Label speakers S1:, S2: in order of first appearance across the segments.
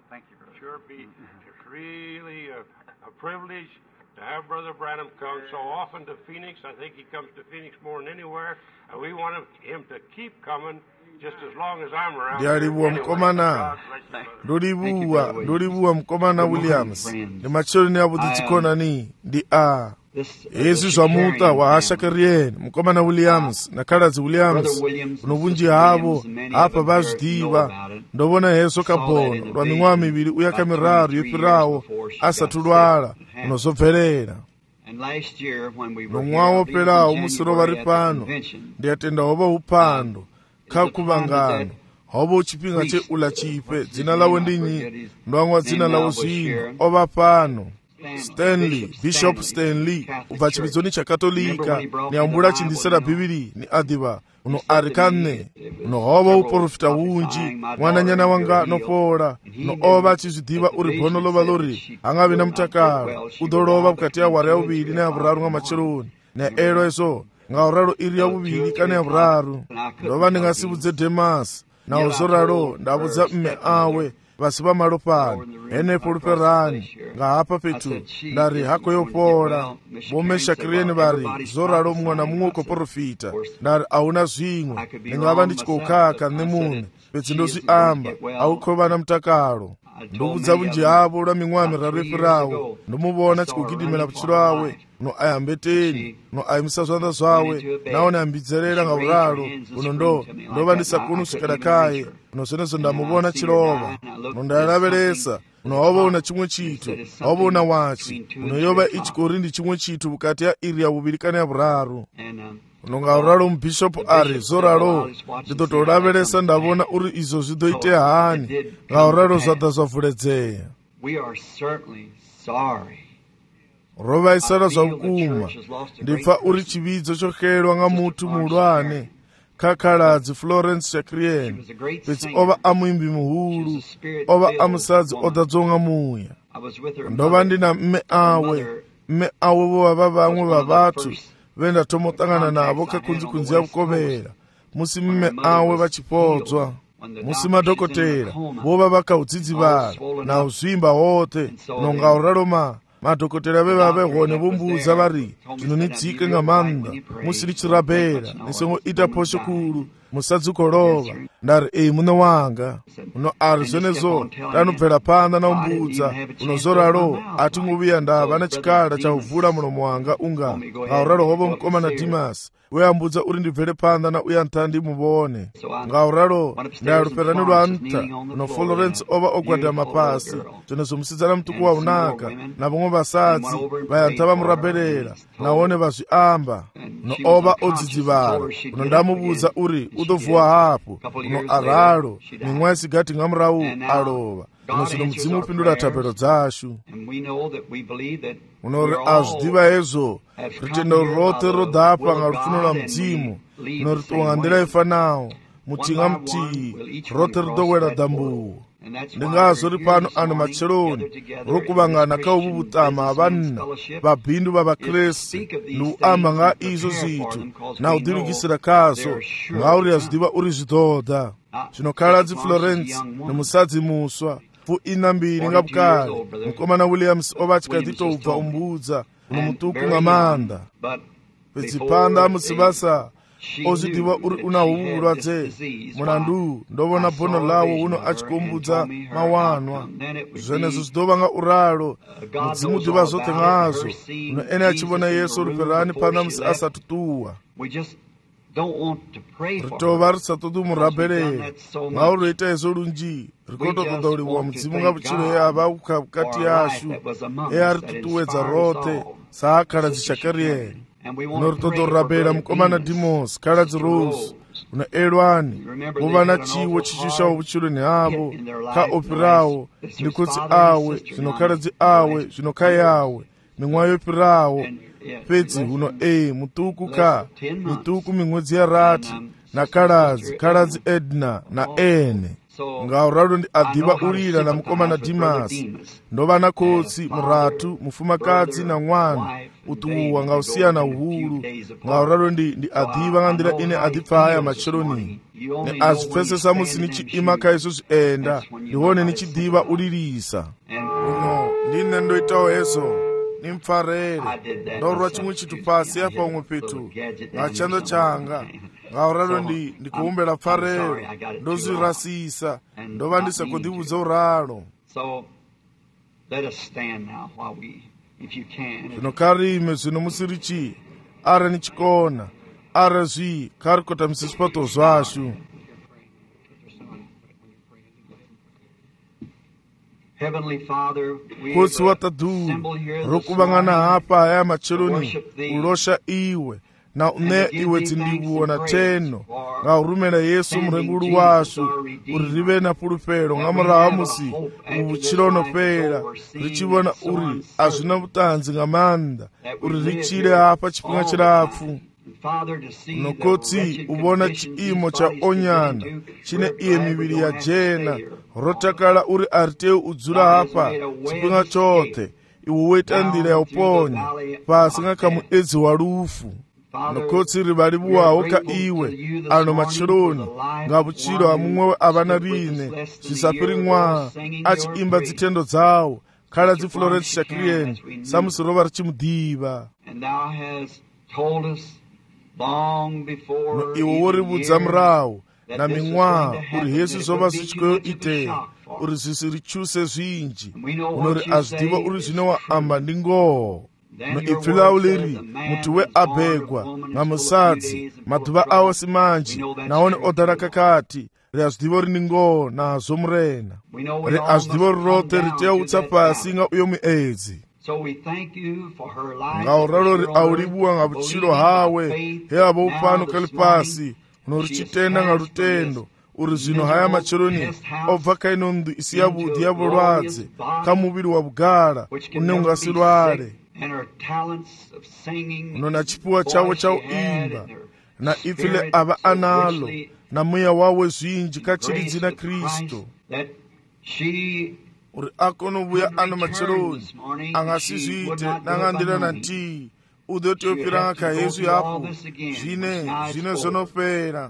S1: Thank you, brother.
S2: Sure be. It's really a privilege to have Brother Branham come so often to Phoenix. I think he comes to Phoenix more than anywhere. And we want him to keep coming just as long as I'm around.
S3: Ndiaribuwa mkomana ndoribuwa mkomana Williams ndi machoroni abuti chikonani ndi a ezi zvamuta wahashakarieni mkomana Williams nakadzi Williams unobunji havo apa vazvidiva ndovona heso kabono rwa mimwe miviri uya kamiraru yopirawo asati lwala unozobverera nomwawo operawo musoro vari pano ndiyatenda hova upando kakuvangano hova uchipinga cheula chipe dzina lawo ndinyi ndowamwa dzina lawo zvino ova pano Stanley, Bishop Stanley ubva chipizoni chakatolika niambura chindisera bhibiri ni adiva uno arikane uno hova uprofita unji mwananyana wanga nopora no ova chizvidiva uri bhono lova lori angave namutakaro udolova bukati yawari yauviri neyavuraru ngamachironi neero eso ngauraro iri yauviri kana yavuraru ndova ndingasivudze Demasi nauzoraro ndavudza mme awe vasi vamalo pano enepo luperani ngahapa petu ndari hako yopora vomeshakirieni vari zoralo mumwe na mumwe ukoprofita ndari auna zvimwe ndingava ndichikokaka nemune pedzi ndozviamba aukova na mutakalo ndokudza bunji havo lwa mimwe miraru yepirawo ndomuvona chikugidimira puchiro awe uno ayambeteni uno ayimisa zvanza zvawe nawo neambidzerera ngauralo uno ndova ndisakoni kusvikira kaye uno zvenezvo ndamuvona chirova uno ndayalaveresa uno hauva una chimwe chitu hauva una wachi unoyova ichikori ndi chimwe chitu bukati ya iri yavuviri kana yavuraru uno ngauralo mubhishopu ari zoralo ndidotolaveresa ndavona uri izvo zvidoite hani ngauralo zvada zvavhuledzea rova isara zvakukuma ndipfa uri chividzo chokerwa ngamutu mulwane kakhaladzi Florence Shakrieni pedzi ova amuimbi muhulu ova amusadzi odadzonga muya ndova ndina mme awe vova vamwe vavatu venda tomotangana navo kakunzikunzi yakukovera musi mme awe vachipodzwa musi madhokotera vova vakaudzidzivara nauzvimba hote nongauraroma madhokotera vevave hone vombudza vari zvinonidzike ngamanda musi richirabhera nisengoita posho kuru musadzikorova ndari ei muno wanga uno ari zvenezvo tanobvera panda naumbudza unozoralo atingoviya ndava nechikara chauvhura munomo wanga unga ngauralo hovo mukomana Dimasi uyambudza uri ndibvere panda nauya ntandi muvone ngauralo ndayaruperani lwanta uno Florence ova ogwadama pasi zvenezvo musidzana mutuku waunaka navamwe vasadzi vayanta vamurabherera naone vazviamba uno ova odzidzivara uno ndamuvudza uri udovhuwa hapo uno aralo mimwe isigati ngamurau alova uno zvino mudzimu upindura tapero dzashu unori azvidiva hezvo ritendo rote rodhapa ngarufuno lwa mudzimu unoritonga ndira ifanawo mutinga mutii rote ridowera dambuwo ndingazori pano ano macheloni rokuvangana kauvu vutama avanna vabhindu vavakresi ndiuamba nga izvo zvitu naudirikisira kazo ngauri yazvidiva uri zvidhodha zvinokhaladzi Florence nemusadzi muswa ina mbiri ngabukale mukomana Williams ova chikatitobva umbudza uno mutuku ngamanda pedzipanda amusivasa ozvidiva uri una ulwadze munandu ndovona bhono lawo uno achikombudza mawanwa zvenezvo zvidova nga uralo mudzimu diva zvote ngazvo uno ene achivona Yesu ruperani pana musi asatutuwa ritova risatoti murabherera ngauroita izvo lunji rikototodauliwa mudzimu ngavuchiro yava ukati yashu eyaritutuwedza rote saakhaladzi Shakarieni unoritodorabhera mukomana Dimasi khaladzi Rose una elwani vova na chiwo chichushawo vuchiro nehavo kaopirawo ndikutsi awe zvinokhaladzi awe zvinokayawe mimwe yopirawo pedzi uno mutuku mituku mimwedzi yarati nakhaladzi Edna na ene ngauralo ndi adhiva urira na mukomana Dimasi ndova na kotsi muratu mufumakadzi na mwana utuwa ngausiyana uhulu ngauralo ndi adhiva ngandira ine adhipfaya macheloni ni azipfesesa musi ni tshi ima kha hezwo zwienda, ndi hone ni tshi ḓivha u lilisa. Uno ndi nṋe ndo itaho hezwo, ni mpfarele. Ndo rwa tshiṅwe tshithu fhasi hafha huṅwe fhethu nga tshanḓa tshanga, ngauralo ndi khou humbela pfarelo. Ndo zwi rasisa, ndo vha ndi sa khou ḓivhudza uralo. Zwino kha ri ime zwino musi ri tshi, arali ni tshi kona, arali zwi kha ri kotamise zwifhaṱuwo zwashu. Khotsi wa ṱaḓulu, ro kuvhangana hafha haya matsheloni u losha iwe na u ṋea iwe dzindivhuwo na theno nga u rumela Yesu murengulu washu, uri ri vhe na fhulufhelo nga murahu ha musi vhutshilo ho no fhela, ri tshi vhona uri a zwi na vhuṱanzi nga maanḓa uri ri tshile hafha tshifhinga tshilapfu. No khotsi, u vhona tshiimo tsha onyana tshine iye mivhili ya dzhena, ro takala uri a ri tei u dzula hafha tshifhinga tshoṱhe. Iwe wo ita nḓila ya u ponya fhasi nga kha muedzi wa lufu. No khotsi, ri vha livhuwaho kha iwe ano matsheloni nga vhutshilo ha muṅwe we a vha na riṋe zwi sa fhiri ṅwaha, a tshi imba dzithendo dzawo, khaladzi Florence Shakrian, sa musi ro vha ri tshi mu ḓivha. No iwe wo ri vhudza murahu na miṅwaha uri hezwi zwo vha zwi tshi khou itea, uri zwi si ri tshuse zwinzhi. Uno ri a zwi ḓivha uri zwine wa amba ndi ngoho. No ipfi ḽau ḽiri, muthu we a begwa nga musadzi, maḓuvha awe si manzhi nahone o ḓala khakhathi. Ri a zwi ḓivha uri ndi ngoho nazwo murena. Ri a zwi ḓivha uri roṱhe ri tea u tsa fhasi nga uyo muedzi. Ngauralo ri a u livhuwa nga vhutshilo hawe he a vha u fhano kha ḽifhasi, no ri tshi tenda nga lutendo uri zwino haya matsheloni o bva kha ino nnḓu i si yavhuḓi ya vhulwadze, kha muvhili wa vhugala une u nga si lwale. Uno na tshiphuwa tshawe tsha u imba na ipfi ḽe a vha a nalo na muya wawe zwinzhi kha tshilidzi na Kristo, uri a kone u vhuya ano matsheloni a nga si zwi ite na nga nḓila na nthihi. U ḓo tea u fhira nga kha hezwi hafhu zwine zwo no fhela.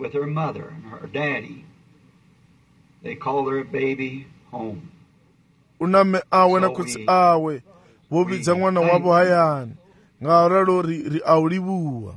S3: U na mme awe na khotsi awe, vho vhidza ṅwana wavho hayani, ngauralo ri a u livhuwa.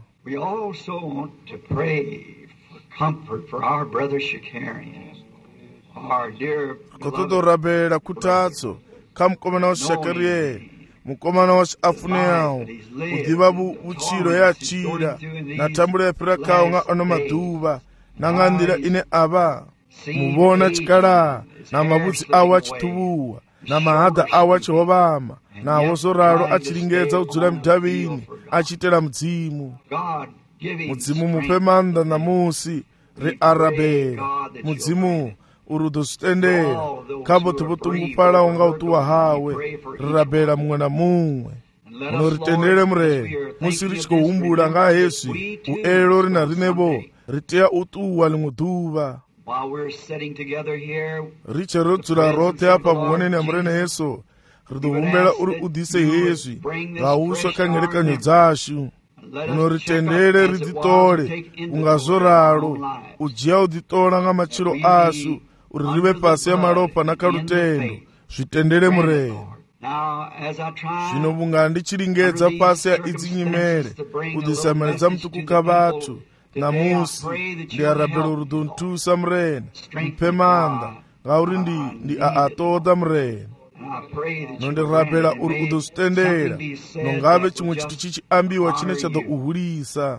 S3: Khou ṱoḓa u rabelela khuthadzo kha mukomana washu Shakariel, mukomana washu a funeaho, u ḓivha vhutshilo he a tshila na thambulo ya fhira khaho nga ano maḓuvha, na nga nḓila ine a vha mu vhona tshikalaha na mavhudzi awe a tshi ṱhuvhuwa na mahaḓa awe a tshi hovhama, naho zwo ralo a tshi lingedza u dzula mudavhini a tshi itela mudzimu. Mudzimu muphe maanḓa ṋamusi, ri a rabela mudzimu uri u ḓo zwi tendela kha vhoṱhe vho ṱungufhalaho nga u ṱuwa hawe. Ri rabela muṅwe na muṅwe. No ri tendele murena, musi ri tshi khou humbula nga hezwi u elelwa uri na riṋevho ri tea u ṱuwa ḽiṅwe ḓuvha. Ri tshe ro dzula roṱhe hafha vhuhoneni ha murena Yesu, ri ḓo humbela uri u ḓise hezwi nga huswa kha ngelekanyo dzashu. No ri tendele ri ḓiṱole, unga zwo ralo u dzhia u ḓiṱola nga matshilo ashu, uri ri vhe fhasi ya malofha na kha lutendo. Zwi tendele murena. Zwino vhunga ndi tshi lingedza fhasi ya idzi nyimele u ḓisa maledza muṱuku kha vhathu, ṋamusi ndi a rabela uri ḓo nthusa murena, mphe maanḓa, ngauri ndi a ṱoḓa murena. No ndi rabela uri u ḓo zwi tendela, no ngavhe tshiṅwe tshithu tshi tshi ambiwa tshine tsha ḓo u hulisa.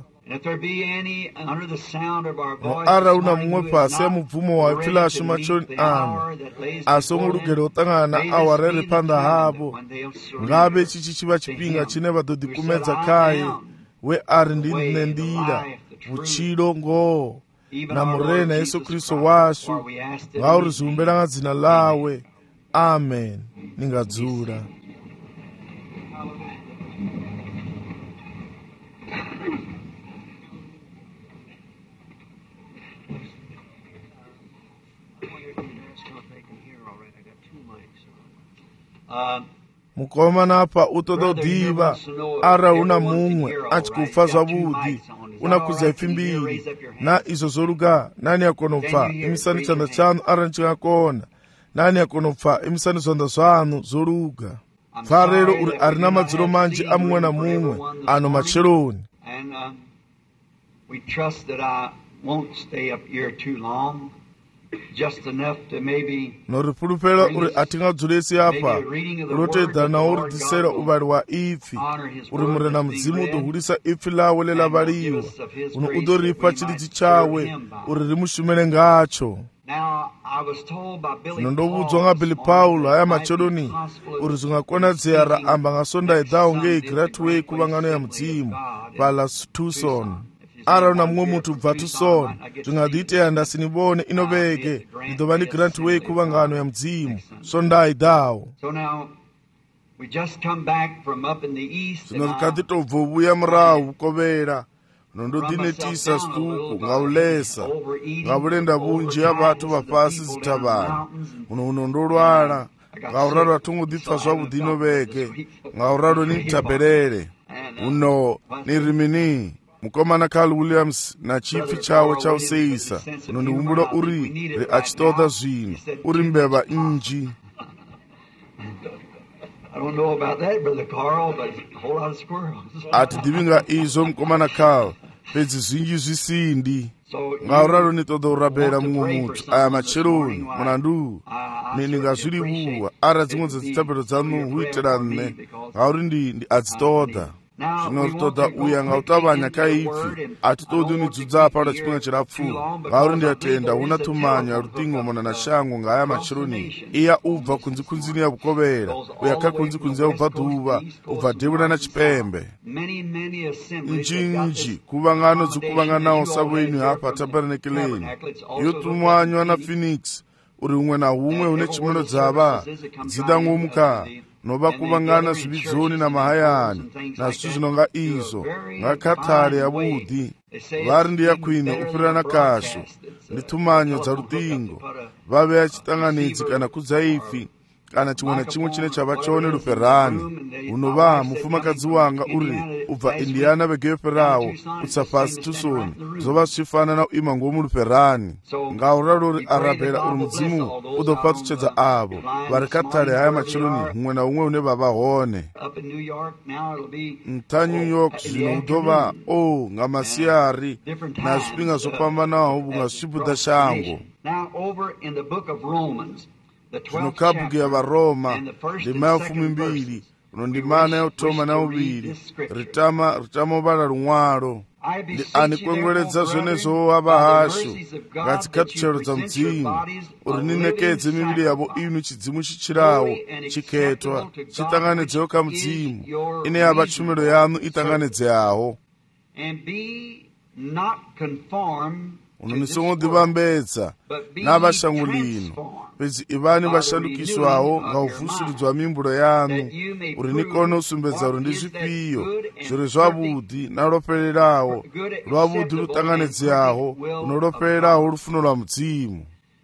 S3: No arali una muṅwe fhasi ya mubvumo wa ipfi ḽashu matshoni ano a songo lugela u ṱangana na awara ri phanḓa havho, ngavhe tshi tshi vha tshifhinga tshine vha ḓo ḓikumedza khaye, we a ri ndi nṋe nḓila, vhutshilo, ngoho na murena Yesu Kristo washu, ngauri zwi humbela nga dzina ḽawe. Amen. Ni nga dzula. Mukomana hafha u ṱoḓa u ḓivha arali hu na muṅwe a tshi khou pfa zwavhuḓi unakuza ifi mbiri na izo zoluka. Nani akonopfa imisani chanda chanu ara nchingakona? Nani akonopfa imisani zonda zwanu zoluka? Farero uri arina madziro manji amwe na mumwe ano macheloni.
S1: We trust that I won't stay up here too long, just enough to maybe
S3: noripulupela uri atingadzulesi apa urotedzana uri tisera uvari wa ifi uri murena mudzimu utohurisa ifi lawo lelavaliwa uno udoripa chilidzi chawe uri rimushumele ngacho. Zvino ndovudzwa ngaBilly Paul haya macheloni uri zvingakonadzera ra amba ngasonda idhawo ngeGreat Way kuvangano ya mudzimu paLas Tucson. Ara una mumwe mutu bva Tucson zvingadiiteya ndasinibone inoveke ndidova ndiGreat Way kuvangano ya mudzimu sonda idhawo. Zvino rikanditobva uvuya murahu vukovera nondodinetisa sikuku ngaulesa ngavulenda vunji ya vatu vapasi zitavana uno unondolwala ngauraro tungudipfa zvavudi inoveke ngauraro nimtabelele uno nirimini mukomana Carl Williams na chifi chawo chauseisa unondiumbula uri achitoda zvino uri mbeva inji.
S1: I don't know about that, Brother Carl, but a whole lot of squirrels.
S3: Atidivinga izo mukomana Carl pedzi zvinji zvisindi ngauraro nitoda urapera mumwe mutu aya macheloni munandu nini ngazvirivuwa ara dzimwe dzezitapelo dzanu huitira nne ngauri ndi adzitoda. Zvino ritoda uya ngautavanya kaifi atitodi unidzudza apa ura chipinga chirapfuwa ngauri ndiyatenda una tumanya rutingo mona na shango ngaya macheloni iya ubva kunzikunzini ya vukovera uya kakunzikunzi ya ubva dhuva ubva dhevuna na chipembe njinji kuvangano dzikuvanganawo savoinu hapa tabernakeleni yotumwanywa na Phoenix uri umwe na umwe une chimeno dzava dzida ng'omuka nova kuvangana zvividzoni na mahayani na zvithu zvinonga izvo ngakatare yavudi vari ndiyakwine upirana kasho nditumanyo dza rutingo vave achitanganidzi kana kudzaifi kana chimwe na chimwe chine chava chone ruferani unova mufumakadzi wanga uri ubva Indiana vegefe rawo kutsa pasi Tucson zova zvichifanana uima ngomu ruferani ngauraro uri arabhera uri mudzimu udopatuchedza avo vari katare haya macheloni umwe na umwe une vavahone mtaNew York zvino udova ngamasiyari na zvipinga zvopambanawo vunga zvichibuda shango. Zvino kabhuku ya varoma ndima ya 12 uno ndimana ya utoma na uviri ritama vala runwaro ndi anikwengweredza zvenezo avahashu ngadzikatuchero dza mudzimu uri ninekedze miviri yavo inu chidzimu chichirawo chiketwa chitanganedzewo kamudzimu ine yava tshumelo yanu itanganedzeaho unonisongodivambedza navashango lino pedzi ivani vashandukiswawo ngauvhusurudzwa mimbulo yanu uri nikone usumbedza uri ndi zvipiyo zviri zvavudi naropererawo rwavudi rutanganedzeaho unolopererawo rufuno rwa mudzimu.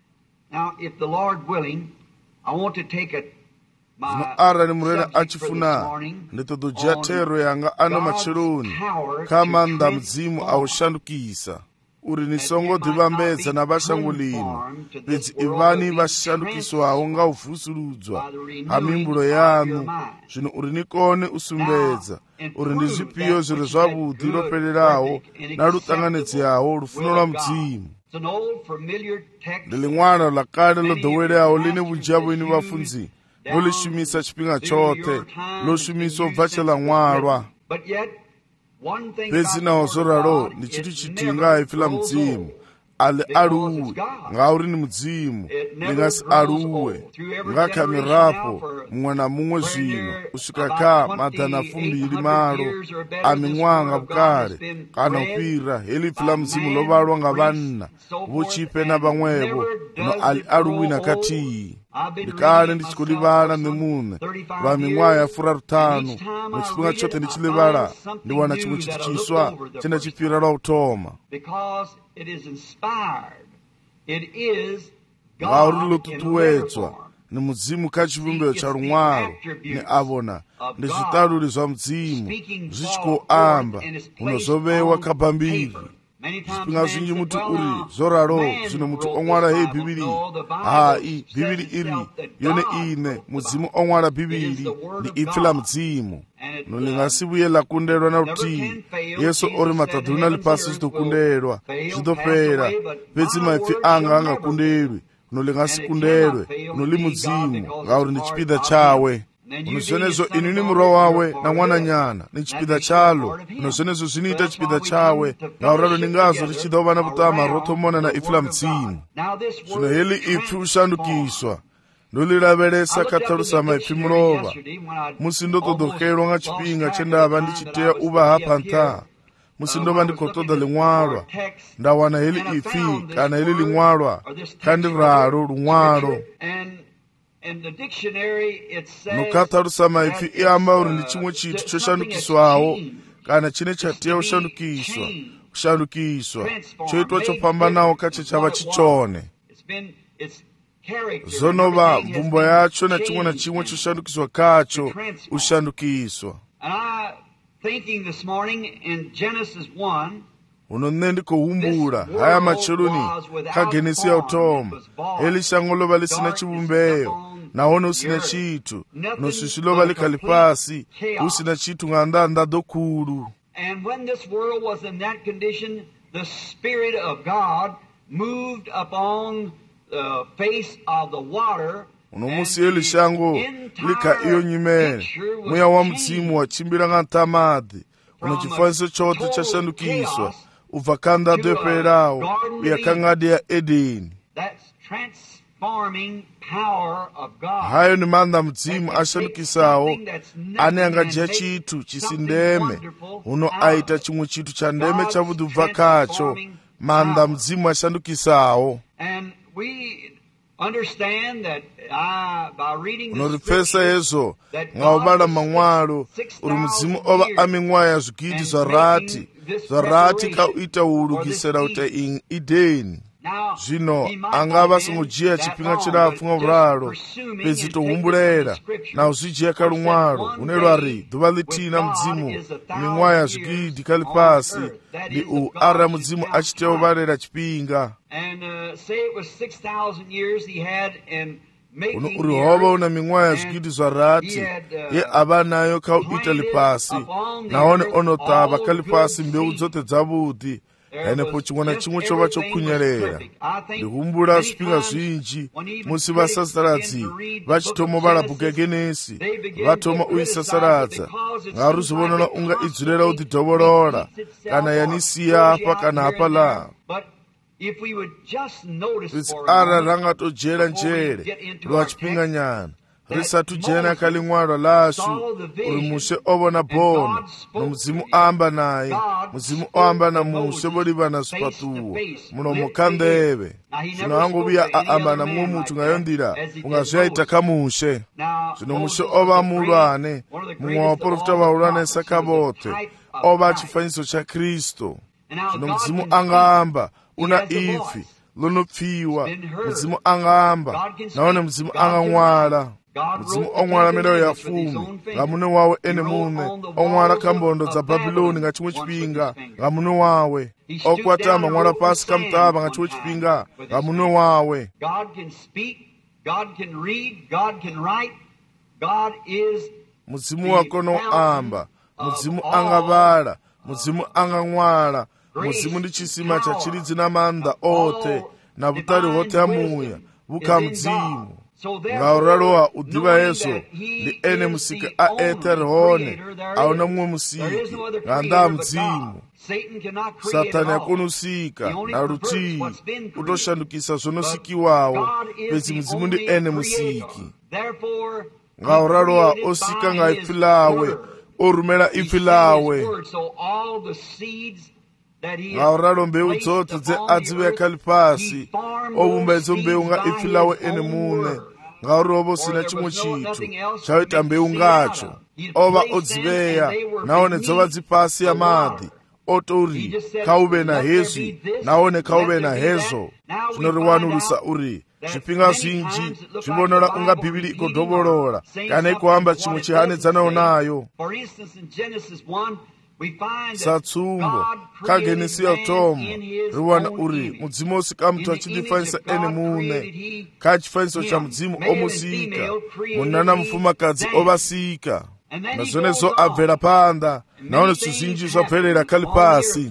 S3: Zvino arali murena achifuna nditododzhiya tero yanga ano macheloni kamanda mudzimu aushandukisa uri nisongodivambedza navashango lino pedzi ivani vashandukiswawo ngauvhusurudzwa hamimbulo yanu zvino uri nikone usumbedza uri ndi zvipiyo zviri zvavudi ropererawo narutanganedzeawo rufuno rwa mudzimu. Ndili mwana lakale lodoweleawo line vunjavo ini vafunzi nolishumisa chipinga chote loshumisa obva chela mwalwa pedzi nawo zoraro ndi chinthu chitinga ifila mudzimu ali aluwe ngauri ni mudzimu lingasi aluwe ngakhamirapo mumwe na mumwe zvino usvika ka madana 2 malo aming'wanga vukale kana upira heli ifila mudzimu lovalwa nga vanna vochipe na vamwevo no ali aluwe nakatiyi ndikale ndichikulivala nemune lwa ming'wa ya 35 muchipinga chote ndichilivala ndiwana chimwe chinthu chiswa china chipira lwa utoma ngauri lotutuwedzwa ni mudzimu kha tshivhumbeo tsha luṅwalo ni a vhona ndi zwiṱaluli zwa mudzimu zwi tshi khou amba huno zwo vhewa kha bambiri. Zwifhinga zwinzhi muthu uri zwo ralo zwino muthu o ṅwala hei bivhili, hai bivhili iri yone ine mudzimu o ṅwala bivhili ndi ipfi la mudzimu no li nga si vhuye ḽa kundelwa na luthihi. Yesu o ri maṱaḓulu na ḽifhasi zwi ḓo kundelwa, zwi ḓo fhela, fhedzi maipfi anga a nga kundelwi, no li nga si kundelwe, no li mudzimu ngauri ndi tshipiḓa tshawe. No zwenezwo ini ni murwa wawe na ṅwananyana ni tshipiḓa tshaḽo, no zwenezwo zwi ni ita tshipiḓa tshawe, ngauralo ndi ngazwo ri tshi ḓo vha na vhuṱama roṱhe mona na ipfi la mudzimu. Zwino heḽi ipfi u shandukiswa ndo li lavhelesa kha ṱhalusa maipfi mulovha musi ndo ṱoḓa u xelwa nga tshifhinga tshe nda vha ndi tshi tea u vha hafha nṱha. Musi ndo vha ndi khou ṱoḓa liṅwalwa nda wana heḽi ipfi kana heḽi liṅwalwa kha ndi ralo luṅwalo. No kha ṱhalusa maipfi i amba uri ndi tshiṅwe tshithu tsho shandukiswaho kana tshine tsha tea u shandukiswa tsho itwa tsho fhambanaho kha tshitshavha tshi tshone. Zwo no vha mvumbo yatsho na tshiṅwe na tshiṅwe tsho shandukiswa khatsho u shandukiswa. Uno nṋe ndi khou humbula haya matsheloni kha Genesi ya u thoma, heḽi shango ḽo vha ḽi sina tshivhumbeo nahone hu sina tshithu, no swiswi ḽo vha ḽi kha ḽifhasi hu sina tshithu nga nnḓa ḓo khulu.
S1: And when this world was in that condition, the Spirit of God moved upon the face of the water.
S3: Uno musi heḽi shango ḽi kha iyo nyimele, muya wa mudzimu wa tshimbila nga nṱha maḓi, uno tshifanyiso tshoṱhe tsha shandukiswa u bva kha nnḓa yo fhelelaho u ya kha ngade ya Edeni. Hayo ni maanḓa mudzimu a shandukisaho ane a nga dzhia tshithu tshi si ndeme huno a ita tshiṅwe tshithu tsha ndeme tshavhuḓi u bva khatsho. Maanḓa mudzimu a shandukisaho. Uno ri pfesa hezwo nga u vhala maṅwalo uri mudzimu o vha a miṅwaha ya zwigidi zwa rathi kha u ita u lugisela u ita Edeni. Zwino a nga vha songo dzhia tshifhinga tshilapfu nga vhulalo, fhedzi tou humbulela na u zwi dzhia kha luṅwalo hune lwa ri ḓuvha ḽithihi na mudzimu miṅwaha ya zwigidi kha ḽifhasi ndi u arali mudzimu a tshi tea u vhalela tshifhinga. Uno uri ho vha una miṅwaha ya zwigidi zwa rathi ye a vha nayo kha u ita ḽifhasi, nahone o no ṱavha kha ḽifhasi mbeu dzoṱhe dzavhuḓi, henefho tshiṅwe na tshiṅwe tsho vha tsho khunyelela. Ndi humbula zwifhinga zwinzhi musi vasasaladzi vha tshi thoma u vhala bugu ya Genesi, vha thoma u i sasaladza ngauri zwi vhonala unga i dzulela u ḓidovholola kana ya ni sia hafha kana hafhaḽa. Fhedzi arali ra nga tou dzhiela nzhele lwa tshifhinga nyana ri sathu dzhena kha liṅwalo ḽashu uri Mushe o vhona bono no mudzimu a amba naye, mudzimu o amba na Mushe vho livhana zwifhaṱuwo mulomo kha nḓevhe. Zwino ha ngo vhuya a amba na muṅwe muthu nga yo nḓila unga zwi a ita kha Mushe. Zwino Mushe o vha muhulwane, muṅwe wa vhaprofita vhahulwanesa kha vhoṱhe, o vha tshifanyiso tsha Kristo. Zwino mudzimu anga amba una ipfi ḽo no pfiwa, mudzimu anga amba nahone mudzimu anga ṅwala. Mudzimu o ṅwala milayo ya fumi nga muṋe wawe ene muṋe, o ṅwala kha mbondo dza Babiloni nga tshiṅwe tshifhinga nga muṋe wawe, o kwatama ṅwala fhasi kha muṱavha nga tshiṅwe tshifhinga nga muṋe wawe. Mudzimu wa kona u amba, mudzimu anga vhala, mudzimu anga ṅwala. Mudzimu ndi tshisima tsha tshilidzi na maanḓa oṱhe na vhuṱali hoṱhe ha muya vhu kha mudzimu. Nga u raloha u ḓivha hezwo ndi ene musiki a eṱhe ri hone, a hu na muṅwe musiki nga nnḓa ha mudzimu. Sathani a kona u sika na luthihi, u tou shandukisa zwo no sikiwaho, fhedzi mudzimu ndi ene musiki. Nga u raloha o sika nga ipfi ḽawe, o rumela ipfi ḽawe. Nga u ralo mbeu dzoṱhe dze a dzi vhea kha ḽifhasi, o vhumba idzo mbeu nga ipfi ḽawe ene muṋe, ngauri ho vha hu sina tshiṅwe tshithu tsha u ita mbeu ngatsho. O vha o dzi vhea nahone dzo vha dzi fhasi ya maḓi, o tou ri kha u vhe na hezwi nahone kha u vhe na hezwo. Zwino ri wanulusa uri zvifhinga zvinji zvivonera unga bhibhiri ikodovolola kana ikuamba chimwe chihanedzanawo nayo. Satsumbo kagenesi ya utomo riwana uri mudzimu osika muthu achidzifanisa ene mume kachifaniso cha mudzimu omusika munana mufumakadzi ovasika nazvonezo abvera panda naone zvizinji zvabverera kali pasi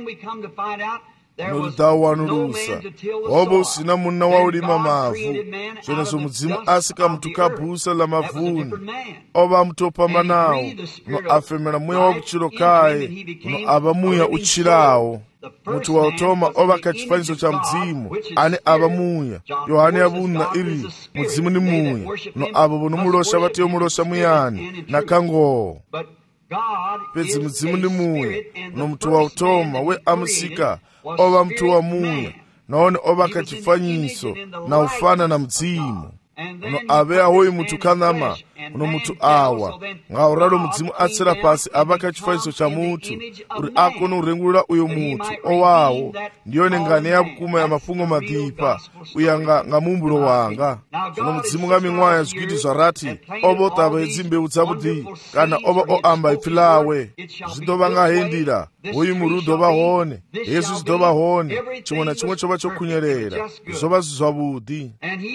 S3: noridawanurusa wobo usina munna waulima mavu zvonezo mudzimu asika muthu kabhusa la mavuni ova mutopamba nawo no afemera mweya wakuchiro kaye no ava muya uchirawo. Muthu wa utoma ova kachifaniso cha mudzimu ane ava muya. Yohane yavuna iri mudzimu ni muya no avo vonomulosha vatiyo mulosha muyani nakangowo pedzi mudzimu ni muya no muthu wa utoma we amusika ova muthu wa muya naone ova kachifanyiso na ufana na mudzimu no ave ahoyi muthu kanama no muthu awa ngauralo mudzimu atsera pasi ava kachifanyiso cha muthu uri akone urengulula uyo muthu owawo ndiyone ngane yavukuma ya mafungo madipa uyanga nga mumbulo wanga no mudzimu nga ming'waya zvikiti zvarati ova otava edzimbewu dzavudi kana ova oamba ifilawe zvidova ngahendira uyu murudo vahone yesu zvidova hone chimwe na chimwe chova chokunyerera zvova zvavudi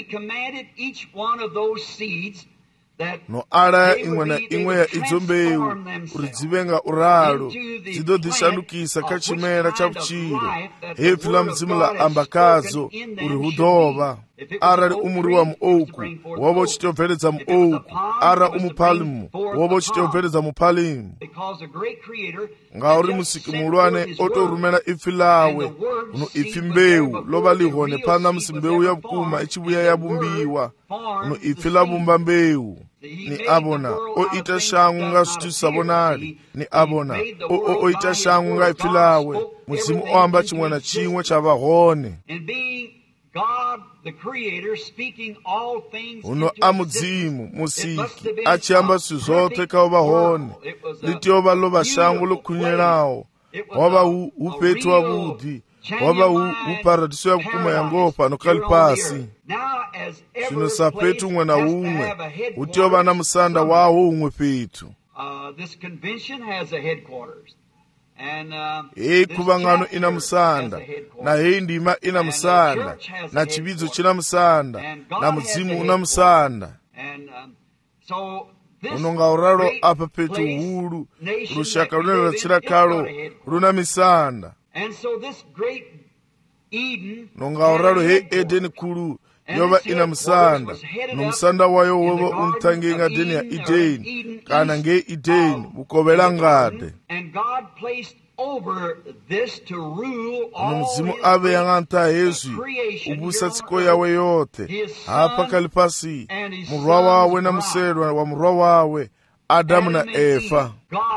S3: no araya imwe na imwe ya idzo mbewu uri dzive nga uralo dzidodhishandukisa kachimera chavuchiro hepfu la mudzimu la ambakadzo uri hudova. Arali umuri wa muouku wova uchitobveredza muouku, ara umupalimu wova uchitobveredza mupalimu. Ngauri musiki mulwane otorumena ifi lawe uno ifi mbewu lova lihone pana musi mbewu yavukuma ichivuya yavumbiwa uno ifi lavumba mbewu. Ni abona oita shangu nga zvithu savonali ni abona oita shangu nga ifi lawe mudzimu oamba chimwe na chimwe chavahone. Uno amudzimu musiki achiamba zvinhu zvote kauvahone litiova lova shangu lokunyerawo wava upetu wavudi wava uparadiso yakukuma yangopa nokali pasi. Zvino sapetu umwe na umwe utiova na musanda wawo umwe petu. Hei kuvangano ina musanda na hei ndima ina musanda na chividzo china musanda na mudzimu una musanda. Unonga uraro apa petu huru rushaka runera chirakalo runa misanda. Nonga uraro hei Edeni kuru yova ina musanda no musanda wayo wova untange nga deni ya Edeni kana nge Edeni bukovela ngade. Muzimu ave yanganta Yesu ubusa tsiko yawe yote hapa kalipasi murwa wawe na muserwa wa murwa wawe Adamu na Eva.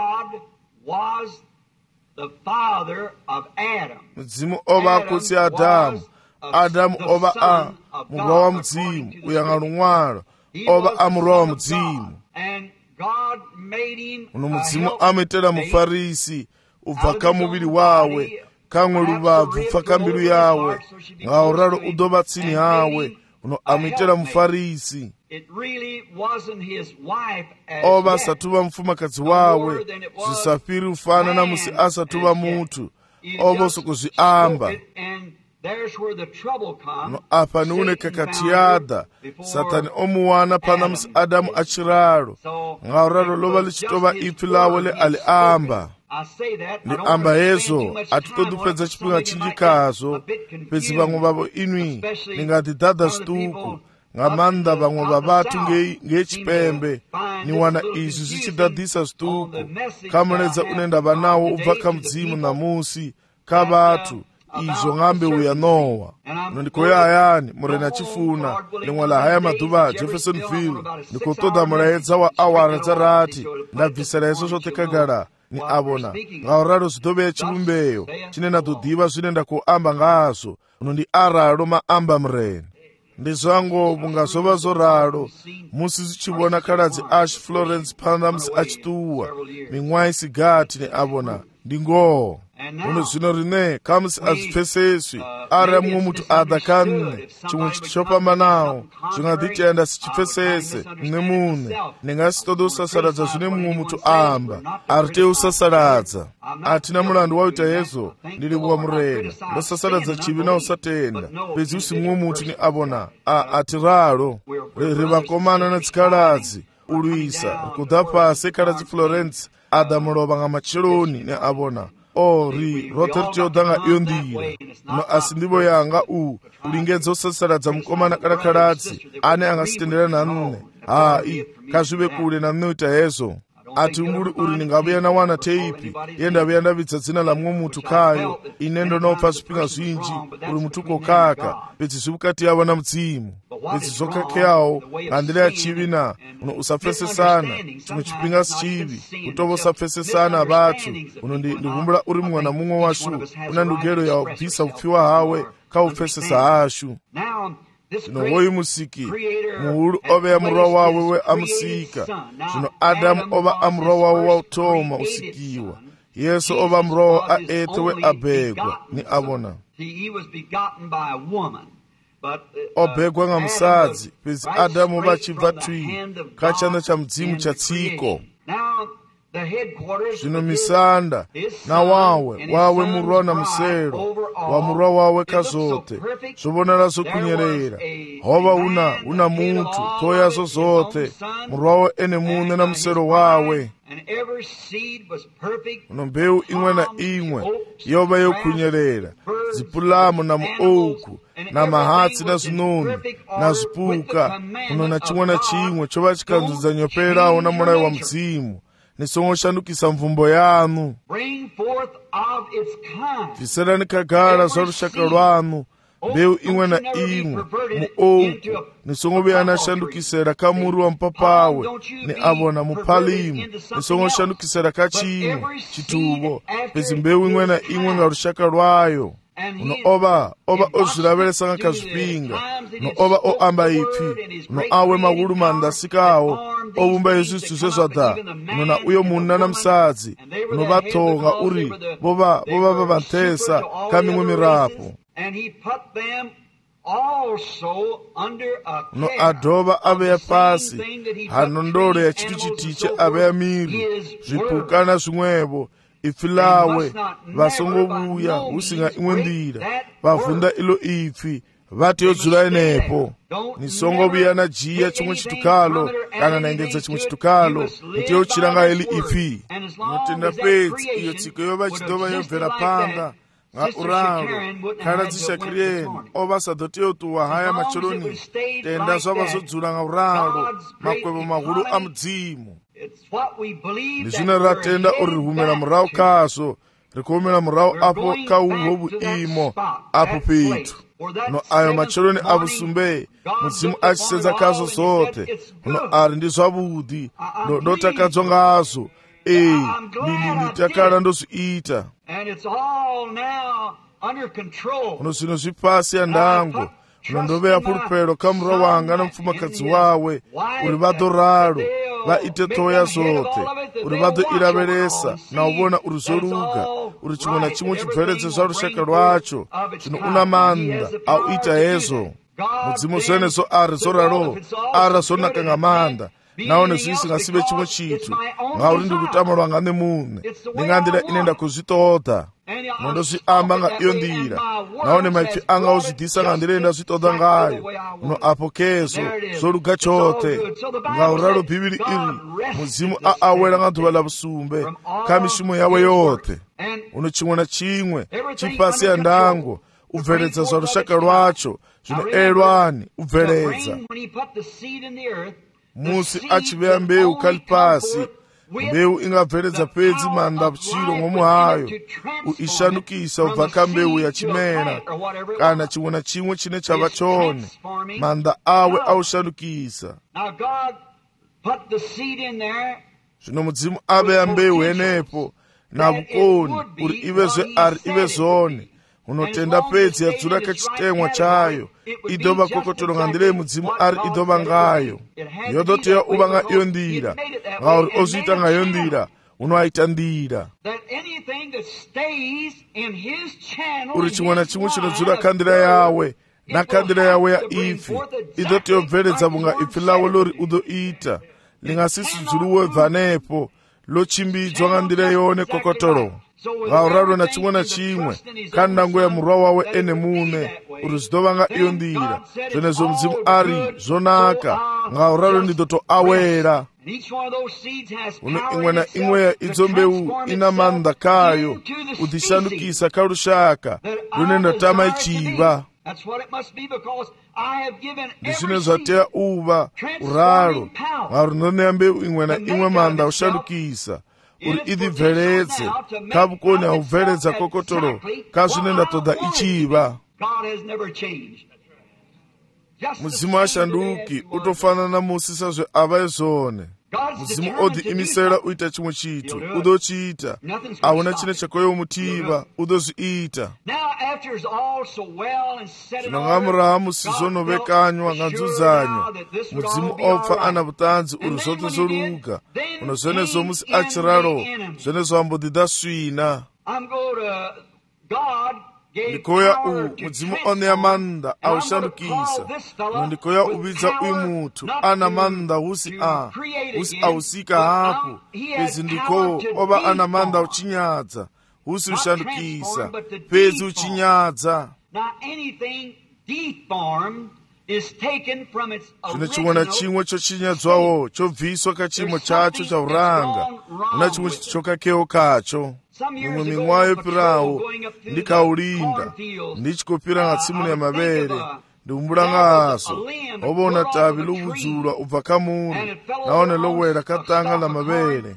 S3: Muzimu ova akutsi Adamu Adamu ova a murwa wa mudzimu uyanga lunwalo ova a murwa wa mudzimu. Uno mudzimu ametera mufarisi ubva kamuviri wawe kamwe luvabvu pfa kambilu yawe ngauralo udova tsini hawe uno ametera mufarisi. Ova asatuva mufumakadzi wawe zvisafiri ufana na musi asatuva mutu ova sokuzviamba. No apa niune kakatiyada Satani omuwana pana musi Adamu achiralo ngauralo lova lichitova ifi lawe le aliamba. Ni amba yezo atitodupedza chipinga chinjikazo pedzi vamwe vavo inwi ningati dhadha situku ngamanda vamwe vavatu ngechipembe niwana izvi zvichidhadhisa situku kamuledza unenda vanawo ubva kamudzimu namusi kavatu izvo ng'ambe uya Nowa nondikoya ayani murena chifuna limwe la haya madhuva Jeffersonville ndikotoda mulaedza wa awara dzarati ndabvisira yeso zvote kagara ni abona ngauralo zvidove chivumbeyo chinenda todiva zvinenda kuamba ngazvo unondi aralo maamba mureni ndizvango mungazova zoralo musi zichivona kaladzi Ash Florence Palms achituwa ming'wa isigati ni abona ndingoho. uno zvino rine kamusi hazvipfeseswi ari mumwe mutu adha kanne chimwe chiti chopambanawo zvingadi tienda sichipfesese nemune ndingasitoda usasaradza zvine mumwe mutu amba ari teusasaradza hatina mulandu waita hezvo ndiri kuwamurera ndosasaradza chivi na usatenda pedzi usi mumwe mutu ni abona atiraro rivakomana netsikaladzi ulwisa rikudha pasi kaladzi Florence adamulova nga macheloni ne abona ori rothe ritiodanga iyo ndira no asi ndivo yanga ulingenza usasaradza mukomana kana kaladzi ane angasitenderana nanune hai kazvive kule nanune uita hezvo ati umburi uri ndingavuya nawana teipi iye ndavuya ndavidza dzina la mumwe mutu kayo ine ndonopa zvipinga zvinji uri mutuko kaka pedzi zvivukati yavo na mudzimu pedzi zvokakeyawo handira yachivi na uno usapfesesana chimwe chipinga sichivi utova usapfesesana vathu uno ndivumbura uri mumwe na mumwe washu una ndugero yaubvisa upfiwa hawe kaupfesesa hashu zvino woyi musiki muhulu oveya murwa wawe weamusika zvino Adamu ova amurwa wawe wautoma usikiwa Yesu ova murwa wawe aete weabhegwa ni abona obhegwa nga musadzi pedzi Adamu vachibva twi kachanda cha mudzimu cha tsiko zvino misanda na wawe murwa na musero wa murwa wawe kazote zvovonera zokunyerera hova una mutu toyazo zote murwa wawe ene mune na musero wawe uno mbeu imwe na imwe yova yokunyerera zipulamu na muouku na mahatsi na zinoni na zipuka uno na chimwe na chimwe chova chikanzudza nyoperawo na mulayo wa mudzimu nisongoshandukisa mvumbo yanu bviserani kagara zvarushaka rwanu mbeu imwe na imwe muouku nisongoveya nashandukisera kamuri wa mupapawe ni abona mupalimu nisongoshandukisera kachimwe chituvo pedzi mbeu imwe na imwe nga rushaka rwayo uno ova ozvilaveresanga kazvipinga no ova oamba ipi no awe maguru mandasikawo ovumba izvizvi zvezvadha uno na uyo munna na musadzi uno vatonga uri vova vavantesa kamimwe mirapo no adhova aveya pasi hanondoro ya chitu chitiche aveya miri zvipuka na zvimwevo ipfi lawe vasongovuya husinga imwe ndira vavhunda ilo ipfi vati yodzula enepo nisongovuya na jiya chimwe chitukalo kana naendedza chimwe chitukalo kuti yochiranga ili ipfi notenda pedzi iyo tsiko yova chidova yobvera panga nga uralo kana dzishakireni ova sadhoti yotuwa haya macholoni tenda zvava zodzula nga uralo makwevo mahulu a mudzimu ndizvino ratenda uri rihumira murau kazo rikuhumira murau apo kauho vuimo apo petu no ayo macholoni avusumbe mudzimu achisedza kazo zote no ari ndizvavudi ndotakadzwa ngazo takara ndozviita uno zvino zvipasi andango unondoveya purupero kamurwa wanga nomupfumakadzi wawe uri vadoraro vaite toya zote uri vadoiraveresa nauvona uri zoruga uri chimwe na chimwe chibveredze zvarushaka rwacho zvino una manda auita hezvo mudzimu zvenezvo ari zoraro ara zonaka nga manda naone zvisingasive chimwe chitu ngauri ndiri kutamarwa nga nemune ndingandira inenda kuzvitoda nondozviamba nga iyo ndira naone maipfi anga uzvidhisa nga ndira enda zvitoda ngayo uno apo kezo zoruga chote ngauraro bhiviri iri mudzimu aawera nga dhuva la vusumbe kamishumo yawe yote uno chimwe na chimwe chipasi andango ubveredza zvarushaka rwacho zvino erwani ubveredza musi achiveya mbeu kali pasi mbeu ingabveredza pedzi manda vuchiro mwomuhayo uishandukisa ubva kambeu yachimena kana chimwe na chimwe chine chava chone manda awe aushandukisa zvino mudzimu aveya mbeu yenepo navukoni uri ivezve ari ive zvone unotenda pedzi yadzura kachitemwa chayo idova kokotoro nga ndira yemudzimu ari idova ngayo yodoteya uva nga iyo ndira ngauri ozviita ngayo ndira unoaitandira uri chimwe na chimwe chinodzura kandira yawe nakandira yawe ya ifi idotiyobveledza bunga ifi lawe lori udoita lingasisidzuluwe bvanepo lochimbidzwa ngandira yone kokotolo ngauralo na chimwe na chimwe kandango ya murwa wawe ene mune uri zidovanga iyo ndira zvenezo mudzimu ari zonaka ngauralo ndidoto awera une imwe na imwe ya idzo mbeu ina manda kayo udhishandukisa karushaka rune ndatama ichiva ndizvine zvateya uva uraro ngarunoneya mbeu imwe na imwe manda ushandukisa uri idhibveledze kabukoni haubveledza kokotoro kazvine ndatoda ichiva mudzimu ashanduki utofanana musi sezve ava ezvone mudzimu odhi imisera uita chimwe chitu udochiita hauna chine chakoyo mutiva udozviita zvinongamurahamu sizonovekanywa nganzudzanywa mudzimu obva ana butanzi uri zvote zoruga uno zvenezo musi achiraro zvenezo ambodhida swina ndikoya u mudzimu oneya manda aushandukisa nondikoya uvidza uyu mutu ana manda husi ausika hapo pedzi ndiko ova ana manda uchinyadza husi ushandukisa pedzi uchinyadza zvine chimwe na chimwe chochinyadzwawo chobviswa kachimo chacho chauranga una chimwe chokakeo kacho mimwe mimwa yopirawo ndikaulinda ndichikopira ngatsimuni yamavere ndiumbulanga haso obona tavi lovudzulwa ubva kamuri naone lowera katanga la mavere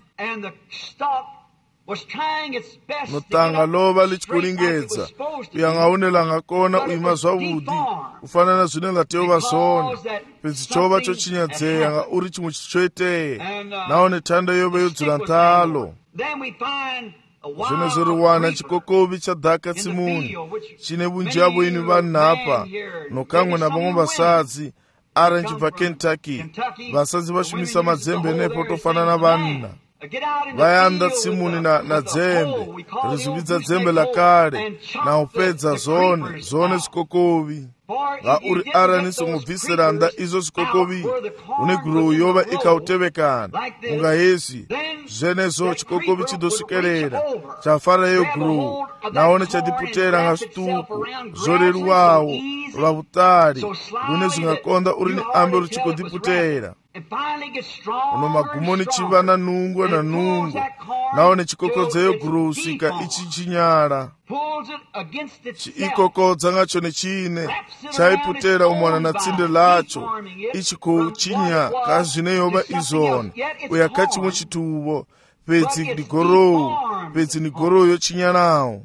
S3: notanga lova lichikulingedza uyangaune langakona uima zvavudi ufanana zvine lateuva zvone pedzi chova chochinyadzeya nga uri chimwe chichoiteye naone tanda yove yodzura ntalo zvinozoriwana chikokovi chadhaka tsimuni chine bunjavo ini vanhapa nokamwe navamwe vasadzi ari nchibva kentucky vasadzi vashumisa madzembe nepo tofanana vanna vayanda tsimuni na dzembe rizividza dzembe lakare naupedza zvone zvikokovi ngauri araniso mubviseranda izvo zvikokovi une gurowu yova ikautevekana munga yesi zvenezvo chikokovi chidosvikerera chafarayo gurowu naone chadiputera ngasvituku zvoreruwawo vavutari rune zvingakonda uri neambe ruchikodiputera uno magumoni chiva nanungo naone chikokodzeyo gurowu svika ichichinyara chiikokodza ngacho nechine chaiputera umwana na tsinde lacho ichikouchinya kazvine yova izvone uya kachimwe chituvo pedzi ndigorowu yochinyanawo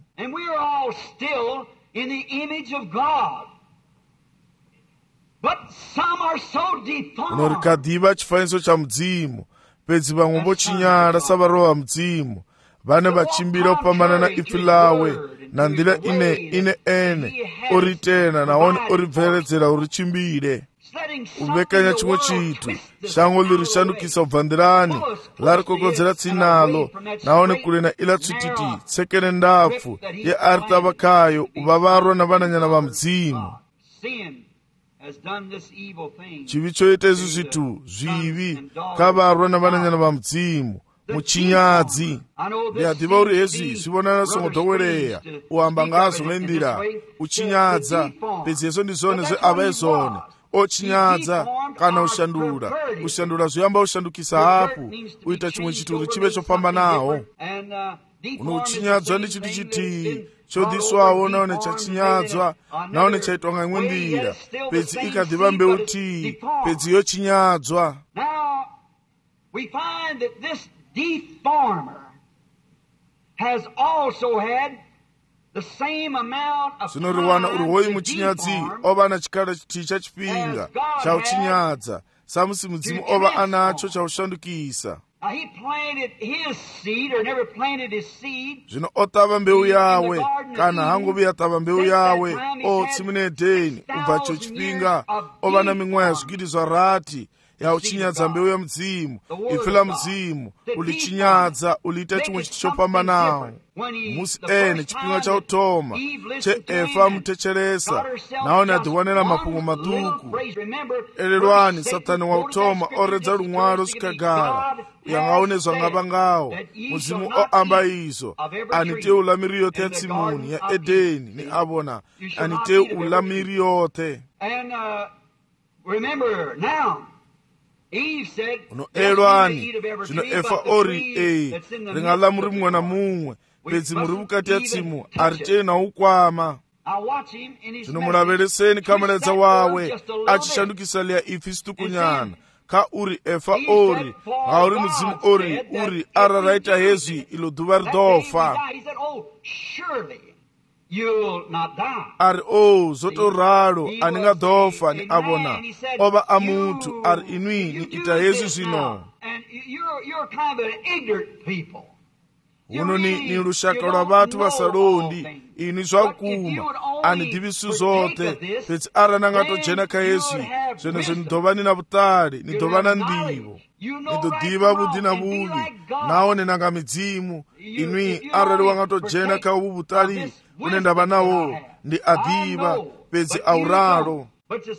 S3: uno rikadhiva chifaniso chamudzimu pedzi vamwe vochinyara savarova mudzimu vane vachimbira kupambana na ifi lawe nandira ine oritena naone oribveredzera urichimbire uvekanya chimwe chitu shango lirishandukisa ubvandirani larikokodzera tsinalo naone kure na ila tsvititi tsekene ndapfu yearitavakayo uvavarwa navananyana va mudzimu chivi choita izvi zvitu zvivi kavarwa navananyana va mudzimu muchinyadzi ndiyadhiva uri hezvi zvivonana somudowereya uamba ngazo nendira uchinyadza pedzi hezvo ndizvone zveava ezvone ochinyadza kana ushandura zvoyamba ushandukisa hapo uita chimwe chituru chive chofamba nawo uno uchinyadzwa ndichitu chitii chodhiswawo naone chachinyadzwa naone chaitwa ngaimwe ndira pedzi ikadhiva mbeu tii pedzi yochinyadzwa.
S1: We find that this deformer has also had the same amount of
S3: zvinoriwana uri hoyi muchinyadzi ova na chikara chitii chachipinga chauchinyadza samusi mudzimu ova anacho chaushandukisa.
S1: He planted his seed or never planted his seed.
S3: Zvino otava mbeu yawe kana hangovi yatava mbeu yawe o tsimune edheni ubva cho chipinga ova na mimwe yazvigidi zvarati ya uchinyadza mbewu ya mzimu. Ife la mzimu ulichinyadza uliita chimwe chopambanawo. Musi ene chipinga cha utoma che Efa mutecheresa naone adiwanena mapungo matuku. Elelwani Satani wa utoma oredza lumwalo sikagala yangaonezwa ngabangawo muzimu oamba izo anite ulamiri yote ya tsimuni ya Edeni ni abona anite ulamiri yote.
S1: Remember now, Eve said,
S3: elwani zino Efa ori ringala muri mumwe na mumwe pedzi muri bukati ya tsimu aritena ukwama. Zvino mulavereseni kameredza wawe achishandukisa lya ifi situkunyana ka uri Efa ori ngauri mudzimu uri araraita hezwi ilo dhuva ridofa ari zotoraro aningadofa ni abona ova amutu ari inwi ni ita hezwi zvino. Uno ni lushaka lwa vatu vasalondi ini zvakuma anidivisi zote petsi ara nangatojena ka hezwi zvenezvo nidovani na vutali nidovana ndivo nidodiva vudi na vuvi naone nanga midzimu inwi arali wangatojena ka uvu vutali une ndava nawo ndi adiva pedzi auralo.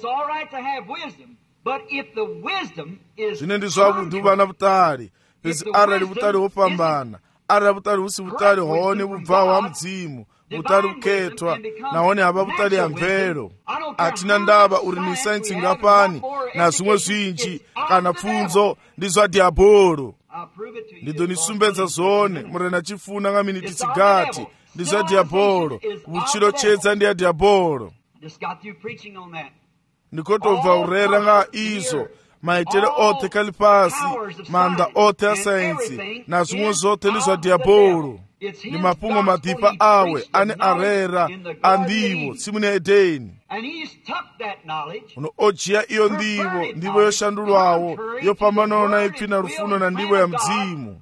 S3: Zvine ndi zvavudi uvana vutali pedzi arali vutali hopambana arali vutali husi vutali hone vubvaho ha mudzimu vutali vuketwa nahone hava vutali ha mvelo. Hatina ndava uri ni sainsi ngapani na zvimwe zvinji kana pfunzo ndi zva diabolo. Ndidonisumbedza zvone murena chifuna nga miniti tsigati ndi zva diabolo vuchiro chedza ndi ya diabolo. Ndikotobva urera nga izo maitere ote kali pasi manda ote a sainsi na zvimwe zote ndi zva diabolo. Ni mapungo madipa awe ane arera andivo tsimu ya Edeni. Uno ojiya iyo ndivo yoshandulwawo yopambanawo na ipfi na rufuno na ndivo ya mdzimu.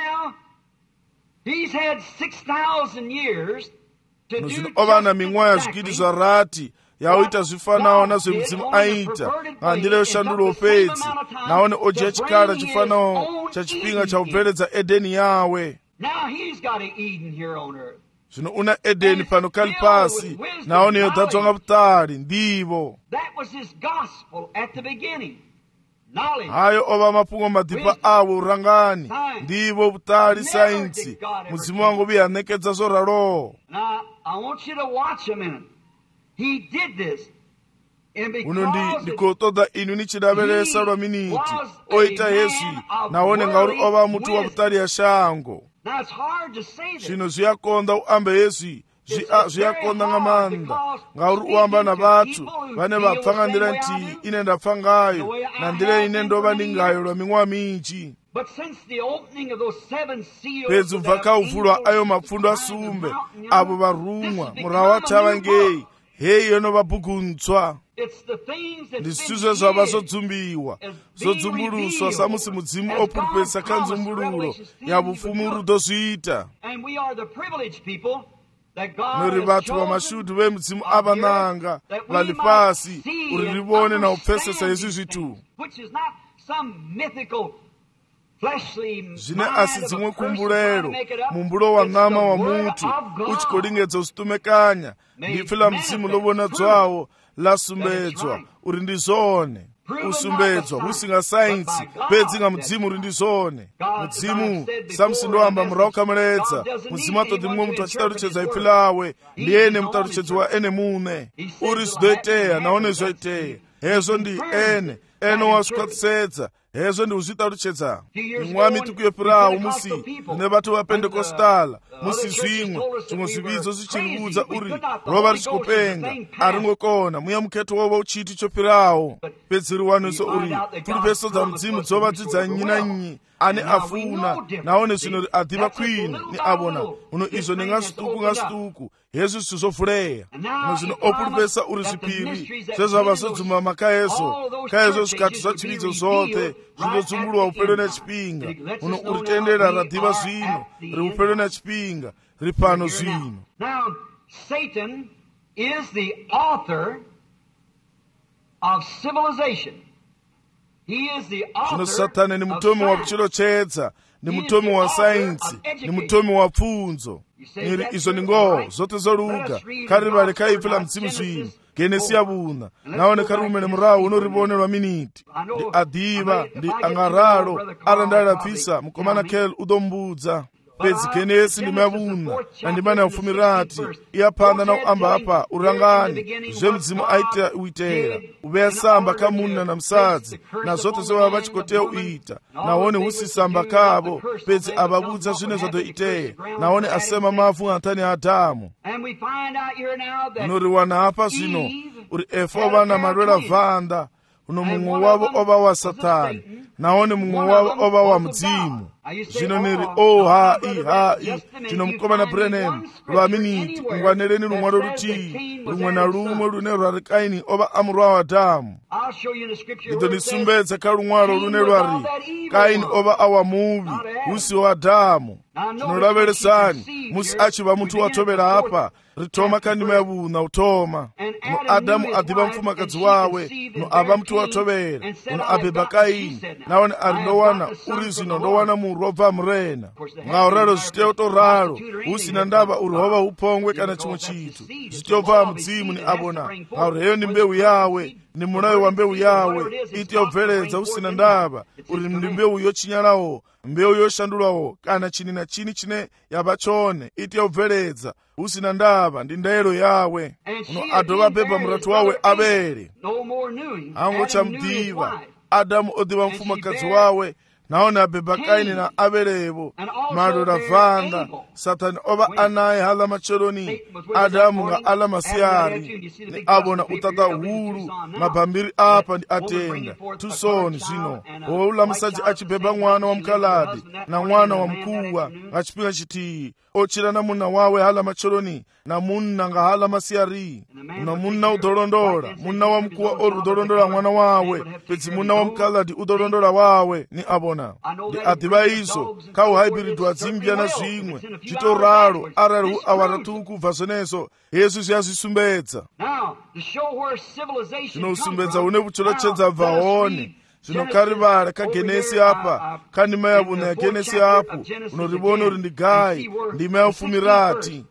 S3: Nozvino ovana ming'oya zvigidi zvarati yaoita zvifanawo nazve mudzimu aita ngandira yoshandulwa pedzi naone ojiya chikara chifanawo chachipinga chaubveredza Edeni yawe. Zvino una Edeni pano kali pasi naone yodadzwa nga vutali ndivo. Hayo ova mapungo madipa awo urangani ndivo vutali sainsi mudzimu wangu viyanekedza zoralowo. Uno ndikotoda inu nichidaveresa lwa miniti oita hezwi naone ngauri ova mutu wa vutali ya shango. Zvino zviyakonda uambe hezwi zviyakonda nga manda ngauri uamba na vatu vane vapfa nga ndira nti ine ndapfa ngayo na ndira ine ndova ndingayo lwa ming'oya minji. Pedzi ubva kauvulwa ayo mapfundo asumbe avo varumwa murawa watava ngei hei yonova bhukuntswa. Ndi zvithu zvava zodzumbiwa zodzumbulutswa samusi mudzimu opurupesa kanzumbululo ya vupfumi rudozviita. Nori vatu vamashudu vemudzimu avananga vali pasi uri rivone na upfesesa izvi zvitu zvine asi dzimwe kumbulero mumbulo wa nama wa mutu uchikolingedza usitumekanya ndipfi la mudzimu lovona dzwawo lasumbedzwa uri ndizvone usumbedzwa husinga sainsi pedzi nga mudzimu uri ndizvone. Mudzimu samusi ndoamba murawo kameredza mudzimu atoti mumwe mutu achitaruchedza ipfi lawe ndiene mutaruchedzi wa ene mune uri zvidoiteya naone zvoiteya hezvo ndi ene wasvikatisedza hezvo ndi uzvitaruchedza. Imwe mituku yopirawo musi ne vatu va Pentecostala musi zvimwe zvividzo zvichiriudza uri rova richikopenga aringokona muya muketo wova uchiti chopirawo pedzi riwaniso uri puripeso dza mudzimu dzova dzidzanyi nanyi ane afuna naone zvino adhiva kwini ni avona uno izvo ninga situku hezvi zvithu zvovuleya uno zvino opurupesa uri zvipiri zvezvava zodzumama kaezo zvikati zvachividzo zote zvinodzumbulwa upelo nechipinga uno uritendera radhiva zvino ri upelo nechipinga ri pano zvino.
S1: Now Satan is the author of civilization.
S3: zvino satani ni mutomi wa kuchilochedza, ni mutomi wa sainsi, ni mutomi wa pfunzo. Iri izo ni ngoho zote zoluga kari vale kaipfila mzimu zwino genesi yavuna naone kari umene murawu unoribonelwa miniti ndi adiva ndi angaralo alandalapisa mukomana kel udombudza pedzi genesi ndi mavuna na ndimene aufumirati iyaphanda na uamba apa urangani zve mzimu aita uitera ubeya samba kamuna na msadzi na zote zowava vachikoteya uita naone husisamba kavo pedzi avavudza zvine zvadoiteya naone asema mavu antani Adamu. Unoriwana apa zvino uri efa vana malwela vanda uno mumwe wavo ova wa Satani naone mumwe wavo ova wa mdzimu. Zvino niri hai tinomukomana Branham lwa miniti ungwaneleni lumwe lolutii lumwe na lumwe lune lwari Kaini ova amurwa wa Adamu. Idonisumbedza kalumwalo lune lwari Kaini ova awa muvi husi wa Adamu. Tinolavelesani musi achiva munthu watobera apa ritoma kandima yavuna utoma no Adamu adiva mfumakazi wawe no ava munthu watobera no abeba Kaini naone ari ndowana uri zvino ndowana murwa obva murena ngauralo zviteo toralo usina ndava uri hova upongwe kana chimwe chitu zvitobva mudzimu ni abona ngauri heyo ni mbeu yawe ni munayo wa mbeu yawe iti yobveledza usina ndava uri ndi mbeu yochinyalawo mbeu yoshandulawo kana chini na chini chine yava chone iti yobveledza usina ndava ndi ndayelo yawe uno adova beba muratu wawe Abele ango chamdiva Adamu odiva mfumakazi wawe naone abeba Kaini na Abelevo malwela vanda Satani ova anaye hala macheloni Adamu nga ala masiyari ni abona utata hulu mabambiri apa ndi atenga tusoni zvino woula musadzi achibeba mwana wa mkaladi na mwana wa mkuwa ngachipinga chitiyi ochira na muna wawe hala macheloni na munna nga hala masiyari na munna udolondola munna wa mkuwa oru udolondola mwana wawe pedzi munna wa mkaladi udolondola wawe ni abona ndi adiva izo kawu haibiridwa dzimbya na zvimwe chitoralo arali awaratu kubva zvenezo Yesu zviyazvisumbedza zvinosumbedza une vuchilochedza bvaone zvino karivara kagenesi apa kandima yavuna ya genesi apo unoribona uri ndi Gai ndima yaufumirati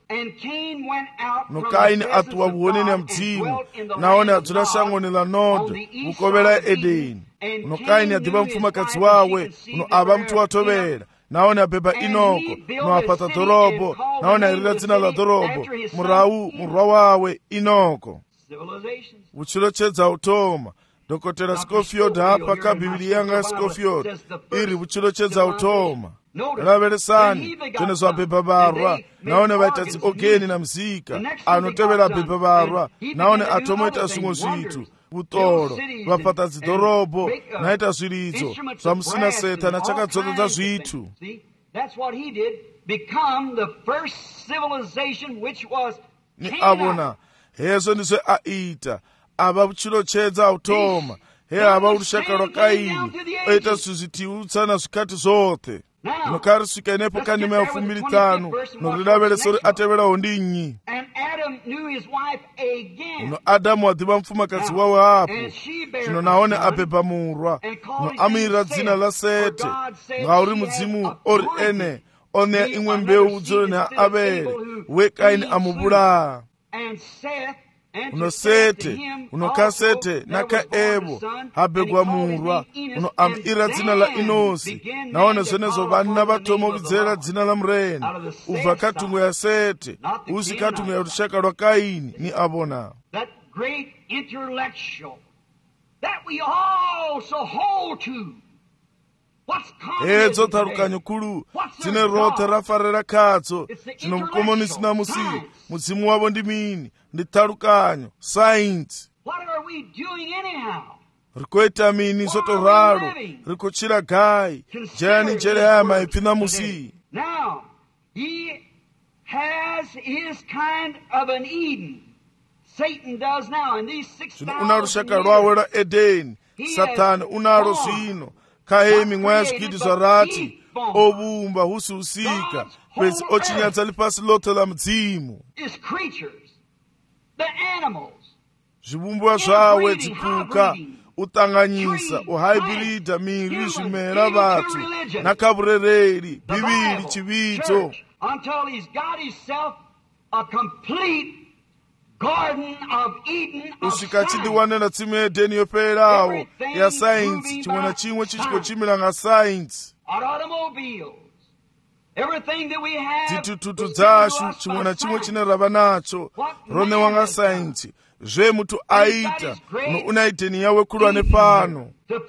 S3: no Kaini atuwa vuoneni ya mdzimu naone adzula shangoni la Nodo vukovela Edeni uno Kaini adiva mfumakazi wawe uno ava munthu watobera naone abeba Inoko no apata dorobo naone airira dzina la dorobo murwa wawe Inoko. Vuchilochedza utoma Dr. Scofield hapa ka Biblia yanga Scofield iri vuchilochedza utoma lavelesani tene zwabeba barwa naone vaitadzi ogeni na mzika anotevera beba barwa naone atomoita zvimwe zvitu utoro vapata dzidorobo naita zviridzo zvamusina seta na chakadzodza zvitu. Ni abona hezo ndizve aita ava vuchilochedza utoma he ava urushaka rwa Kaini oita zvizvitiutsa na zvikati zvote nokarisvika inepo kandima yaufumiri 5 norilavelesori ateverawo ndinyi uno Adamu adiva mfumakazi wawe apo zvino naone abeba murwa uno amirira dzina la Sete ngauri mudzimu ori ene oneya imwe mbeu udzolo na Abele weKaini amubulaa uno Sete uno kasete nakaevo habegwa murwa uno amira dzina la Inosi naone zvenezo vana vatomovidzera dzina la murena ubva katungo ya Sete usi katungo ya rushaka rwa Kaini ni abona edzo tarukanyo kulu dzine rothe rafarira katso zvino mukomonisi namusi mudzimu wavo ndi mini ndi tarukanyo sainzi rikuita mini sotoralo rikuchira Gai jani njere haya maipfi namusi. Zvino una rushaka rwawe rwa Edeni Satani unaro zvino kahemi mwaya zvikiti zvarati ovumba husi usika pedzi ochinyatsa lipasi lote la mdzimu zvibumbwa zvawe dzipuka utanganyisa uhaibirida miri zvimera vatu nakaburereri bibiri chividzo
S1: until he's got himself a complete garden of Eden of
S3: usvika chidiwanira tsime yedheni yoperawo yasainzi chimwe nachimwe chichikochimira nga sainzi
S1: automobiles. Everything that we have,
S3: dzitututu dzashu chimwe nachimwe chine rava nacho ronewa nga sainzi zvemutu aita uno unaidheni yawe kurwa nepano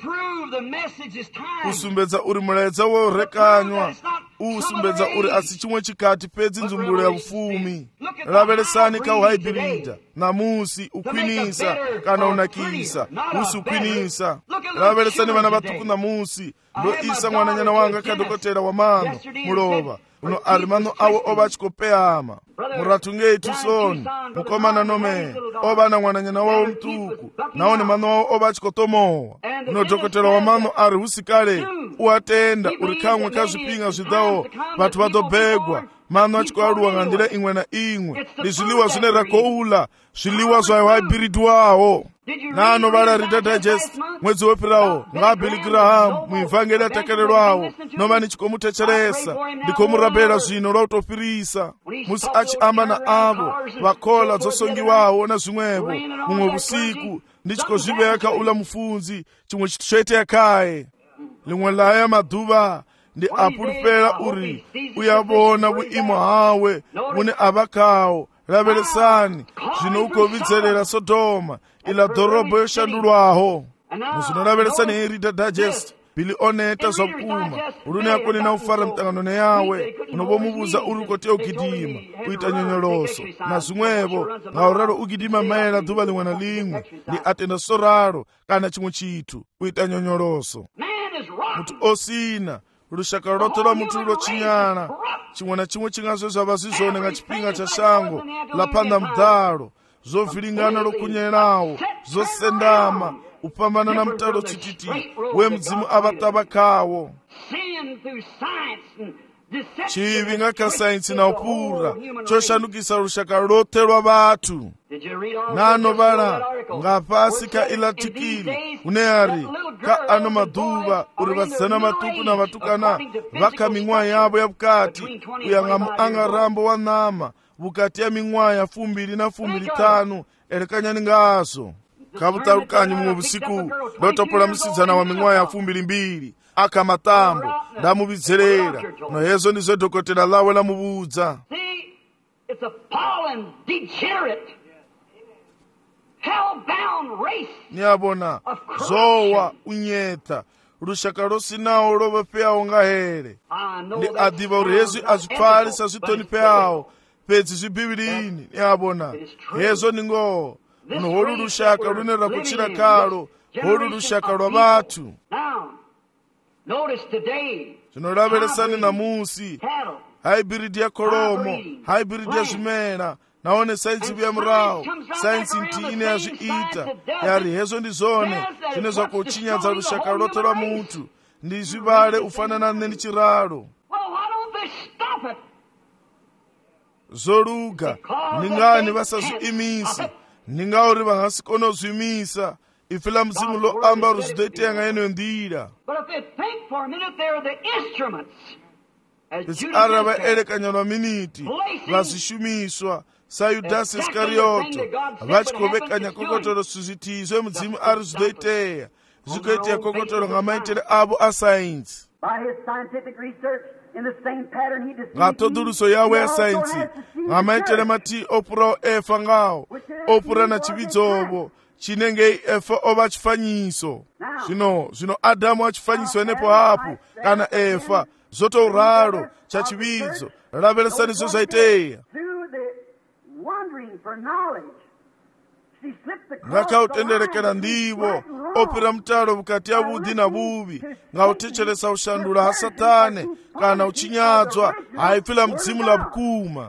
S3: usumbedza uri muraedza worekanywa usumbedza uri asi chimwe chikati pedzi nzumbulo ya ufumi raveresani kauhaibirida namusi ukwinisa kana unakisa usi ukwinisa raveresani vana vatuku namusi ndoisa mwananyana wanga kadokotera wa mano mulova uno ari mano awo ova achikopeyama muratunge itusoni mukomana nomene ova na mwananyana wawo mtuku naone mano wawo ova achikotomowa uno dhokotera wa mano ari husikale uatenda uri kamwe kazvipinga zvidzawo vatu vadobhegwa mano achikoaluwa nga ndira imwe na imwe ndi zviliwa zvine rakoula zviliwa zvaihaibhiridwawo nano vala Reader Digest mwedzi woperawo nga Billy Graham muivhangeri atakererwawo nomani chikomutecheresa ndikomurabhera zvino lwautopirisa musi achiamba na avo vakola dzosongiwawo na zvimwevo mumwe vusiku ndichikozviveka ula mufunzi chimwe chitu choite yakaye limwe laya madhuva ndi apuripera uri uyavona vuimo hawe mune avakawo raveresani zvino ukovidzerera Sodoma ila dhorobha yoshandulwaho muzvinoraveresani yeReader Digest Billy oneta zvakuma urune yakoni na ufara mutangano neyawe unovomuvuza uri kote ugidima kuita nyonyoloso na zvimwevo ngauraro ugidima maera dhuva limwe na limwe ndi atenda soraro kana chimwe chitu kuita nyonyoloso mutu osina rushaka rotera mutu rochinyana chimwe na chimwe chingazve zvava zvizvone nga chipinga cha shango lapanda mudharo zovhiringana rokunyerawo zosendama upambana na mutaro chititi wemudzimu avatavakawo chivi ngakasainsi na upura choshandukisa rushaka rote rwa vatu nano vala ngapasi ka ilatikili uneari ka ano madhuva uri vazana matuku na vatukana vaka ming'wa yavo yavukati uyanga muangarambo wa nama vukati ya ming'wa ya 2 na 5 erekanyani ngazo kavutarukanyi mumwe vusiku ndotopola musidzana wa ming'wa ya 2 aka matambo ndamuvidzerera nohezo ndizo dhokotera lawe lamuvudza niyabona zowa unyeta rushaka rosinawo rovapeyawo nga here ndi adhiva uri hezwi azvitwarisa zvitonipeyawo pedzi zvibhibirini niyabona hezo ningoho uno holu rushaka rune rakuchira kalo holu rushaka rwa vatu zvinoraveresani namusi haibhiridi ya kolomo haibhiridi ya zvimera naone sainzi vya murawo sainzi nti ine yazviita yari hezo ndizone zvine zvakuchinyadza rushaka rote rwa mutu ndi zvivale ufanana ne ndichiraro zoruga ningani vasazviimisi ningauri vangasikono-zvimisa ifila muzimu lo amba ruzidoitenga yeno ndira ara vaerekanyalwa miniti vazvishumiswa sayudhasi iskarioto vachikovekanya kokotoro suzvitizwe mudzimu ari zvidoiteya zvikoiteya kokotoro ngamaitere avo asainzi ngatoduruso yawe yasainzi ngamaitere mati opurawo efa ngawo opura na chividzovo chinenge efa ova chifanyiso zvino adhamu achifanyiswa nepo hapo kana efa zotouraro chachividzo raveresaniso zvaiteya ngakautenderekera ndivo opira mutaro vukati ya vudhi na vuvi ngautecheresa ushandura hasatane kana uchinyadzwa haipfila mudzimu la vukuma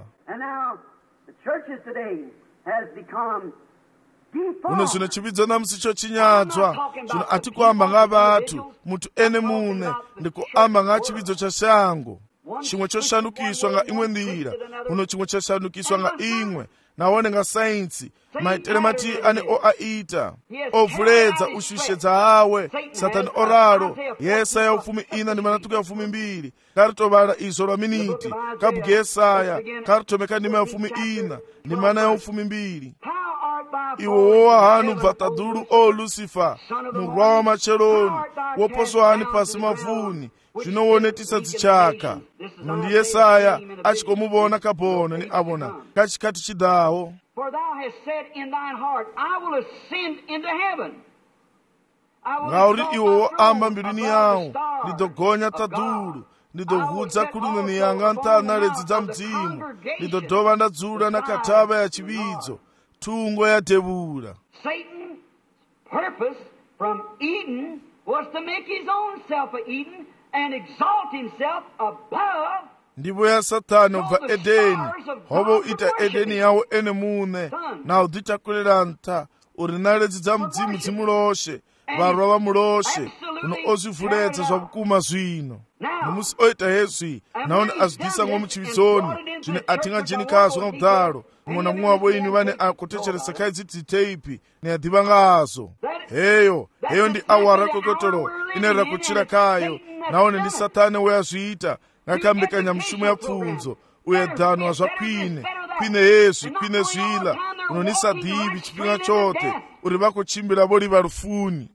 S3: uno zvino chividzo namusi chochinyadzwa zvino atikuamba nga vatu mutu ene mune ndikuamba nga chividzo cha shango chimwe choshandukiswa nga imwe ndira uno chimwe choshandukiswa nga imwe naone nga saintsi maitele mati ane o aita ovuledza ushushedza hawe satani oralo yesaya ufumi ina ndi manatuku ya ufumi mbiri karitovala izo lwa miniti kabuge yesaya karitomeka ndima ya ufumi ina ndi mana ya ufumi mbiri. Iwo wowahanu bvatadulu o Lucifer murwa wa macheloni woposwa hani pasi mavuni zvinowonetisa dzichaka. Mundi Yesaya achikomuvona kabono ni abona kachikati chidawo.
S1: For thou hast said in thine heart, I will ascend into heaven.
S3: Ngauri iwo amba mbirini yawo ndidogonya tadulu ndidohudza kulunoni yanga ntana ledzi dza mdzimu ndidodova ndadzula na katava ya chividzo tungo ya tebula.
S1: Satan's purpose from Eden was to make his own self a Eden and exalt himself above.
S3: Ndipo ya Satani obva Edeni hovo ita Edeni yawo ene mune na uditakulira nta uri naledzi dza mdzimu dzimuloshe varwa vamuloshe uno ozvivuledza zvavukuma zvino. Nomusi oita hezvi naone azvidisa ngwa muchivitsoni zvine atingajenikazo ngakudaro mumwe na mumwe wavo inu vane akutecheresa kaidzi titeipi neadiva ngazo. Heyo ndi awara kokotoro inoyera kuchira kayo naone ndi Satani weyazviita ngakambekanya mushumo ya pfunzo uye dhanwa zvakwine kwine hezvi kwine zvila unonisa dhivi chipinga chote uri vakuchimbira vori varufuni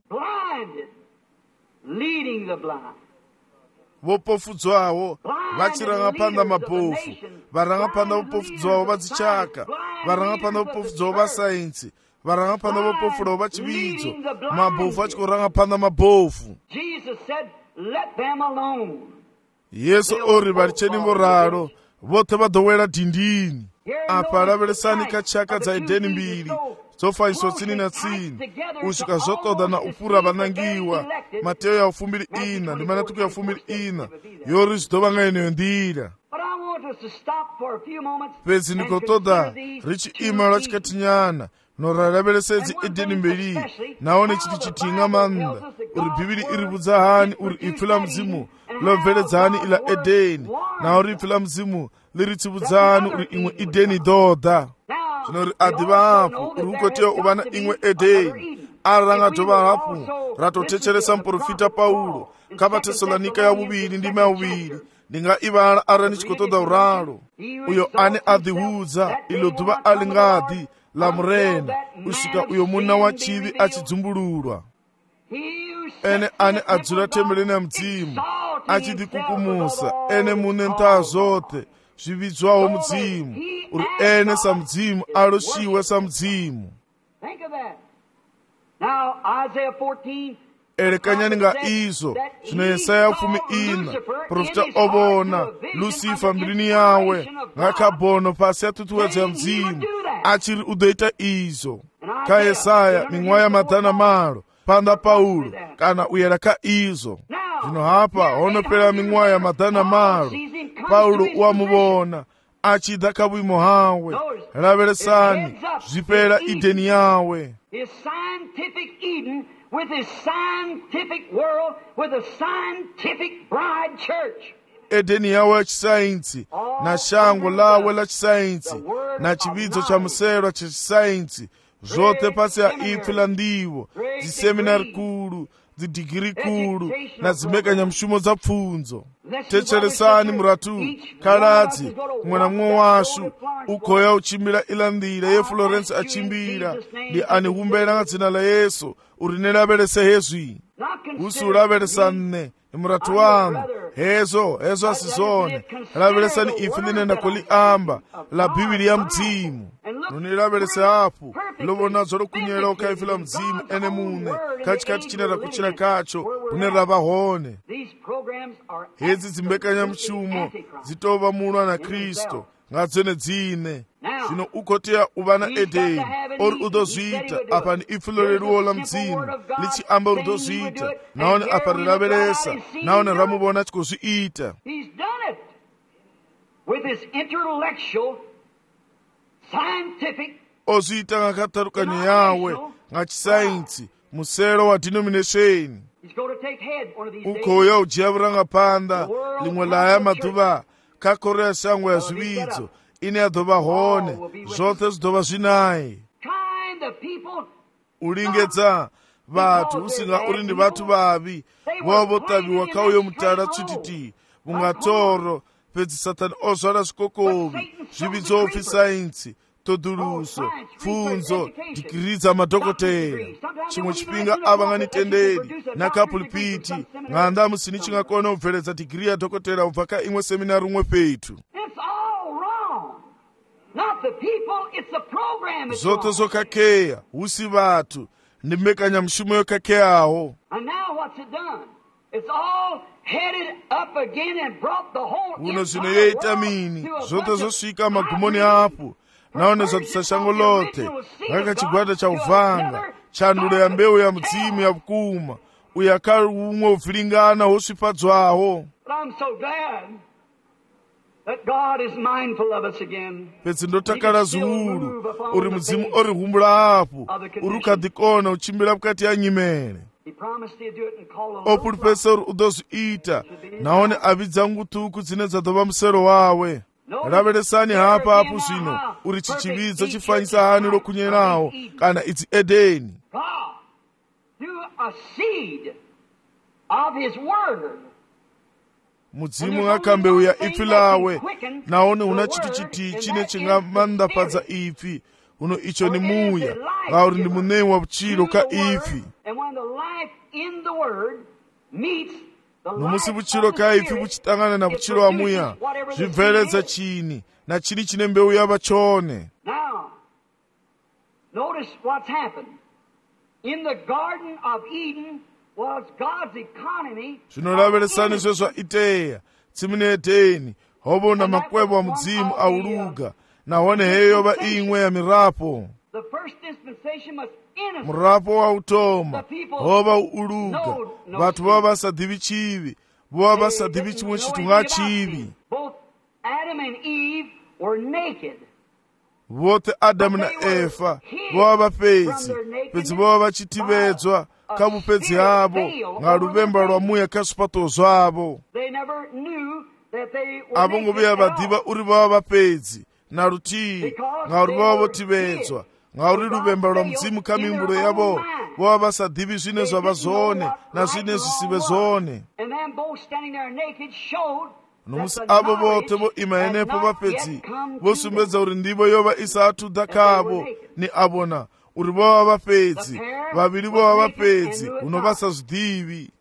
S3: vopofudzwawo vachirangapanda mapofu varangapanda vopofudzwawo vadzichaka varangapanda vopofudzwawo vasainsi varangapanda vopofurawo vachividzo mabofu achikorangapanda mabofu. Yesu ori varicheni voraro vote vadowera dhindini apa laveresani kachaka dza Edeni mbiri dzofanyiswa tsini na tsini usvika zvotoda na upura vanangiwa Mateyo ya ufumbiri ina ndi manatuku ya ufumbiri ina yori zvidova nga ineyo ndira. Pedzi ndikotoda richiima rachikatinyana noraraveresedzi Edeni mbiri naone chiti chitinga manda uri bhibiri iri budza hani uri ipfi la mzimu lobveledza hani ila Edeni na uri ipfi la mzimu liritsivudza hani uri imwe Edeni doda. Zvino ri adiva apo uri kukotewa uva na imwe Edeni aranga dhova hapo ratotecheresa muprofita Paulo kavatesalonika ya vuviri ndima ya vuviri ndingaivala arani chikotoda uralo uyo ane adihudza ilo dhuva alingadi la murena usvika uyo muna wa chivi achidzumbululwa. Ene ane adzula tembeleni ya mdzimu achidikukumusa ene mune ntaa zote zvividzwawo mudzimu uri ene sa mudzimu aloshiwe sa mudzimu. Erekanyani nga izo zvino Yesaya ufumi ina profita ovona Lucifer mbirini yawe ngakabono pasi ya tutuwedzo ya mdzimu achiri udoita izo ka Yesaya ming'wa ya madhana malo panda Paulo kana uyera ka izo. Zvino hapa honopera ming'wa ya madhana malo Paulo wamuvona achida kabuimo hawe laveresani zvipera Edeni yawe.
S1: His scientific Eden with his scientific world with a scientific bride church.
S3: Edeni yawe ya chisainsi na shango lawe la chisainsi na chividzo cha muserwa cha chisainsi zvote pasi ya ipfi la ndivo dziseminari kuru dzidigiri kuru na dzimekanya mushumo dza pfunzo. Techeresani muratu kaladzi mumwe na mumwe washu ukoya uchimbira ila ndira yeFlorence achimbira ndi anihumbera nga dzina la Yesu uri nelaverese hezwi usi ulaveresa nne imuratu wangu hezo asizone laveresani ifi ndinenda kuliamba la bhibili ya mdzimu nunilaverese apo lovona zolo kunyera ka ifi la mdzimu ene mune kachikati chinera kuchina kacho unera vahone. Hedzi dzimbekanya mushumo dzitova mulwa na Kristo ngadzone dzine zvino ukoteya uva na Edeni ori udozviita apa ni ipfi loreruwo la mdzimu lichiamba udozviita naone apa rilaveresa naone ramuvona chikozviita. Ozviita ngakatarukanyo yawe ngachisainsi musero wa denomination ukoya ujia vurangapanda limwe laya madhuva kakorera shango ya zvividzo ine a ḓo vha hone, zwoṱhe zwi ḓo vha zwi naye. U lingedza vhathu hu si nga uri ndi vhathu vhavhi, vho vho ṱavhiwa kha uyo mutala tswititi vhunga thoro, fhedzi Saṱani o zwala zwikokovhi zwi vhidzwa upfi saintsi, ṱhoḓuluso, pfunzo, digirii dza madokotela. Tshiṅwe tshifhinga a vha nga ni tendeli na kha pulpiti nga nnḓa musi ni tshi nga kona u bveledza digirii ya dokotela u bva kha iṅwe seminari iṅwe fhethu. Zwoṱhe zwo khakhea, hu si vhathu, ndi mbekanyamushumo yo khakheaho. Uno zwino yo ita mini? Zwoṱhe zwo swika magumoni hapo, nahone zwa ṱusa shango ḽoṱhe nga kha tshigwada tsha u vanga, tshandulo ya mbeu ya mudzimu ya vhukuma, u ya kha huṅwe u vilingana ho swifhadzwaho. Fhedzi ndo takala zwihulu uri mudzimu o ri humbula hafhu uri kha ḓi kona u tshimbila vhukati ha nyimele. O pulufhesa uri u ḓo zwi ita, nahone a vhidza nngu ṱhukhu dzine dza ḓo vha muselo wawe. Lavhelesani hafha hafhu zwino uri tshitshividzo tshi fanyisa hani lwo khunyelaho, kana idzi Edeni. Mudzimu nga kha mbeu ya ipfi lawe, nahone huna tshithu tshithihi tshine tshi nga mannḓafhadza ipfi. Uno icho ni muya, ngauri ndi muṋei wa vhutshilo kha ipfi. Nomusi vhutshilo kha ipfi vhu tshi ṱangana na vhutshilo ha muya, zwi bveledza chini na chini chine mbeu ya vha tshone.
S1: Notice what's happened. In the Garden of Eden was God's economy.
S3: Zvino lavhelesani zwe zwa itea tsimuni ya Edeni, ho vha na makwevho a mudzimu a u luga, nahone heyo yo vha iṅwe ya mirapo. Murapo wa u thoma ho vha u luga, vhathu vha vha sa ḓivhi tshivhi, vho vha sa ḓivhi tshiṅwe tshithu nga tshivhi. Vhoṱhe Adamu na Eva vho vha fhedzi, fhedzi vho vha tshi thivhedzwa kha vhufhedzi havho nga luvhemba lwa muya kha zwifhaṱuwo zwavho. A vho ngo vhuya vha ḓivha uri vho vha fhedzi na luthihi, ngauri vho vha vho thivhedzwa ngauri luvhemba lwa mudzimu kha mihumbulo yavho vho vha sa ḓivhi zwine zwa vha zwone na zwine zwi si vhe zwone. Nomusi avo vhoṱhe vho ima henefho vha fhedzi vho sumbedza uri ndivho yo vha i saathu ḓa khavho, ni a vhona uri vho vha vha fhedzi, vhavhili vho vha vha fhedzi, huno vha sa zwiḓivhi.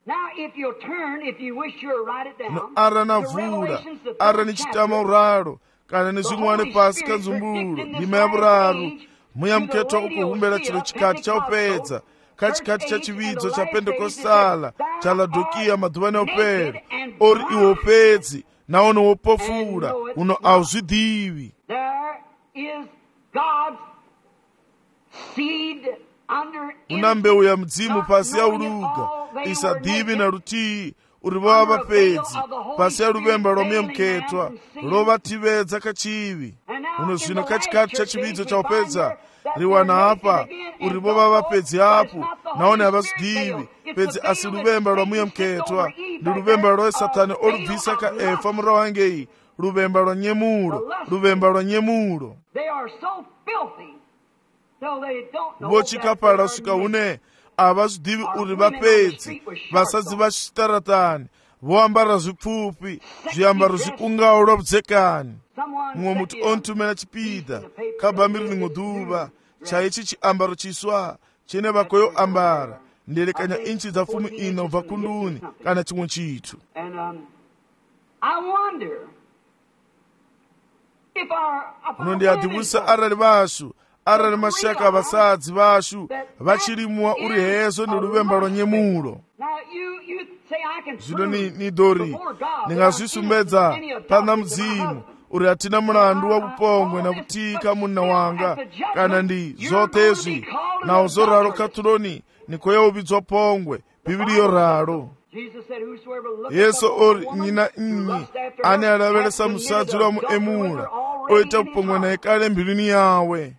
S3: No ara na vula, ara ni tshi tama u ralo, kana ni zwi ṅwale fhasi kha nzumbululo, ndima ya vhuraru, muya mukhetho u khou humbela tshilo tshikhathi tsha u fhedza kha tshikhathi tsha tshividzo tsha Pentekostala tsha Laodikia maḓuvhani a u fhela, ori iwe fhedzi nahone wo pofula, uno a u zwi ḓivhi. Una mbeu ya mudzimu fhasi ya u luga, i sa ḓivhi na luthihi uri vho vha vha fhedzi, fhasi ya luvhemba lwa muya mukhethwa lwo vha thivhedza kha tshivhi. Uno zwino kha tshikhathi tsha tshividzo tsha u fhedza ri wana hafha uri vho vha vha fhedzi hafhu, nahone a vha zwi ḓivhi, fhedzi a si luvhemba lwa muya mukhethwa, ndi luvhemba lwa Saṱani o lu bvisa kha Eva murahu hangei, luvhemba lwa nyemulo, luvhemba lwa nyemulo. Vho tshikafhala u swika hune a vha zwi ḓivhi uri vha fhedzi, vhasadzi vha tshiṱaratani, vho ambara zwipfufhi, zwiambaro zwi kungaho lwa vhudzekani. Muṅwe muthu o nthumela tshipiḓa kha bammbiri ḽiṅwe ḓuvha tsha itshi tshiambaro tshiswa tshine vha khou yo ambara, ndilekanya inchi dza 14 u bva khunduni kana tshiṅwe tshithu. Uno ndi a ḓivhusa arali vhashu, arali mashaka a vhasadzi vhashu vha tshi limuwa uri hezwo ndi luvhemba lwa nyemulo. Zwino ni ḓo ri ni nga zwi sumbedza phanḓa mudzimu uri athina mulandu wa vhupongwe na vhuthihi kha munna wanga, kana ndi zwoṱhe hezwi naho zwo ralo khathuloni ni khou ya u vhidzwa phongwe, Bivhili yo ralo. Yesu ori nnyi na nnyi ane a lavhelesa musadzi lwa muemula o ita vhupongwe naye kale mbiluni yawe.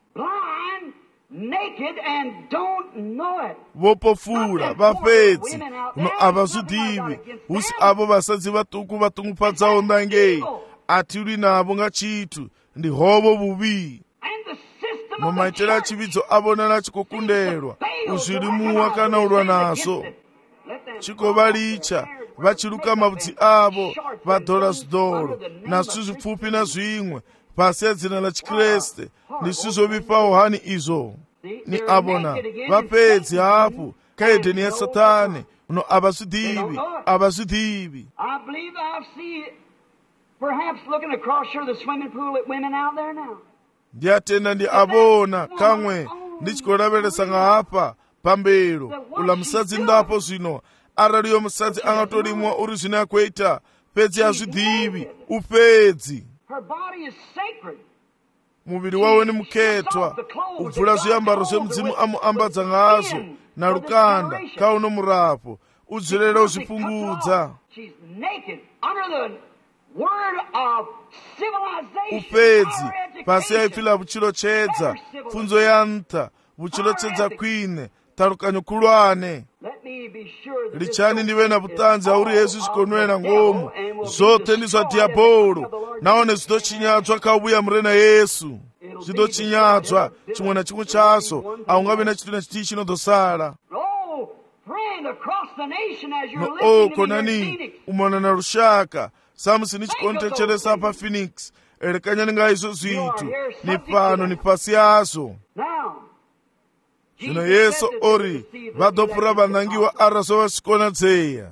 S3: Vho pofula vha fhedzi, no a vha zwi ḓivhi, hu si avho vhasadzi vhaṱuku vha ṱungufhadzaho nḓangei, a thi lwi navho nga tshithu, ndi hobo bubi
S1: And the system of the
S3: mumaitera
S1: church
S3: chividzo abonana chikukundelwa uzvilimuwa kana ulwa naso chikovalicha vachiluka mavudzi avo vadhora zvidhoro nasu zvipfupi na zvimwe pasi ya dzina la chikreste ndisizvo vipawo hani izvo ni avona vapedzi hapo kaedheni ya satani uno avazvidivi avazvidivi.
S1: I believe I've seen perhaps looking across here the swimming pool at women out there now.
S3: Ndiyatenda ndi avona kamwe ndichikoraveresa ngahapa pambero ula musadzi ndapo zvino araliyo musadzi angatolimwa uri zvino yakuita pedzi hazvidivi upedzi.
S1: Her body is sacred.
S3: Muviri wawe ni muketwa ubvula zviyambaro zvemudzimu amuambadza ngazvo na lukanda kauno murapo udzorera uzvipungudza.
S1: She's naked under the word of civilization.
S3: Upedzi pasi yaipfila vuchilotsedza pfunzo ya nta vuchilotsedza kwine tarukanyo kulwane. Lichani ndive na vutanzi auri Yesu chikonwena ngomu zote ndi zwa diabolo naone zitochinyadzwa kaubuya murena Yesu zitochinyadzwa chimwe na chimwe chaso aungabe na chitu na chiti chinodosala. No konani umona na rushaka samusi nichikontecheresa pa Phoenix elekanya nga izo zitu ni pano ni pasi yazo. Zvino Yesu ori vadopura vanangiwa araso vasikonadzeya.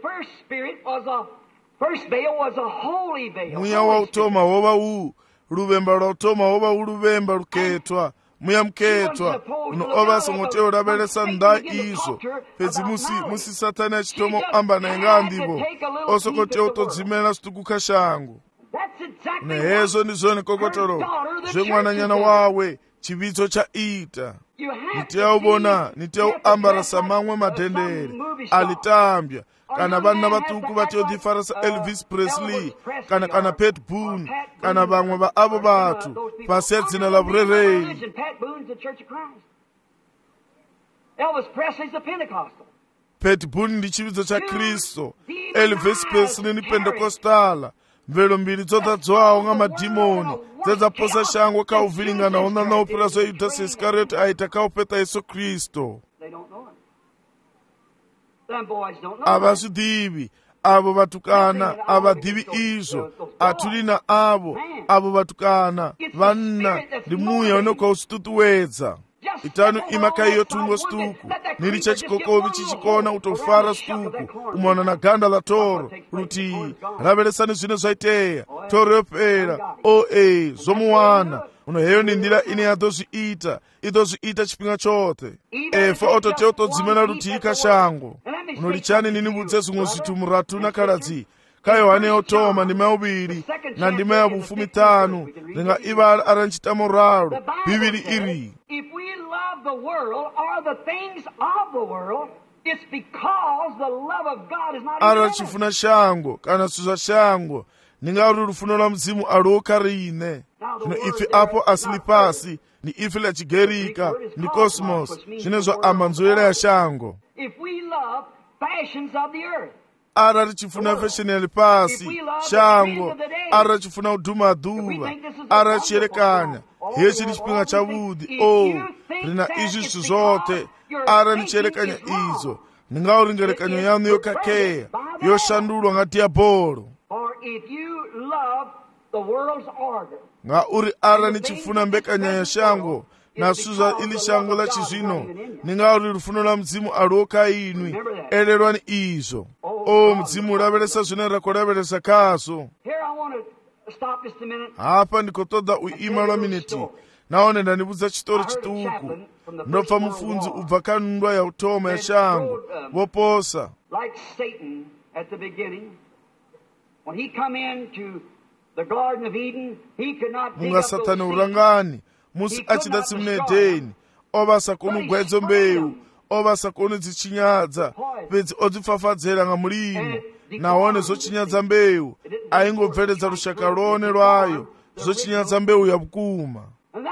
S3: Muya wa utoma wova u luvemba lwa utoma wova u luvemba luketwa muya muketwa uno ova songotewo lavelesa nda izo pedzi musi satani achitoma amba naenga ndivo osokotewo todzimela situkuka shangu. Nehezo ndizoni kokotoro zvemwananyana wawe chividzo chaita niteaubona niteauambara samamwe madhendere alitambya kana vana vatuku vatiodhifarisa Elvis Presley kana Pat Boone kana vamwe va avo vatu pasi ya dzina la vurereri. Pat Boone ndi chividzo cha Kristo, Elvis Presley ni Pentecostala. Mvelo mbiri dzodzadzo nga madimoni dzadzaposa shango kauvhiringana ona na opera zwa Yudasi Iskarioti aita kaupeta Yesu Kristo. Avazvidivi avo vatukana avadivi izvo atuli na avo vatukana vanna ndi muya unokausitutuwedza. Itanu imakaiyo tungo stuku nili chachikokovi chichikona utofara stuku umona na ganda la toro ruti ravelesani zvino zvaiteya toro yopera zomuwana uno heyo ni ndila ine idozviita chipinga chote efa otote otodzimena rutika shango uno lichani nini vudze zvimwe zvitu muratu na kaladzi kayohane otoma ndima yauviri na ndima ya vufumi tanu ndinga iva aranchita moralo bhibili iri.
S1: The world or the things of the world, it's because the love of God is not in
S3: ara chifuna shango kana suza shango ningauri rufuno la mzimu aluokarine. Zvino ifi apo asili pasi ni ifi la chigerika ni cosmos zvinezvo amanzoera ya shango.
S1: If we love fashions of the earth,
S3: ara richifuna fashion ya pasi shango ara richifuna udhumadhuva ara chiyerekanya yechi ni chipinga cha vudi rina izvi zvote ara nicherekanya izo ndingauringerekanyo yanu yokakeya yoshandulwa nga diabolo. Ngauri ara nichifuna mbekanya ya shango nasuza ili shango la chizvino ningauri rufuno la mzimu aluoka inwi elelwani izo mzimu ulavelesa zvino rakolavelesa kaso. Hapa ndikotoda uima lwa miniti naone ndanibudza chitori chituku ndopfa mufunzi ubva kanundwa ya utoma ya shango voposa.
S1: Like Satan at the beginning, when he come into the Garden of Eden, he could not dig up
S3: Satani
S1: those
S3: urangani musi achidatsi mune Edeni ovasa konu gwedzo mbeu ovasa konu dzichinyadza pedzi odzifafadzera nga mulimo naone zochinyadza mbeu aingobveledza rushaka rwone rwayo zochinyadza mbeu ya vukuma.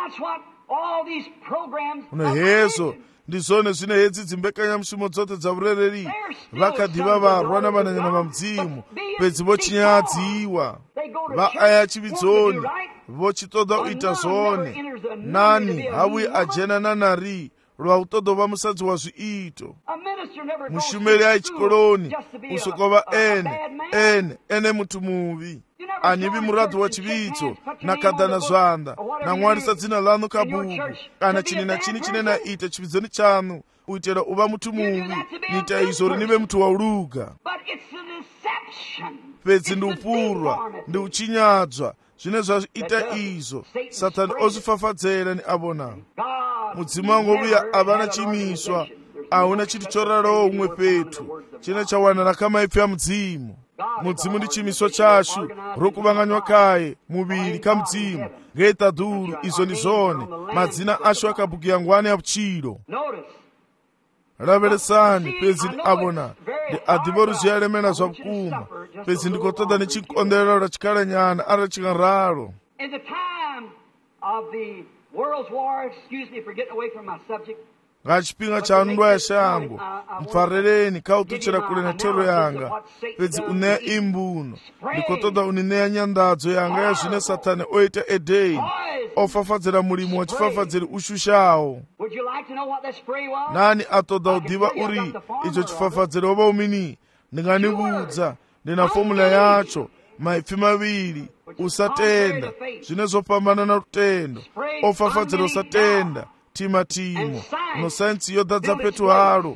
S3: Unehezo ndizone zvine hedzi dzimbekanya mushumo dzote dza vurereri vakadhiva varwa navananyana va mudzimu pedzi vochinyadziwa vaaya chividzoni vochitoda uita zvone nani hawi ajena nanari lwa utodo va musadzi wa zviito. Mushumeri aichikoloni usokova ene mutu muvi anivi muradhi wa chividzo nakadhana zvanda namwarisa dzina lanu kabhuku kana chini na chini chinena ita chividzoni chanu uitera uva mutu muvi niita izvo rinive mutu wauluga. Pedzi ndi upurwa ndi uchinyadzwa zvine zvaita izvo Satani ozvifafadzera ni avona. Mudzimu wangu uya havana chimiswa hauna chiti chorarawo umwe petu chine chawana rakamaipfa mudzimu. Mudzimu ndi chimiswa chashu rokuvanganywa kaye muviri kamudzimu ngeta dhuru izvo ndi zvone madzina ashu akabhuku yangwani yavuchiro. Raveresani pedzi ndi avona ndi adhivo ruzviyalemena zvakuma pedzi ndikotoda nechikondero rachikala nyana ari chikararo. Ngachipinga cha ndwa ya shangu mfareleni kautuchira kule na tero yanga pedzi uneya imbuno ndikotoda unineya nyandadzo yanga ya zvine Satani oita edeni ofafadzera mulimo wachifafadzeri ushushawo. Nani atoda udhiva uri icho chifafadzeri wava umini ndinganivudza ndina fomula yacho maipfi maviri usatenda zvine zopambana na rutendo ofafadzera usatenda timatimo nosainsi yodhadza petu haro.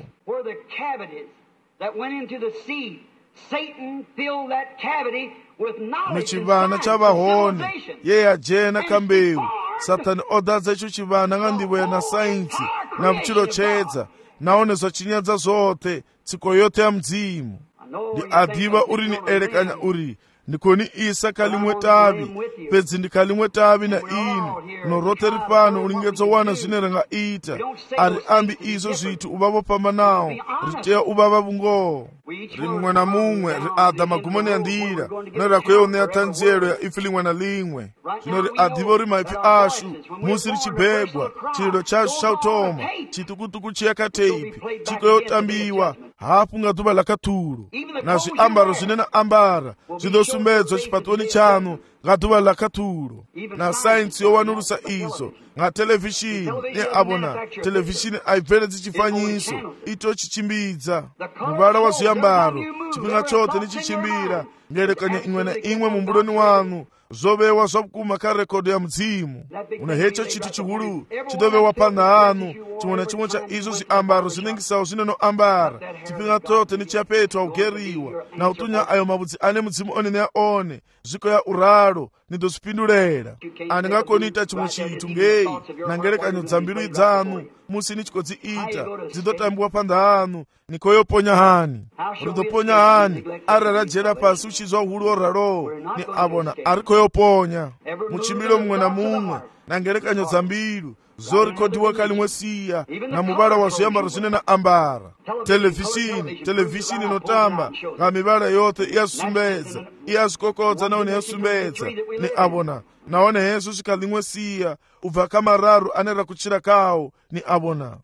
S3: Muchivana chavahoni yeye ajena kambewu Satani odhadza icho chivana ngandivo yana sainsi na vuchirochedza naone zvachinyadza zvote tsiko yote ya mudzimu. Ndi adhiva uri ni elekanya uri ndikoni isa kalimwe tavi pedzi ndikalimwe tavi na inu norote ripano ulingetsowana zvine ringaita ari ambi izvo zvitu uvavo pambanawo riteya uvava vungoho. Rimwe na mumwe ri adha magumoni ya ndira norakweyo neya tanzero ya ifi limwe na limwe zvino ri adhivo ri maipfi ashu musi richibhegwa chiriro chashu chautoma chitukutuku chiyakateipi chikoyotambiwa hapu nga dhuva lakaturo na zviambaro zvine na ambara zvidosumbedzwa chipatoni chanu nga dhuva lakaturo na sainsi yowanurusa izvo nga televhishini ne avona televhishini aibveredzi chifanyiso ito chichimbidza muvala wa zviambaro chipinga chote nichichimbira ngerekanya imwe na imwe mumbuloni wanu zovewa zvakukuma karekodo ya mudzimu. Una hecho chiti chihulu chidovewa pana anu chimwe na chimwe cha izvo zviambaro zvinengisawo zvinenoambara chipinga chote nichiyapetwa ugeriwa na utunya ayo mavudzi ane mudzimu one neaone zviko ya uralo nidozvipindulera. Andingakoniita chimwe chitu ngei na ngerekanyo dzambiru dzanu musi nichikodziita dzidotambiwa panda anu nikoyoponya hani ridoponya hani ari rajera pasi uchizwa hulu oralowo ni avona ari koyoponya muchimbiro mumwe na mumwe na ngerekanyo dzambiru zorikodiwa kalimwe siya na muvala wa zviambaro zvine na ambara. Televhishini inotamba nga mivala yote iyasumbedza iyazvikokodza naone yasumbedza ni avona naone hezvo zvikalimwe siya ubva kamararu ane rakuchira kawo ni avona.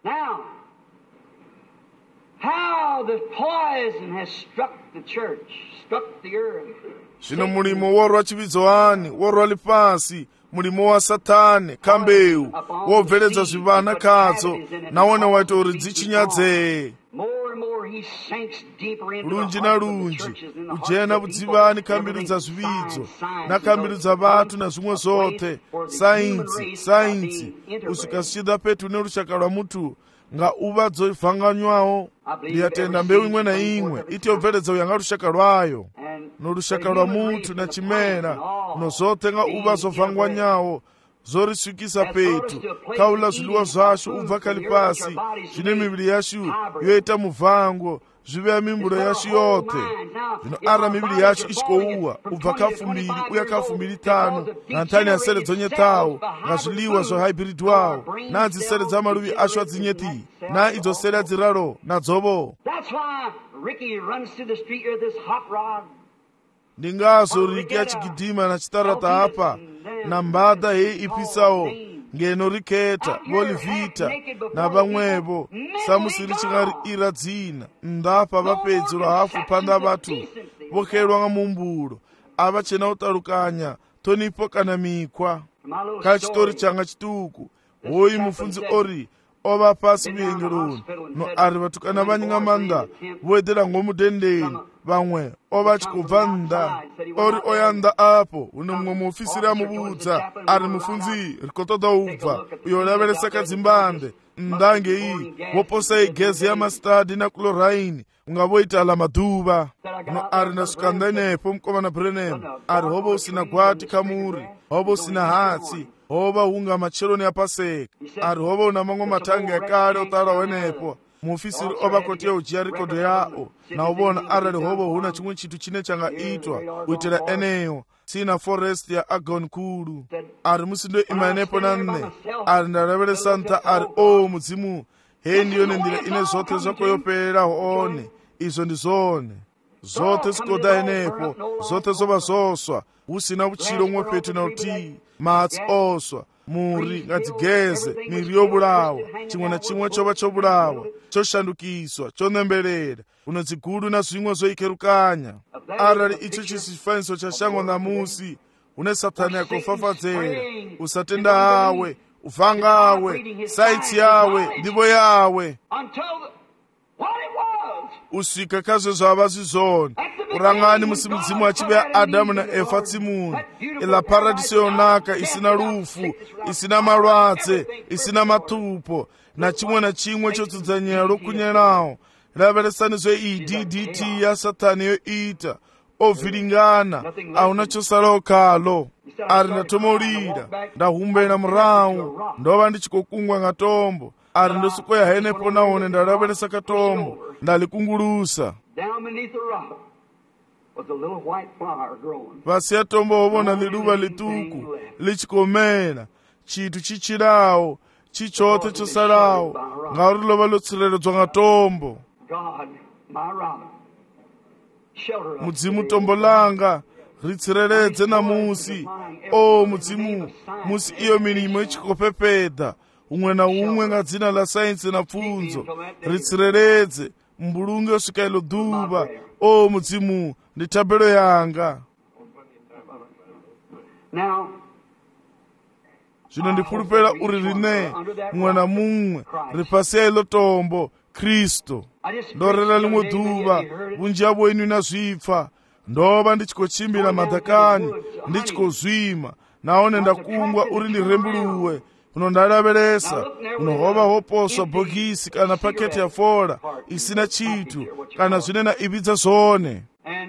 S1: How the poison has struck the church, struck the earth.
S3: Zvino mulimo worwa chividzo ani worwa lipasi mulimo wa Satani kambewu wobveredza zvivana kadzo naone waita uri dzichinyadzee. Lunji na lunji ujena vudzivani kambiru dza zvividzo na kambiru dza vatu na zvimwe zvote sainsi usvika zvichida petu nerushaka rwa mutu nga uva dzovhanganywawo. Ndiyatenda mbeu imwe na imwe iti yobveredza uyanga rushaka rwayo norushaka rwa mutu na chimera nozote nga uva zovhangwanyawo zorisvikisa petu kaula zviluwa zvashu ubva kali pasi zvine miviri yashu yoita muvhango zviveya mimbulo yashu yote. Zvino ara miviri yashu ichikouwa ubva kafumbiri uya kafumbiri tano na ntani ya sere dzonyetawo nga zviliwa zvohybridwawo nadzi sere dzamaruvi ashu adzinyeti na idzo sere adziraro nadzovo. Ndingazo Riki achigidhima na chitarata apa na mbada hei ipisawo ngeno riketa volivhita na vamwevo samusiri chingari ira dzina ndapa vapedzi lwa hafu panda vatu vokerwa nga mumbulo ava chena utarukanya tonipo kana mikwa. Kachitori changa chituku woyi mufunzi ori ova pasi kuyengeroni no ari vatukana vanyinga manda voedera ngomudendeni vamwe ova chikubva nda ori oyanda apo une mumwe muofisiri amuvudza ari mufunzi rikotoda ubva uyo laveresa kadzimbande ndange iyi voposa igezi yamastadi nakuloraini ungavoita ala maduva no ari ndasukanda nepo mukomana Branham ari hova usina gwati kamuri hova usina hatsi hova hunga macheroni apaseka ari hova una mamwe matanga ekale otara wenepo muofisiri ova koti yaujiya rikodo yao nauvona arali hova huna chimwe chitu chine changaitwa uitira eneyo sina forest ya Agon kulu ari musindo imanepo nanne ari ndalaveresa nta ari mudzimu hei ndiyo nendira ine zote zokoyopereraho one izo ndizone zote zikoda enepo zote zova zoswa usina buchiro umwe petu na uti matsi oswa muri ngadzigeze miri yobulawa chimwe na chimwe chova chobulawa choshandukiswa chonemberera unodzigulu na zvimwe zoikerukanya arali icho chisifaniso chashango namusi une satani yakofafadzera usatenda hawe uvanga hawe saitsi yawe ndivo yawe usvika kazvo zvava zvizvona kurangani musi mudzimu achiveya Adamu naEfa tsimuni ila paradisi yonaka isina rufu isina malwadze isina matupo na chimwe na chimwe chotudzanyira rokunyerawo laveresani zveiddt ya satani yoita ovhiringana auna chosarawo kalo ari ndatomorira ndahumbera murawu ndova ndichikokungwa ngatombo ari ndosikoya henepo naone ndalaveresa katombo ndalikungulusa pasi ya tombo wovona liduva lituku lichikomera chitu chichirawo chichote chosarawo ngauri lova lotsireredzwa ngatombo mudzimu tombo langa ritsireredze namusi mudzimu musi iyo milimo ichikopepedha umwe na umwe ngadzina la sainsi na pfunzo ritsireredze mbulungu yosvika ilo duva mudzimu ndi tabelo yanga zvino ndipurupera uri rine mumwe na mumwe ripasi ya ilo tombo Kristu ndorera limwe duva vunji yavo inu inazvipfa ndova ndichikochimbira madhakani ndichikozvima naone ndakungwa uri ndirembuluwe unondalaveresa unohova hoposwa bhokisi kana paketi ya fora isina chitu kana zvine na ibidza zvone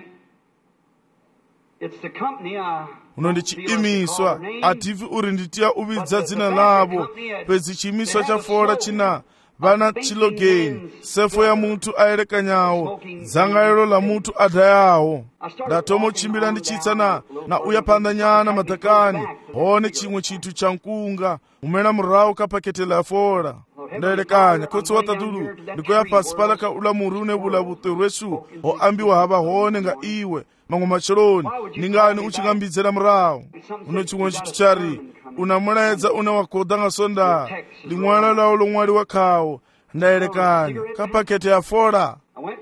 S3: unondichiimiswa ativi uri nditiya uvidza dzina lavo pedzi chiimiswa cha fora china vana chilogeni sefo ya mutu aerekanyawo dzangairo la mutu adhayawo ndatomochimbira ndichitsana na uya pandanyana madhakani hone chimwe chitu chankunga umena murawo kapaketela ya fora ndaerekanya kotsi watadulu ndikoya pasi palaka ulamuri unevula vuto rwesu hoambiwa hava hone nga iwe mamwe macheloni ningani uchingambidzera murawo uno chimwe chitu chari unamulaedza una wakoda ngasonda limwana lawo lomwali wakhawo ndaerekanya kapakete ya fora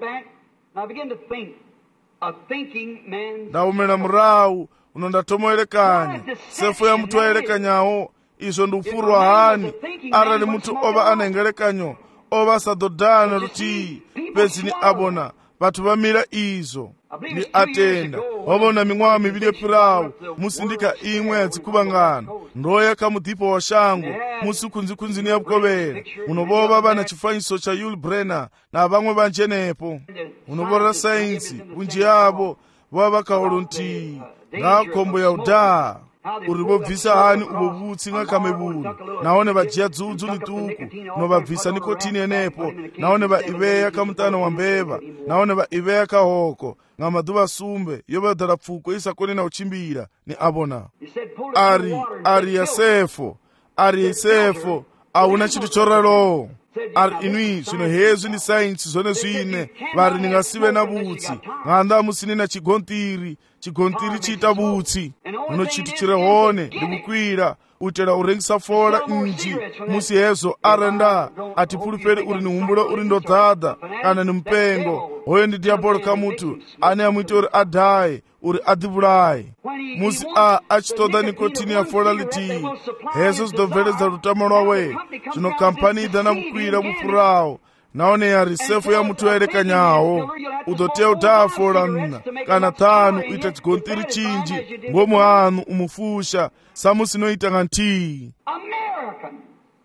S3: ndaumela murawu uno ndatomoerekanya sefo ya mutu aerekanyawo izvo ndupfurwa hani arali mutu ova anengerekanyo ova sadodhana rutii pedzini abona vatu vamira izvo ndi atenda wavona ming'wawa miviri yepirawu musindika imwe yadzikuvangano ndoya kamudhipo wa shango musi kunzikunzini yavukovera unovova vana chifanyiso cha Yul Brynner na vamwe vanjenepo unovorera sainsi vunji yavo vova vakaolo ntii ngakombo ya udhaa uri vobvisa hani uvo vutsi ng'akamevunu naone vajiya dzudzu lituku novabvisa nikotini enepo naone vaiveya kamutana wa mbeva naone vaiveya kahoko ng'amaduva sumbe yovadhara pfuko isakoni na uchimbira ni avona ari yasefo auna chitu choralowo ari inwi zvino hezvi ni sainsi zvone zvine vari ningasive na vutsi ng'anda musini na chigontiri chiita vutsi uno chitu chiri hone ndikukwira utera urengisa fora nji musi hezvo arenda atipuruperi uri ni humbulo uri ndodhadha kana ni mupengo hoyo ndi diabolo ka mutu ane amuita uri adhaye uri adhivulaye. Musi achitoda nikotini ya fola litiyi, hezvo zvidobveredza lutamo lwawe. Zvino kampani idha nabukwira bupfurawo naone yari sefu ya mutu waerekanyawo. Udotea udhaa fola 4 kana 5 uita chigontiri chinji ngomu hanu umufusha samusi noita ngantii.
S1: American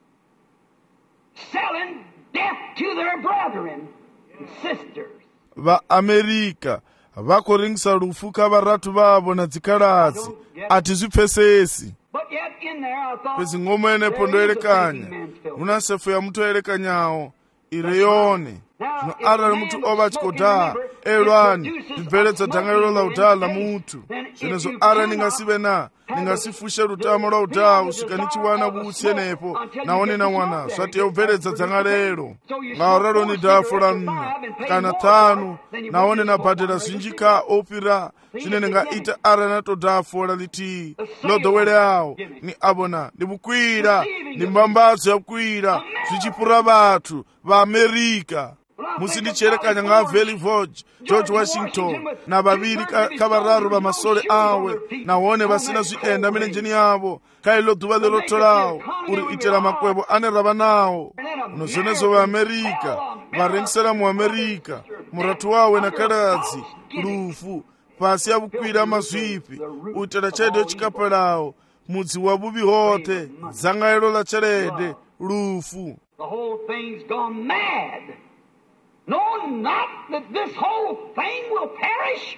S1: selling death to their brethren and sisters.
S3: VaAmerika vakoringisa rufu kavaratu vavo nadzikaladzi atizvipfesesi. Pezi ngoma yenepo ndoerekanya muna sefu ya mutu waerekanyawo ireyone. Zvino arali mutu ova achikodhaa elwani zvibveredza dhangariro laudhaa la mutu. Zvinezvo ara ningasifushe rutamo lwaudhaa usvika nichiwana butsi yenepo naone nawana zvatiya ubveredza dhangariro. Ngauraro ni dhaa fola 4 kana 5 naone nabhadhera zvinjika opira zvine ningaita ara natodhaa fola litiyi lodhowere awo ni abona ndibukwira ndimbambadzo yabukwira zvichipura vatu vaAmerika. Musindicherekanya ngaValley Forge, George Washington na vaviri kavararu vamasole awe naone vasina zvienda milenjeni yavo kailo dhuva leroto lawo uri itera makwebo ane rava nawo. Unozvonezo vaAmerika varengisera muAmerika muratu wawe nakaladzi rufu pasi yabukwira mazvipi utera chedo chikapalawo mudzi wabuvi hote dzangairo la cherede rufu.
S1: The whole thing's gone mad. Know not that this whole thing will perish.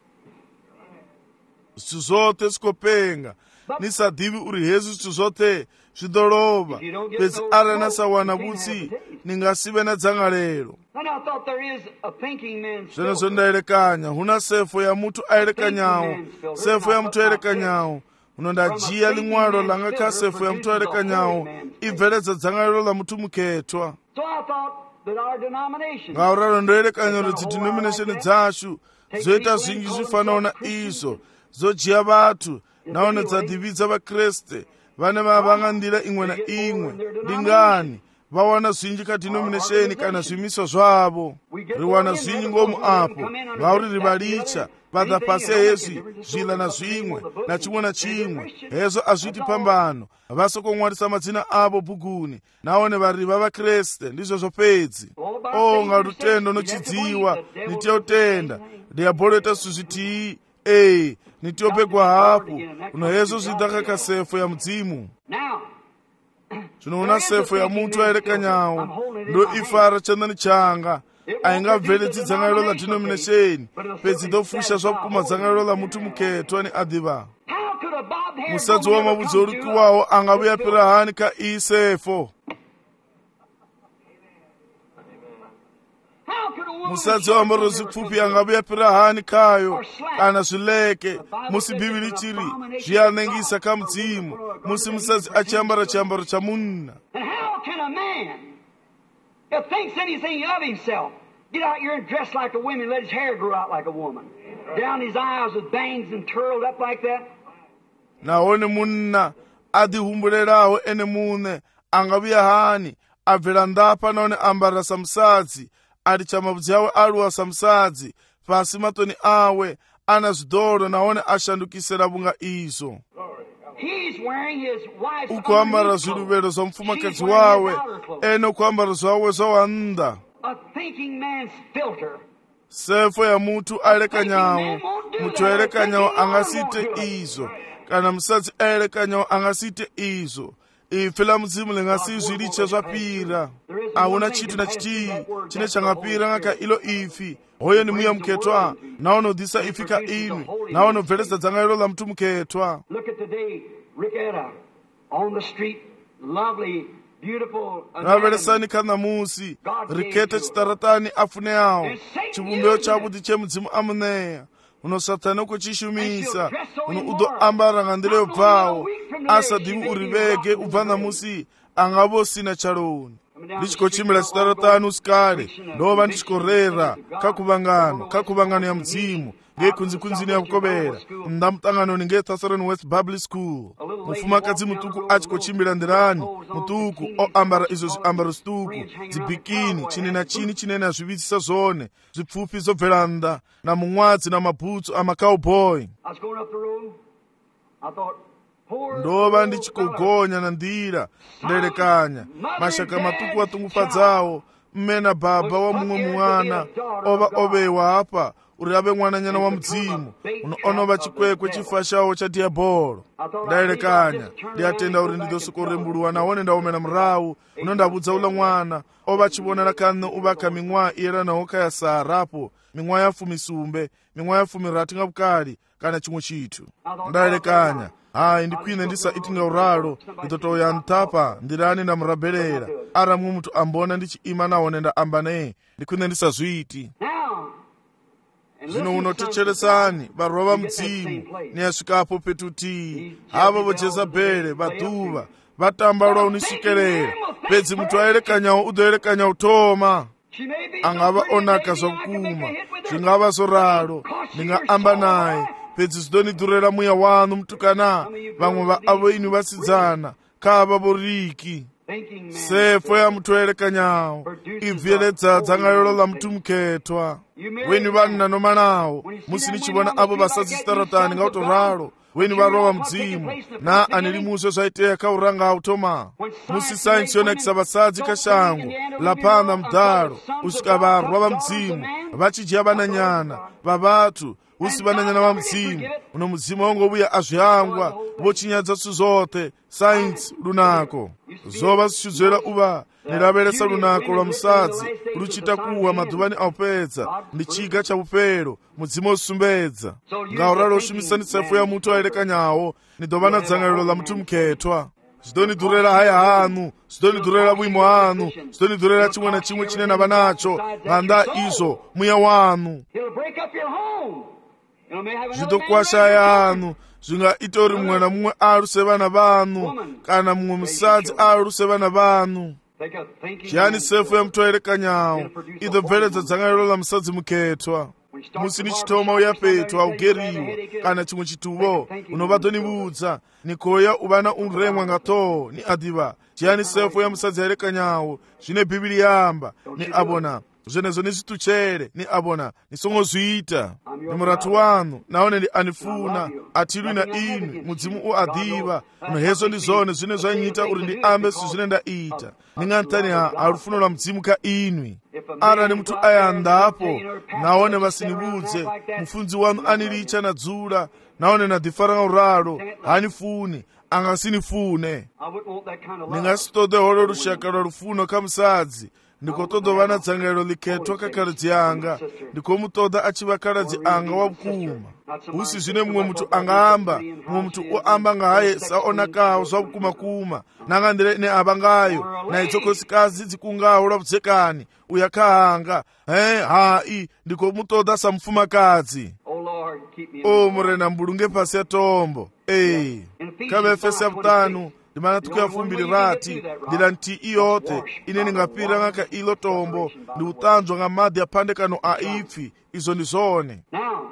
S3: Zvithu zvote zvikopenga nisadivi uri hezvi zvithu zvote zvidolova pezi ara nasawana butsi ningasive nadzangalero. Zvenezvo ndaerekanya huna sefo ya mutu aerekanyawo. Sefo ya mutu aerekanyawo unondajiya limwalo langa ka sefo ya mutu aerekanyawo ibveredza dzangalero la mutu muketwa. Ngauraro ndoerekanya kuti denomination dzashu zoita zvinji zvifanawo na izvo zojiya vatu naone dzadhividza vakreste vane vavangandira imwe na imwe. Ndingani vawana zvinji kadenomination kana zvimiso zvavo riwana zvinji ngomu apo ngauri rivalicha vadha pasi hezvi zvila na zvimwe na chimwe na chimwe. Hezvo azviti pambano vasokomwarisa madzina avo bhuguni naone vari vavakreste ndizvo zvopedzi. Nga rutendo nochidziwa nitiotenda diabolo ita suzvitiyi nitiopegwa hapo uno hezvo zvidhaka kasefo ya mudzimu. Zvinoona sefo ya mutu aerekanyawo ndo ifara chandani changa aingabveledzi dzangaliro la denomination pedzi ndofusha zvakukuma dzangaliro la mutu muketwa ni adhiva. Musadzi wa mabudzi orikuwawo angabuya pira hani ka isefo. Musadzi wa marozi pfupi angabuya pira hani kayo kana zvileke musi bhibhiri chiri zviyanengisa ka mudzimu musi musadzi achiambara chiambaro cha munna.
S1: If thinks anything of himself, get out here and dress like a woman, let his hair grow out like a woman, down his eyes with bangs and curled up like that.
S3: Naone munna adihumburerawo ene mune angabuya hani abvela ndapa naone ambara samsadzi adi chamabudzi awe aluwa samsadzi pasi matoni awe ana zvidoro naone ashandukisira bunga izo. Ukuambara zviruvero zvomupfumakadzi wawe ene ukuambara zvawe zvawanda. Sefo ya mutu aerekanyawo mutu aerekanyawo angasite izo kana musadzi aerekanyawo angasite izo. Ife la mudzimu lingasizvilicha zvapira hauna chitu na chitiyi chine changapira ngaka ilo ifi. Hoyo ni muya muketwa naonodhisa ifi ka inu naonobveredza dzangaliro la mutu muketwa. Naveresani kana musi rikete chitaratani afune yawo chivumbeo chabudi chemudzimu amuneya uno satani ukuchishumisa uno udo ambara ngandire yobvawo asadivi urivege ubva namusi angavosina charoni. Ndichikochimira chitaratani usikare ndova ndichikorera kakuvangano ya mudzimu ngekunzikunzini ya kukobera ndamutangano nge Thatharon West Bible School. Mufumakazi mutuku achikochimbira ndirani mutuku ambara izo ziambaro situku zibikini chinena chini chinena zvivitsisa zvone zvipfupi zobveranda na mumwadzi na mabhutsu amacowboy. Ndova ndichikogonya na ndira nderekanya mashaka matuku watungufadzawo mmena baba wa mumwe mwana ova ovewa apa uri ave mwananyana wa mudzimu unova chikwekwe chifashawo cha diabolo. Ndaerekanya ndiatenda uri ndidosokorembuluwa nawone ndaomena murawu unondabudza ula mwana ova chivonera kano uvaka ming'wa iyeranawo kaya sarapo ming'wa ya 10 sumbe ming'wa ya 10 nga bukali kana chimwe chithu. Ndaerekanya hayi ndikwine ndisaitinga uralo nditotoya ntapa ndirani ndamurabherera ara mumwe munthu ambona ndichiima nawone ndaamba naye ndikwine ndisazwiti. Zvino unotecheresani varwa va mudzimu niyasvikapo petuti hava vo Jezabhele vaduva vatamba lwa unishikerera pedzi munthu aerekanyawo udoerekanya utoma angava onaka zvakukuma zvingava zoralo ndingaamba naye pedzi zvidonidhurera mweya wanu mutukana vamwe va avo inu vasidzana kava voriki sefo ya munthu aerekanyawo ibvyeledza dzangalelo la munthu mukhetwa weni vanhu nanomanawo musinichivona avo vasadzisitaratani nga utoralo weni varwa va mudzimu na anilimuswe zvaiteya kauranga utoma musisainsionekisa vasadzi kashango lapanda mudhalo usvika varwa va mudzimu vachidya vananyana vavatu usi vananyana va mudzimu uno mudzimu wangovuya azvihangwa vochinyadza su zote sainsi lunako zova zichidzwera uva niraveresa lunako lwa musadzi ruchita kuwa madhuvani aupedza ndi chiga cha upero mudzimu osumbedza ngauralo oshumisani sefo ya munthu aerekanyawo nidova na dzangalelo la munthu mukhetwa zvidonidhurera haya hanu zvidonidhurera buimo hanu zvidonidhurera chimwe na chimwe chinena vanacho nganda izvo mweya wanu zvidokwashaya hanu zvingaita uri mumwe na mumwe aruse vana vanu kana mumwe musadzi aruse vana vanu. Chiyani sefo ya munthu aerekanyawo idobveledza dzangalelo la musadzi mukhetwa musinichitoma uyapetwa ugeriwa kana chimwe chituvo unovadonivudza nikoya uvana unremwa ngatowo ni adiva. Chiyani sefo ya musadzi aerekanyawo zvine bhibhiri yamba ni abona zvenezo nizvituchere ni abona nisongozviita ni muratu wanu naone ndi anifuna atilwi na inu mudzimu uadiva unohezo ndi zone zvine zvanyita uri ndi ambe su zvine ndaita ning'antani harufuno lwa mudzimu ka inwi ara ni munthu ayandapo naone vasinivudze mufunzi wanu anilicha na dzula naone na difara nga uralo hanifuni angasinifune ningasitode holo rushaka lwa rufuno ka musadzi ndikotodo vana dzangalelo likhetwa kakaladzi anga ndikomutoda achiva kaladzi anga wavukuma usi zvine mumwe munthu angaamba mumwe munthu oamba ngaye saonakawo zvavukumakuma nangandire ine ava ngayo naitsokosikazi dzikungawo lwavudzekani uyakahanga hai ndikomutoda samufumakadzi o murena mbulunge pasi ya tombo kavefesi ya 5 ndimana tukuyafumbiri rati ndila nti iyote ine ningapira ngaka ilo tombo ndi utanzwa nga madhi apandekano a ipfi izo ndi zone.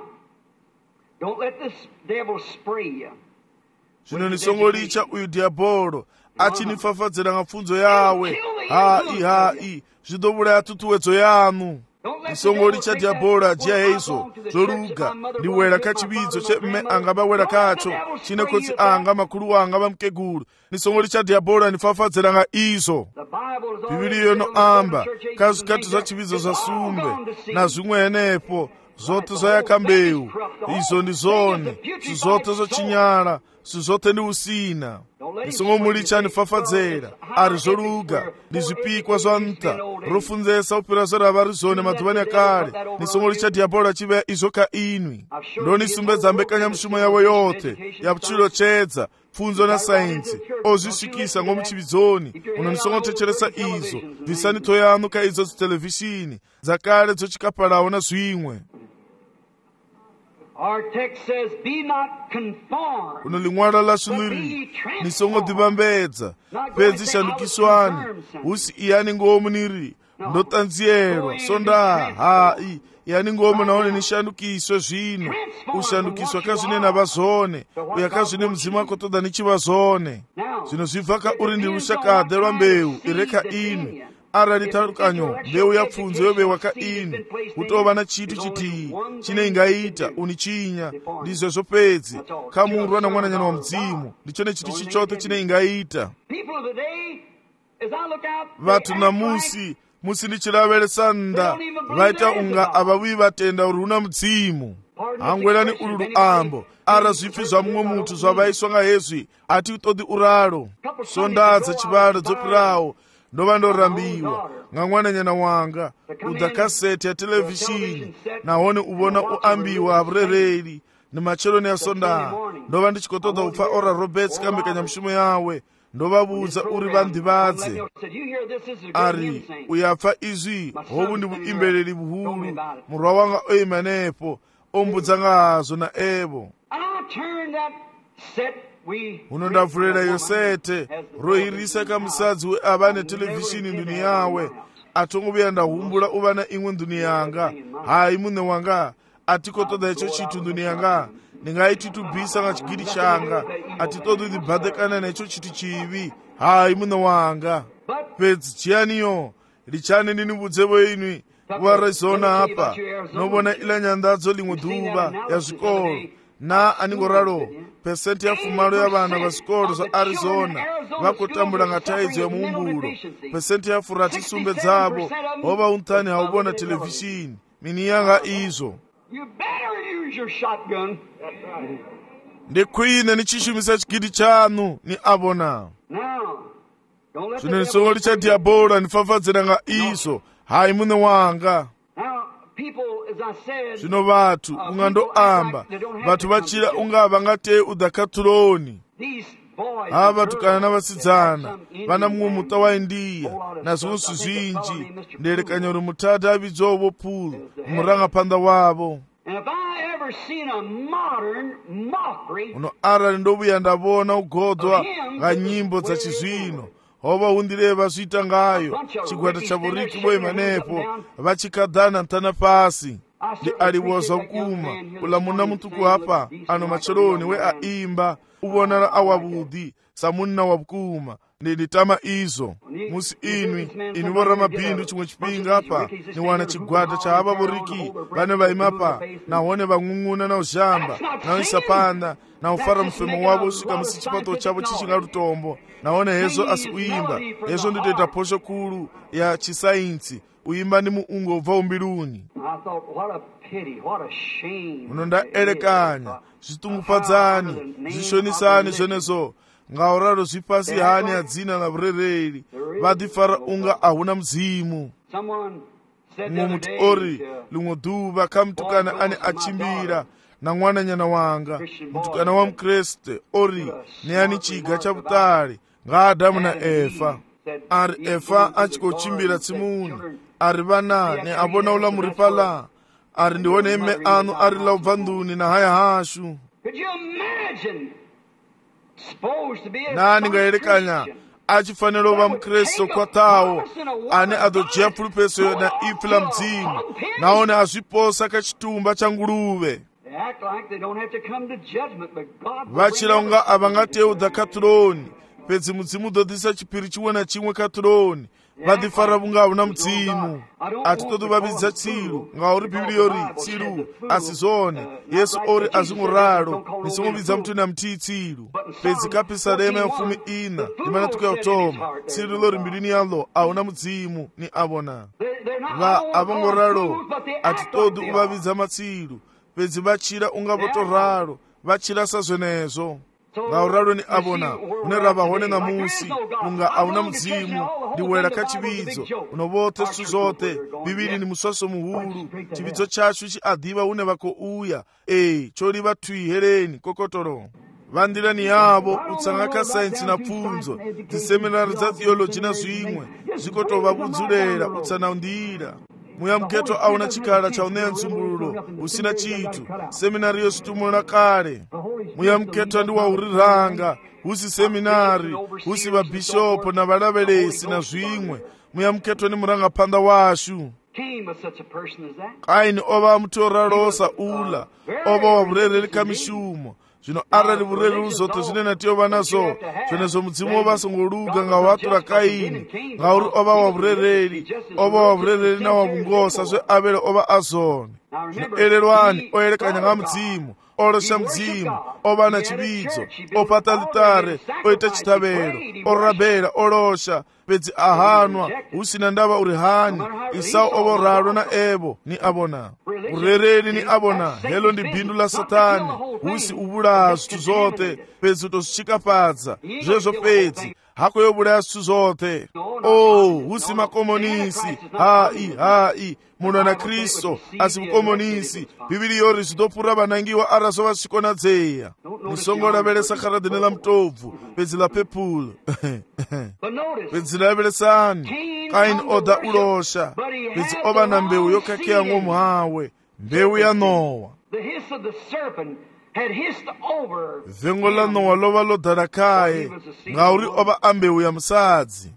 S3: Zvino nisongolicha uyu diabolo achinifafadzera nga pfunzo yawe hai zvidovulaya tutuwedzo yanu. Nisongolicha diabolo ajiya heizo zoluga ndiwera kachividzo che mme angaba wera kacho chine kotsi anga makulu anga vamukegulu nisongolicha diabolo anifafadzera nga izo. Bibhiri yono amba kazikati za chividzo za sumbe na zvimwenepo zote zayaka mbewu izo ndi zone sizote zochinyala sizote ndi usina. Nisongomulicha anifafadzera ari zoluga ndi zvipikwa zwa nta rofunzesa upira zorava rizone madhuvani akale nisongolicha diabolo achiveya izo ka inwi ndonisumbedza mbekanya mushumo yawo yote yakuchilochedza pfunzo na sainsi ozvisvikisa ngomuchividzoni unonisongotecheresa izo bvisani yanu ka idzo zitelevhishini dzakale dzochikapalawo na zvimwe.
S1: Our text says, be not conformed.
S3: Kuno ling'wala lasu liri nisongodivambedza pedzi shandukiswani usi iyani ngomu niri ndotanziyelwa sonda hai yani ngoma naone nishandukiswe zvino ushandukiswa kazvinena vazone uya kazvine mudzimu wako toda nichiva zone zvino zvibva kauri ndi rushakadhe rwa mbeu ireka inu arali tarukanyo mbeu yapfunzo yobewa ka inu utova na chitu chitiyi chine ingaita unichinya ndizvezvo pedzi kamurwa na mwananyana wa mudzimu ndichone chitu chichote chine ingaita vatu namusi musi ndichilavelesa nda vaita unga avawi vatenda uri una mudzimu hangwelani ulu luambo ara zvifi zva mumwe mutu zvavaiswa nga hezvi ati utodi uralo sondadza chivalo dzopirawo ndova ndorambiwa nga mwananyana wanga udza kaseti ya televishini nahone uvona uambiwa havurereri ni macheloni ya sonda ndova ndichikotodza upfa ora roberts kambekanya mushumo yawe ndovabudza uri vandivadze ari uyapfa izvi hovu ndi vuimbeleri vuhulu murwa wanga oima nepo ombudza ngazvo naevo uno ndavhurera iyo sete rohirisa kamusadzi weava netelevhishini nduni yawe atongovuya ndahumbula uva na imwe nduni yanga hai mune wanga atikotoda icho chitu nduni yanga ndingaititubvisa nga chigiri changa atitodi ndibhadhekana necho chitu chivi hai mune wanga pedzi chiyaniyo lichane ndinibudzevo inwi kuvarizona apa novona ila nyandadzo limwe dhuva ya zvikoro na aningoralo pesenti ya fumalo ya vana vasikoro za arizona vakotambula nga taidzo ya muumbulo pesenti ya furati sumbe dzavo hova untani hauvona televishini mini yanga izo ndikwine nichishumisa chigidi chanu ni avona zvino nisongo lichadhiabola nifafadzira nga izo hai mune wanga zvino vatu ungandoamba vatu vachira unga vangatei udhakatuloni ava vatukana navasidzana vana mumwe muta waindiya nazvimwe zvizhinji nderekanya uri mutatu avidzovo pulu murangapanda wavo uno arali ndovuya ndavona ugodwa nga nyimbo dzachizvino hova undireva zviita ngayo chigwada chavuriki voima nepo vachikadhana ntana pasi ndi aliwoza ukuma ulamuna mutuku apa ano macheloni we aimba uvonala awavudi samunna wavukuma ndinditama izo musi inwi vora mabhindu chimwe chipinga apa niwana chigwada cha ava voriki vane vaimapa nahone vang'ung'una na uzhamba na uisapanda na ufara mufemo wavo usvika musi chipato chavo chichinga lutombo nahone hezo asi uimba hezo nditoita posho kuru ya chisainsi uimba ndi muungo ubva umbiluni uno ndaelekanya zvitungufadzani zvishonisani zvenezo ngauraro zvipasi hani hadzina na vurereri vadifara unga ahuna mudzimu mumwe muti ori limwe dhuva kamutukana ane achimbira na mwananyana wanga mutukana wa mukreste ori neani chiga chavutali ngaadamu na efa ari efa achikochimbira tsimuni ari vana ne avona ulamuri pala ari ndione eme anu ari laubva nduni na haya hashu nani ngaerekanya achifanira uva mukristu kwatawo ane adojeya pfulupeso na ipi la mudzimu naone azviposa kachitumba cha nguruve vachira unga avangatei udhakatuloni pedzi mudzimu dhodhisa chipiri chimwe na chimwe katuloni vadifara vunga havuna mudzimu atitodi vavidza tsilu ngauri bhiblia yori tsilu asi zone yesu ori azinguralo nisingovidza mutuni amtii tsilu pedzi kapisarema ya mfumi ina ndimanatuka ya utoma tsilu lori mbilini yalo ahuna mudzimu ni avona va avongoralo atitodi uvavidza matsilu pedzi vachira unga votoralo vachira sazvenezo ngauralo ni avona unerava hone na musi unga auna mudzimu ndiwera kachividzo unovothe siku zote bibili ni muswaso muhulu chividzo chachu chiadhiva une vakouya chori vatwihereni kokotoro vandirani yavo utsanga ka sainsi na pfunzo dziseminari dza theology na zvimwe zvikotova vudzulera utsanandira muyamuketo auna chikhala cha uneya mtsumbululo usina chitu seminari yositumula kale muyamuketo ndi wauriranga usi seminari usi vabhishopo na valavelesi na zvimwe muyamukhetwe ni murangaphanḓa washu.
S1: Cain was such a person as that.
S3: Kaini ova muthu o raloho sa ula, ova wa vhurereli kha mishumo. Zwino arali vhurereli zwoṱhe zwine na tea u vha nazwo zwenezwo mudzimu o vha a songo luga nga u haṱula Kaini, ngauri o vha wa vhurereli, o vha wa vhurereli na wa vhungosa zwe Abele o vha a zwone. Zwino elelwani o elekanya nga mudzimu, o losha mudzimu, o vha na tshivhidzo, o fhaṱa ḽiṱare, o ita tshiṱavhelo, o rabela, o losha, fhedzi a hanwa hu sina ndavha uri hani. Esau o vho ralo na Evo, ni a vhona. Vhurereli ni a vhona, heḽo ndi bindu ḽa Saṱani, hu si u vhulaha zwithu zwoṱhe, fhedzi u tou zwi tshikafhadza zwezwo fhedzi. Ha khou yo vhulaya zwithu zwoṱhe. Hu si makomonisi, hai muno na Kristo a si vhukomonisi. Bivhili yori zwi ḓo fhura vhanangiwa arali zwo vha zwi tshi konadzea. Ni songo lavhelesa kha radini ḽa mutobvu fhedzi ḽa phephulo. Fhedzi lavhelesani, Kaini o ḓa u losha, fhedzi o vha na mbeu yo khakhea ngomu hawe, mbeu ya Nowa. Vengo ḽa Nowa ḽo vha ḽo ḓala khaye ngauri o vha a mbeu ya musadzi.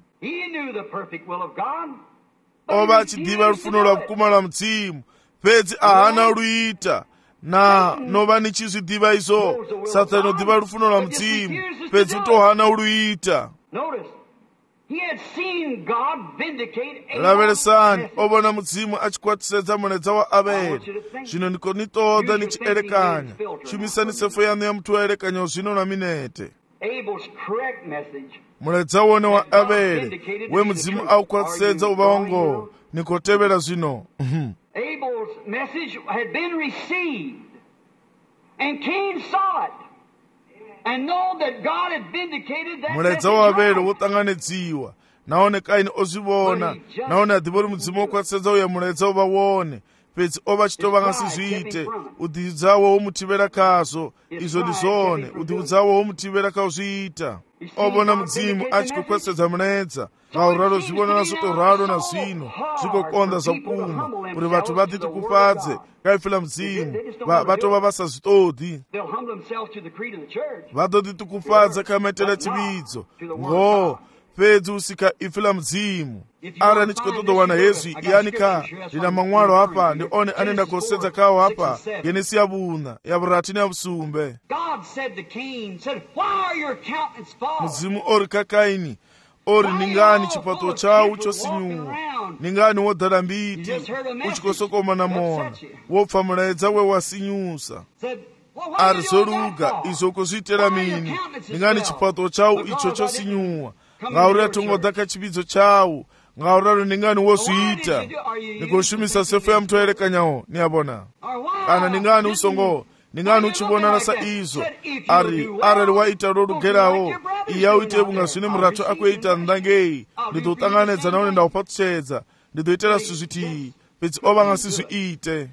S3: O vha a tshi ḓivha lufuno lwa vhukuma lwa mudzimu, fhedzi a hana lu ita. Na no vha ni tshi zwi ḓivha izwo, Saṱani o ḓivha lufuno lwa mudzimu, fhedzi u tou hana u lu ita. Lavhelesani, o vhona mudzimu a tshi khwaṱhisedza muledza wa Abele. Zwino ni khou ni ṱoḓa ni tshi elekanya, shumisani sefo yaṋu ya muthu wa elekanyaho zwino na minete. Muledza wone wa Abele we mudzimu a u khwaṱhisedza u vha wa ngoho, ni khou tevhela zwino.
S1: Abel's message had been received, and Cain saw it, and know that God had vindicated that message.
S3: Muledza wa Abele wo ṱanganedziwa, nahone Kaini o zwi vhona, nahone a ḓivha uri mudzimu wo khwaṱhisedza uya muledza u vha wone, fhedzi o vha tshi tou vha nga si zwi ite. U ḓivhudzawo wo mu thivhela khazwo, izwo ndi zwone, u ḓivhudzawo wo mu thivhela kha u zwi ita. O vhona mudzimu a tshi khou khwaṱhisedza muledza, ngauralo zwi vhonala zwo tou ralo na zwino zwi khou konḓa zwa vhukuma uri vhathu vha ḓiṱukufhadze nga ife ḽa mudzimu. Vha tou vha vha sa zwi ṱoḓi. Vha ḓo ḓiṱukufhadza kha maitele a tshivhidzo, ngoho fhedzi u sika ife ḽa mudzimu. Arali ni tshi khou ṱoḓa u wana hezwi, yani kha ndi na maṅwalo hafha, ndi one ane nda khou sedza khawo hafha, Genesi ya 4, ya 8 na ya 7. Mudzimu o ri kha Kaini, o ri ni ngani tshifhaṱuwo tshau tsho sinyuwa, ni ngani wo ḓala mbiti u tshi khou sokoma na mona, wo pfa muledza we wa sinyusa. A ri zwo luga, izwo khou zwi itela mini? Ni ngani tshifhaṱuwo tshau itsho tsho sinyuwa, ngauri a thongo ḓa kha tshivhidzo tshau, ngauralo ndi ngani wo zwi ita? Ni khou shumisa sefo ya muthu o elekanyaho, ni a vhona? Kana ni ngani u songo, ni ngani u tshi vhonala sa izwo? Arali wa ita lwo lugelaho, iya u ite vhunga zwine murathu a khou ita nnḓa ngei, ndi ḓo u ṱanganedza nahone nda u fhaṱutshedza, ndi ḓo itela zwithu zwithihi, fhedzi o vha nga si zwi ite.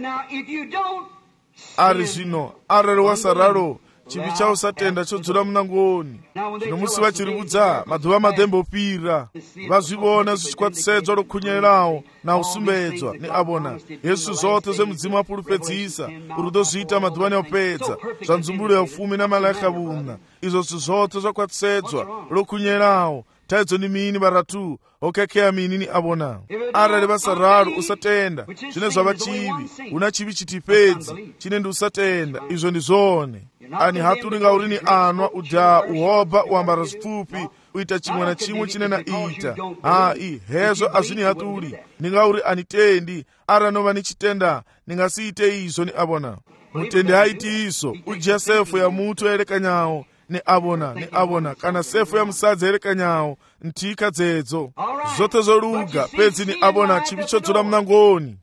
S3: Zwino arali wa sa ralo, chivhi cha u sa tenda tsho dzula munangoni. Zwino musi vha tshi ri vhudza, maḓuvha maḓembe o fhira, vha zwi vhona zwi tshi khwaṱhisedzwa lwo khunyelaho na u sumbedzwa. Ni a vhona hezwi zwoṱhe zwe mudzimu a fhulufhedzisa uri u ḓo zwi ita maḓuvhani a u fhedza, zwa nzumbulo ya 10 na malaika 4, izwo zwithu zwoṱhe zwa khwaṱhisedzwa lwo khunyelaho. Thaidzo ni mini vharathu? Ho khakhea mini ni a vhona? Arali vha sa ralo, u sa tenda, zwine zwa vha chivhi, hu na chivhi tshithihi fhedzi tshine ndi u sa tenda. Izwo ndi zwone. Ani haṱuli ngauri ni anwa, u daha, u hoba, u ambara zwipfufhi, u ita tshiṅwe na tshiṅwe tshine na ita. Hai, hezwo a zwi ni haṱuli. Ndi ngauri ani tendi. Arali no vha ni tshi tenda, ni nga si ite izwo. Ni a vhona? Mutendi ha iti izwo. U dzhia sefo ya muthu o elekanyaho, ni a vhona, kana sefo ya musadzi elekanyaho, nthihi kha dzedzo. Zwoṱhe zwo luga, fhedzi ni a vhona chivhi tsho dzula munangoni.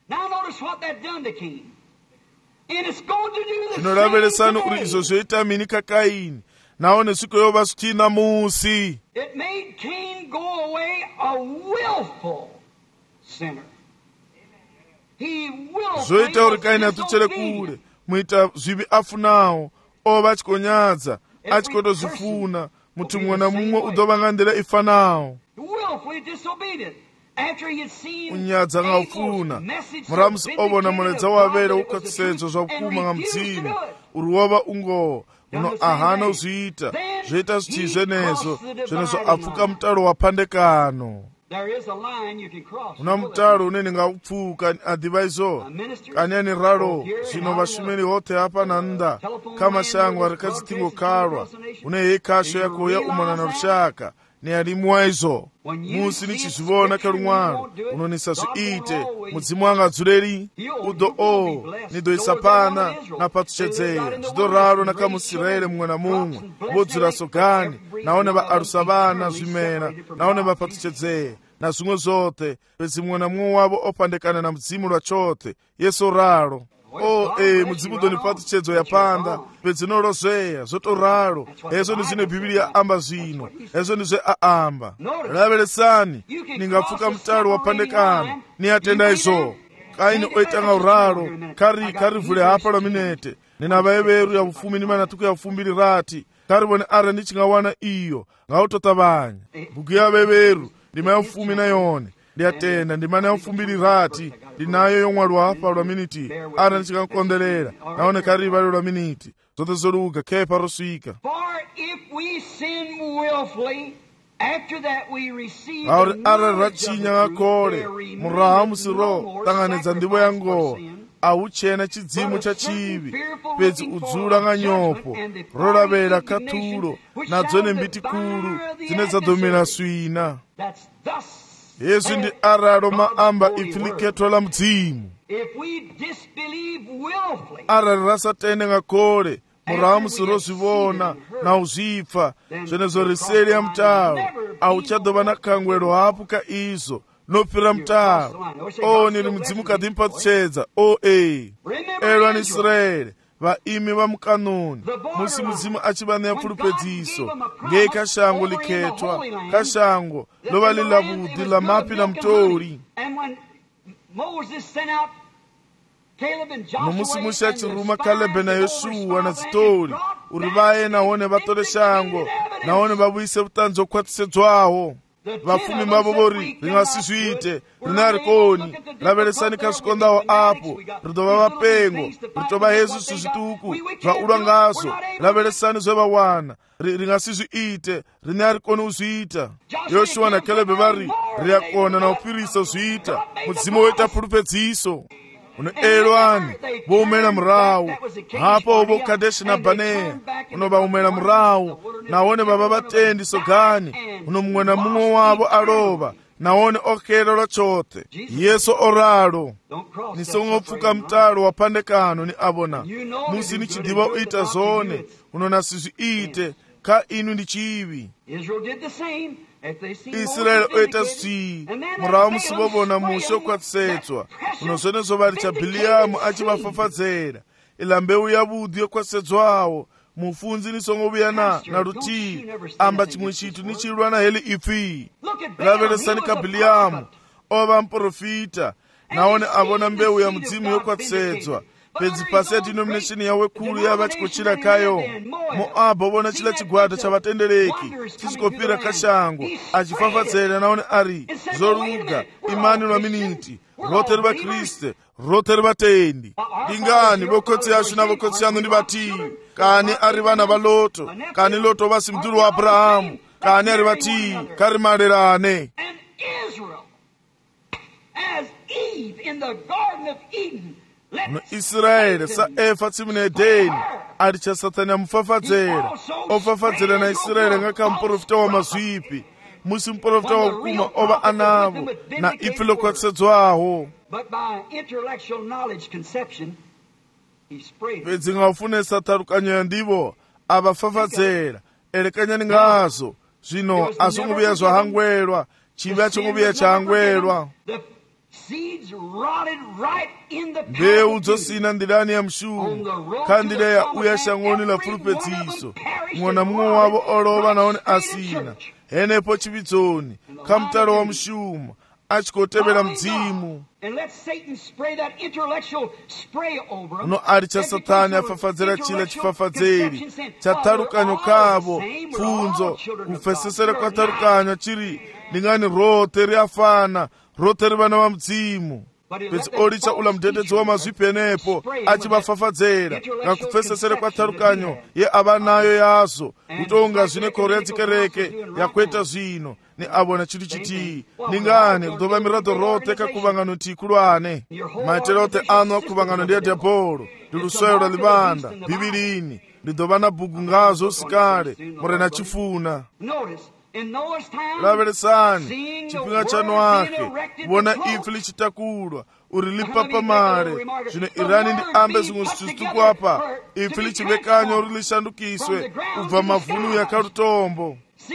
S3: Zwino lavhelesani uri izwo zwo ita mini kha Kaini, nahone zwi khou yo vha zwithihi ṋamusi. Zwo ita uri Kaini a ṱutshele kule, muita zwivhi a funaho, o vha a tshi khou nyadza, a tshi khou tou zwi funa. Muthu muṅwe na muṅwe u ḓo vha nga nḓila i fanaho. U nyadza nga u funa, murahu musi o vhona muledza wa Abele u khwaṱhisedzwa zwa vhukuma nga mudzimu uri wo vha u ngoho, uno a hana u zwi ita. Zwo ita zwithihi zwenezwo a pfuka mutalo wa phandekano. una mtaro unene ngaupfuka adiva izo kanyani raro zvino vashumiri hote hapa na nda kama shangu arikazitingo karwa une yekasho yako ya umana rushaka ni alimwa izo musi nichizvivona karumwaro unonisa zviite mudzimu angadzureri udo nidoisa pana napatuchedzera zvidoraro nakamusiraire mumwe na mumwe vodzura sogani naone vaarusa vana zvimena naone vapatuchedzera na zvimwe zvote pedzi mumwe na mumwe wavo opandekana na mudzimu rwachote yeso raro mudzimu donipatuchedzo yapanda pedzinorozveya zvotoraro hezvo ndizvine bhibhiriya amba zvino hezvo ndizve aamba raveresani ningapfuka mutaro wapandekana niyatenda izvo kaini oitanga uraro karivhule hapa lwaminete nina vaeveru yavufumi nimanatuku yavufumbiri rati karivone ara ndichingawana iyo ngautotavanya bhuku yaveveru ndima yavufumi nayone ndiyatenda ndimana yavufumbiri rati ndinayo yomwari wapa lwaminiti ara ndichikankonderera naone kariva lwaminiti zote zoruga kepa rosvika auri ara rachinya ngakole muraha musiro tanganidza ndivo yangowa auchena chidzimu chachivi pedzi udzura nganyopo roravera katuro nadzo nembiti kuru dzine dzadomera swina yesu ndi araro maamba ipfiliketwa la mudzimu arari rasatende ngakole muraha musiro zvivona na uzvipfa zvenezo riseri ya mutaro auchadova nakangwero hapo ka izo nopfira mutaro niri mudzimu kadhimpatuchedza elwani israeri vaimi vamukanoni musi mudzimu achiva neyapfulupedziso ngei kashango liketwa kashango lova lilavudhi la mapi na mutori nomusi musi achiruma kalebe na yoshuwa na zitori uri vaye naone vatore shango naone vavuyise vutanzi okwatisedzwaho vafumi vavo vori ringasizviite rinarikoni raveresani kasvikondawo apo ritova vapengo ritova yesu zvituku zvaurwa ngazo raveresani zvevawana ringasizviite rinarikoni uzviita yoshuwa nakalebe vari riyakona naupirisa uzviita mudzimu wetapfulupedziso unoelwani voumela murawu hapo vo kadeshi na baneya unovaumela murawu naone vava vatendi sogani uno mumwe na mumwe wavo alova naone okera lwachote yesu oralo nisongopfuka mtalo wapandekano ni avona musi nichidiva uita zone unonasizviite ka inu ndi chivi israeli oita sii murawa musi vovona mushe okwatisedzwa unozvenezo vari chabhiliyamu achivafafadzera ila mbeu yavudhi yokwasedzwawo mufunzi nisongovuya na rutii amba chimwe chitu nichilwa na heli ipfi raveresani kabhiliyamu ova muprofita naone avona mbeu ya mudzimu yokwasedzwa pedzi pasi ya denomination yawe kuru yava chikochira kayo moabha ovona chila chigwada chavatendereki chichikopira kashango achifafadzera naone ari zoruga imani lwaminiti rote ri vakriste rote ri vatendi dingani vokotsi yashu na vokotsi yanu ndi vatii kani ari vana va loto kani loto vasi mduru wa abrahamu kani ari vatii kari marerane no israeli sa efa tsimune edeni ari cha satani amufafadzera ofafadzera na israeli ngaka muprofita wa mazvipi musi muprofita wa kukuma ova anavo na ipfi lokwatisedzwaho pedzi ngafunesa tarukanyo ya ndivo avafafadzera elekanyani ngazo zvino asongovuya zvahangwelwa chivi achongovuya chahangwelwa mbeu dzosina ndirani ya mshumu kandira ya uya shangoni la fulupedziso mwana mumwe wavo olova naone asina henepo chividzoni kamutaro wa mshumu achikotevera mudzimu uno ari cha satani afafadzera chila chifafadzeri chatarukanyo kavo pfunzo kufesesera kwatarukanyo chiri ndingani rote riafana rote ri vana va mudzimu pedzi oricha ula mudededzi wa mazvipi enepo achivafafadzera ngakupfesesere kwatarukanyo ye ava nayo yazo kutonga zvine khoro yadzikereke yakweta zvino ni abona chiri chiti ningani kudova mirato rote kakuvangano tikulwane maitero ote anu akuvangano ndi adebolo ndi lusoyo lwa libanda bhibilini lidova na bhuku ngazo usikale murena chifuna. Laveresani chipinga cha Noake kuona ife lichitakulwa uri lipapa mare zvino irani ndi ambe zimwe zitustuku apa ife lichivekanyo uri lishandukiswe kubva mavhunu yakarutombo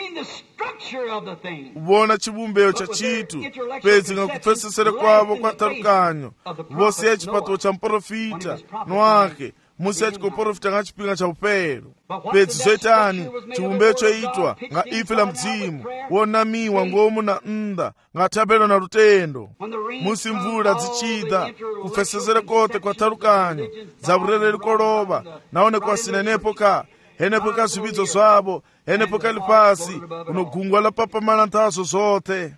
S3: kuona chivumbeyo cha chitu pedzi ngakupfesesere kwavo kwatarukanyo vose yachipato cha muprofita Noake musi achikoprofita nga chipinga cha upero pedzi zoitani chivumbeyo choitwa nga ife la mdzimu wonamiwa ngomu na nda nga tabelo na rutendo musi mvula dzichida kufesesere kote kwatarukanyo za urereri kolova naone kwasinenepo ka henepo ka zvividzo zvavo henepo kali pasi unogungwa la papa malantazo zote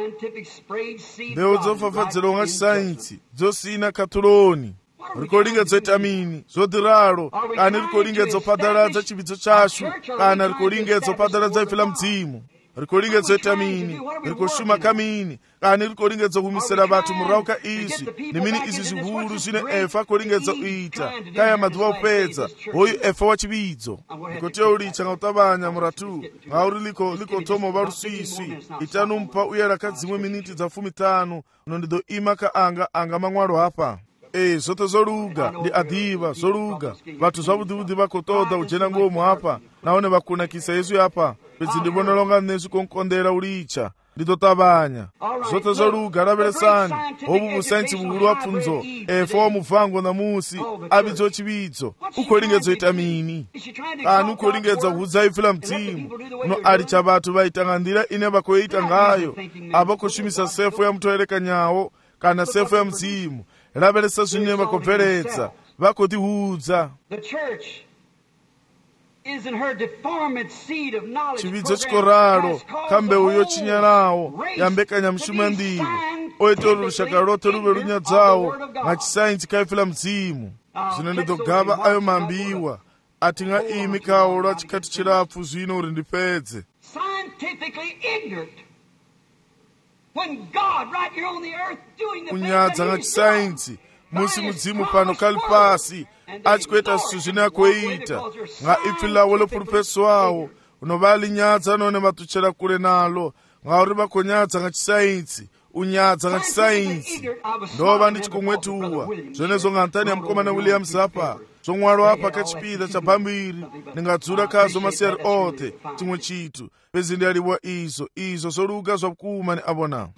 S3: mbeu dzofafadzirwa nga chisainsi dzosina katuloni rikolinge dzoitamini zodiralo kana rikolinge dzopadaradza chividzo chashu kana rikolinge dzopadaradza ife la mdzimu rikolinge dzoitamini rikoshuma kamini kana rikolinge dzokumisira vatu murauka izvi nemini izvi zvihuru zvine efa kolinge dzoita kaya madhuva upedza hoyu efa wachividzo rikoteolicha ngautavanya muratu ngauri liko tomo varuswiswi itanumpa uye rakadzimwe miniti dza 15 unondidoima anga mang'waro apa zote zoluga ndi adhiva zoluga vatu zvavudhivudhi vakotoda ujena ngomu apa naone vakunakisa yesu apa pedzi ndivonelonga nesu konkondera ulicha nditotavanya zote zoluga laveresani obu busainsi buhulu wapfunzo efa wa muvango na musi abidzo chividzo ukolingedzo itamini ani ukolingedza kuhudza ife la mdzimu uno ali cha vatu vaitangandira ine vakoita ngayo avakoshumisa sefu ya mutoerekanyawo kana sefu ya mdzimu laveresa zvine vakobveredza vakotihudza chividzo chikoraro kambeu yochinyalawo yambekanya mushumo ya ndivo oitori rushaka rote ruve runyadzawo nga chisainsi kaife la mdzimu zvino ndidogava ayo mambiwa ati nga imi kawo lwa chikati chirapfu zvino uri ndipedze kunyadza nga chisainsi musi mudzimu pano kali pasi achikuita zvitu zvine akoita nga ifi lawo lopurupeswawo unovalinyadza none vatuchera kure nalo ngauri vakonyadza nga chisainsi unyadza nga chisainsi ndova ndichikomwetuwa zvenezo nga ntani ya mukomana William Zappa zomwalo apa kachipida cha pambiri ndingadzura kazo masiyari ote chimwe chitu pezi ndialiwa izo zoluga zvakuma ni abona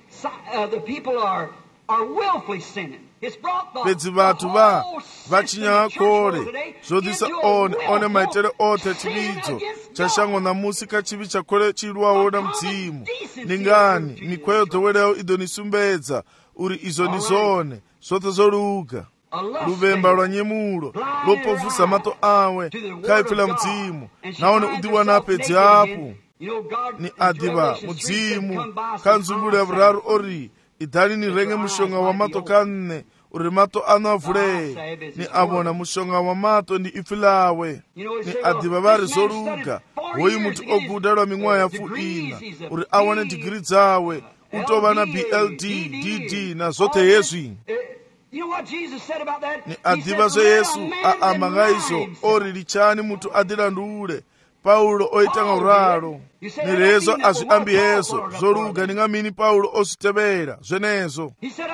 S3: pedzi vatu vachinyaya kore zvodisa one maitere ote chividzo chashango na musi kachivi chakore chilwawo na mdzimu ningani mikweyo dhowereyo idonisumbedza uri izo nizone zote zoluga luvemba lwa nyemulo lopovusa mato awe kaife la mdzimu naone udiwana pedzi apu ni adiva mudzimu kanzuvule ya vuraru ori idhani ni renge mushonga wa mato kanne uri mato ano avuleye ni abona mushonga wa mato ndi ifi lawe ni adiva vari zoluga hoyi mutu oguda lwa ming'wa yafu ina uri awane digiri dzawe utova na BLD DD na zote yezwi ni adiva zo yesu aamba ngaizo ori lichani mutu adilandule Paulo oitanga uralo ni lezo azviambi hezo zoluga ningamini Paulo ositevera zvenezo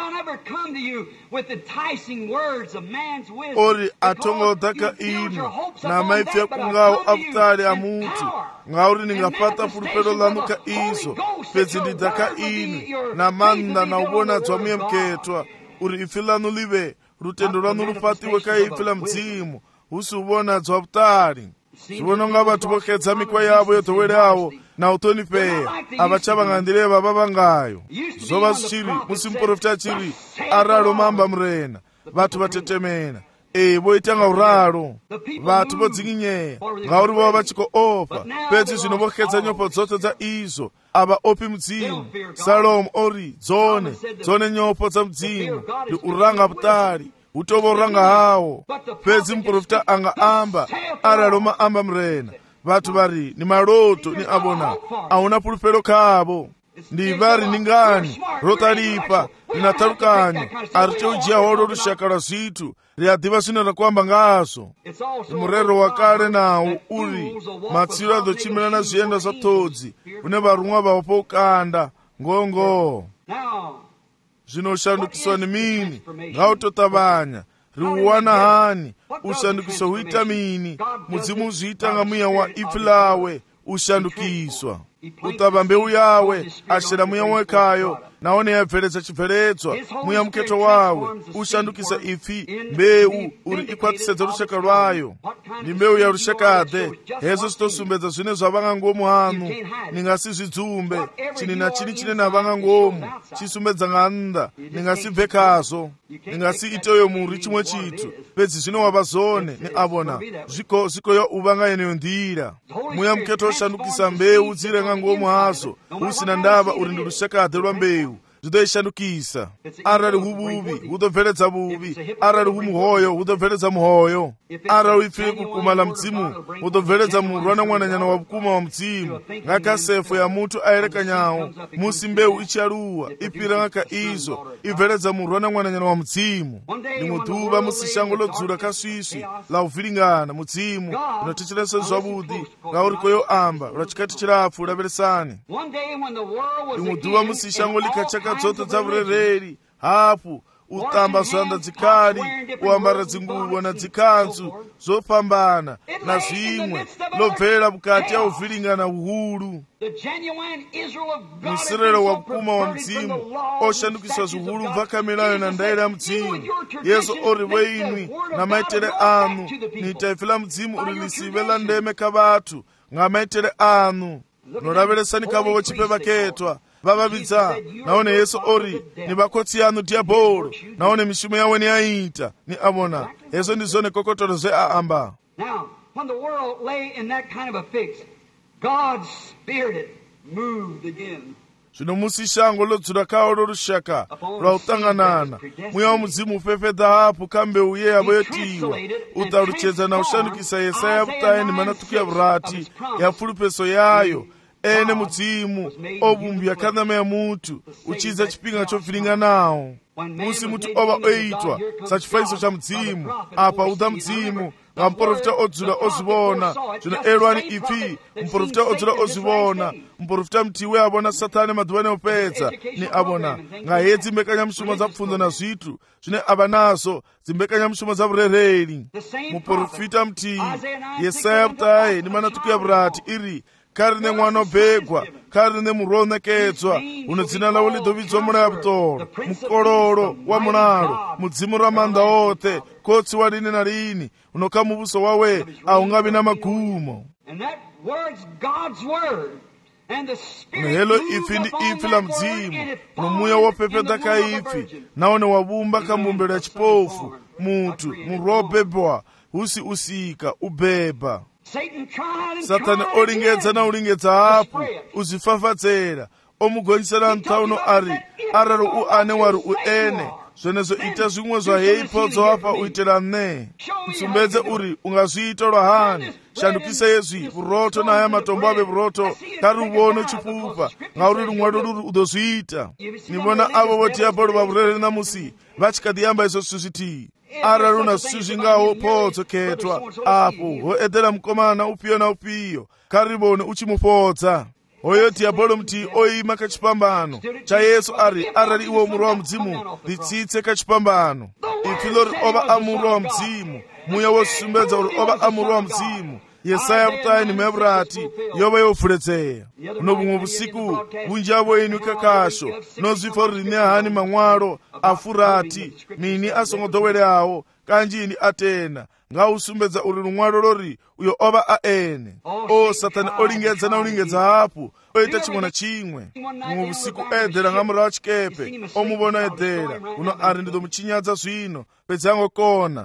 S3: ori atongodaka inu na maipya kungawo avutali amutu ngauri ningapata pulupelo lanuka izo pedzi ndidaka inu na manda na ubona dzwamuye mketwa uri ifi lanu live rutendo lanu lupatiwe ka ifi la mdzimu usi ubona dzwavutali zvivononga vatu vokedza mikwa yavo yodhowerawo na utonipeya avachavangandire vava vangayo zova zvichiri musi muprofita achiri aralo mamba murena vatu vatetemena voitanga uralo vatu vodzinginyeya ngauri vova vachikoopa pedzi zvino vokedza nyopo dzote dza izo ava opi mudzimu Salomo ori dzone nyopo dza mudzimu ndi uranga vutali utovoranga hawo pedzi muprofita anga amba araloma amba murena vathu vari ni maloto ni abona auna pulupelo khavo ndi vari ningani rotalipa linathalukanya ari cheujiya holo lushaka lwa zwithu liyadiva swina rakuamba ngaso murero wa kale nawo uri matsiro azochimilana ziyenda za thodzi une varumwa vawo pokando ngongo zvinoshandukiswa nemini ngautotabanya riuwana hani ushandukiswa huitamini mudzimu uzviitanga mweya wa ifi lawe ushandukiswa utava mbeu yawe ashera mweya wekayo naone yabveredza chibveredzwa mweya muketo wawe ushandukisa ifi mbeu uri ikwatisedza rushaka rwayo ndi mbeu ya rushakade hezo zitosumbedza zvine zvavanga ngomu hanu ningasi zvidzumbe chini na chini chine navanga ngomu chisumbedza ng'anda ningasibve kazo ningasi iteyo muri chimwe chitu pedzi zvino wava zone ni abona zvikoyo uvanga yeneyo ndira mweya muketo ushandukisa mbeu dzirenga ngomu hazo usina ndava uri ndi rushakade rwa mbeu zvidoishandukisa arali huvuvi hudobveredza vuvi arali humuhoyo hudobveredza muhoyo arali uifire kukumala mdzimu hudobveredza murwana mwananyana wa vukuma wa mdzimu ng'akasefu ya mutu ayerekanyawo musi mbeu ichaluwa ipira ng'aka izo ibveredza murwana mwananyana wa mdzimu limudhuva musi shango lodzula kaswiswi la uvhiringana mudzimu unotichirenso zvavudi ngaurikoyo amba lwachikati chirafu ulaveresani limudhuva musi shango likachaka dzoto dzavurereri hafu utamba zwanda dzikali uambara dzinguvo na dzikanzu zopambana na zvimwe lobvera mukati ya uvhiringana uhulu musirero wa vukuma wa mdzimu oshandukiswa zvihulu bva kamirayo na ndaira ya mdzimu yesu ori weinwi na maitere anu nitaifi la mdzimu uri lisive la ndeme kavathu ng'amaitere anu noraveresani kavo vochipe vaketwa vavavidza naone yesu ori ni vakotsi yanu diabolo naone mishumo yawe ni aita ni abona yesu ndizone kokotoro zve aamba.
S1: Now, when the world lay in that kind of a fix, God's Spirit moved again.
S3: Zvino musi shango lodzura kawo rorushaka rwautanganana mweya wamudzimu ufefedza hapo kambeu yeyavo yotiwa utaruchedza na ushandukisa yesaya vutaeni manatuku ya vurati ya pfulupeso yayo ene mudzimu ovumbi yakandama ya mutu uchidza chipinga chobviringanawo musi mutu ova oitwa sachifaniso cha mudzimu apa uda mudzimu ngamuprofita odzula ozivona zvino elwani ifi muprofita odzula ozivona muprofita mutiwe avona satani madhuva neopedza ni avona ngahedzi mbekanyamushumo dza pfunzo na zvitu zvine ava nazo dzimbekanyamushumo dza vurereri muprofita mutii yesaya vutaye ni manatuku ya vurati iri kari ne mwana obhegwa kari ne muronekedzwa uno dzina lawo lidovidzwa muna ya vutoro mukololo wa mulalo mudzimu ra manda othe kotsi wa lini na lini unoka muvuso wawe aungavi na magumo nehelo ifi ndi ifi la mdzimu nomuya wopepeda ka ifi naone wavumba kambumbelo ya chipofu mutu murobebwa husi usika ubeba satani olingedza na ulingedza hapo uzifafadzera omugonyesera ntauno ari araro uane wari uene zvenezo ita zvimwe zvaheipodzo apa uitira ne msumbedze uri ungazviita lwahani shandukisa yezvi vuroto naya matombo ave vuroto kari uvono chipupa ngauri rumwado ruri udozviita nivona avo votiapolo vavurere namusi vachikadiyamba izo zvizviti araro na zvitu zvingawo podzoketwa apo hoedhera mukomana upiyo na upiyo karivone uchimupodza hoyo diabolo mti oima kachipambano cha yesu ari arali iwo muro wa mudzimu litsitse kachipambano ifi lori ova amuro wa mudzimu muya wosumbedza uri ova amuro wa mudzimu yesaya vutaini mevurati yova yofuletseya uno vumwe vusiku vunji avo inu kakasho nozvifa rine hani mamwalo afurati mini asongodoweleawo kanjini atena ngausumbedza uri rumwalo lori uyo ova aene satani olingedza na ulingedza hapo oita chimwe na chimwe mumwe vusiku edhera ngamura wa chikepe omuvona edhera uno ari ndidomuchinyadza zvino pedzango kona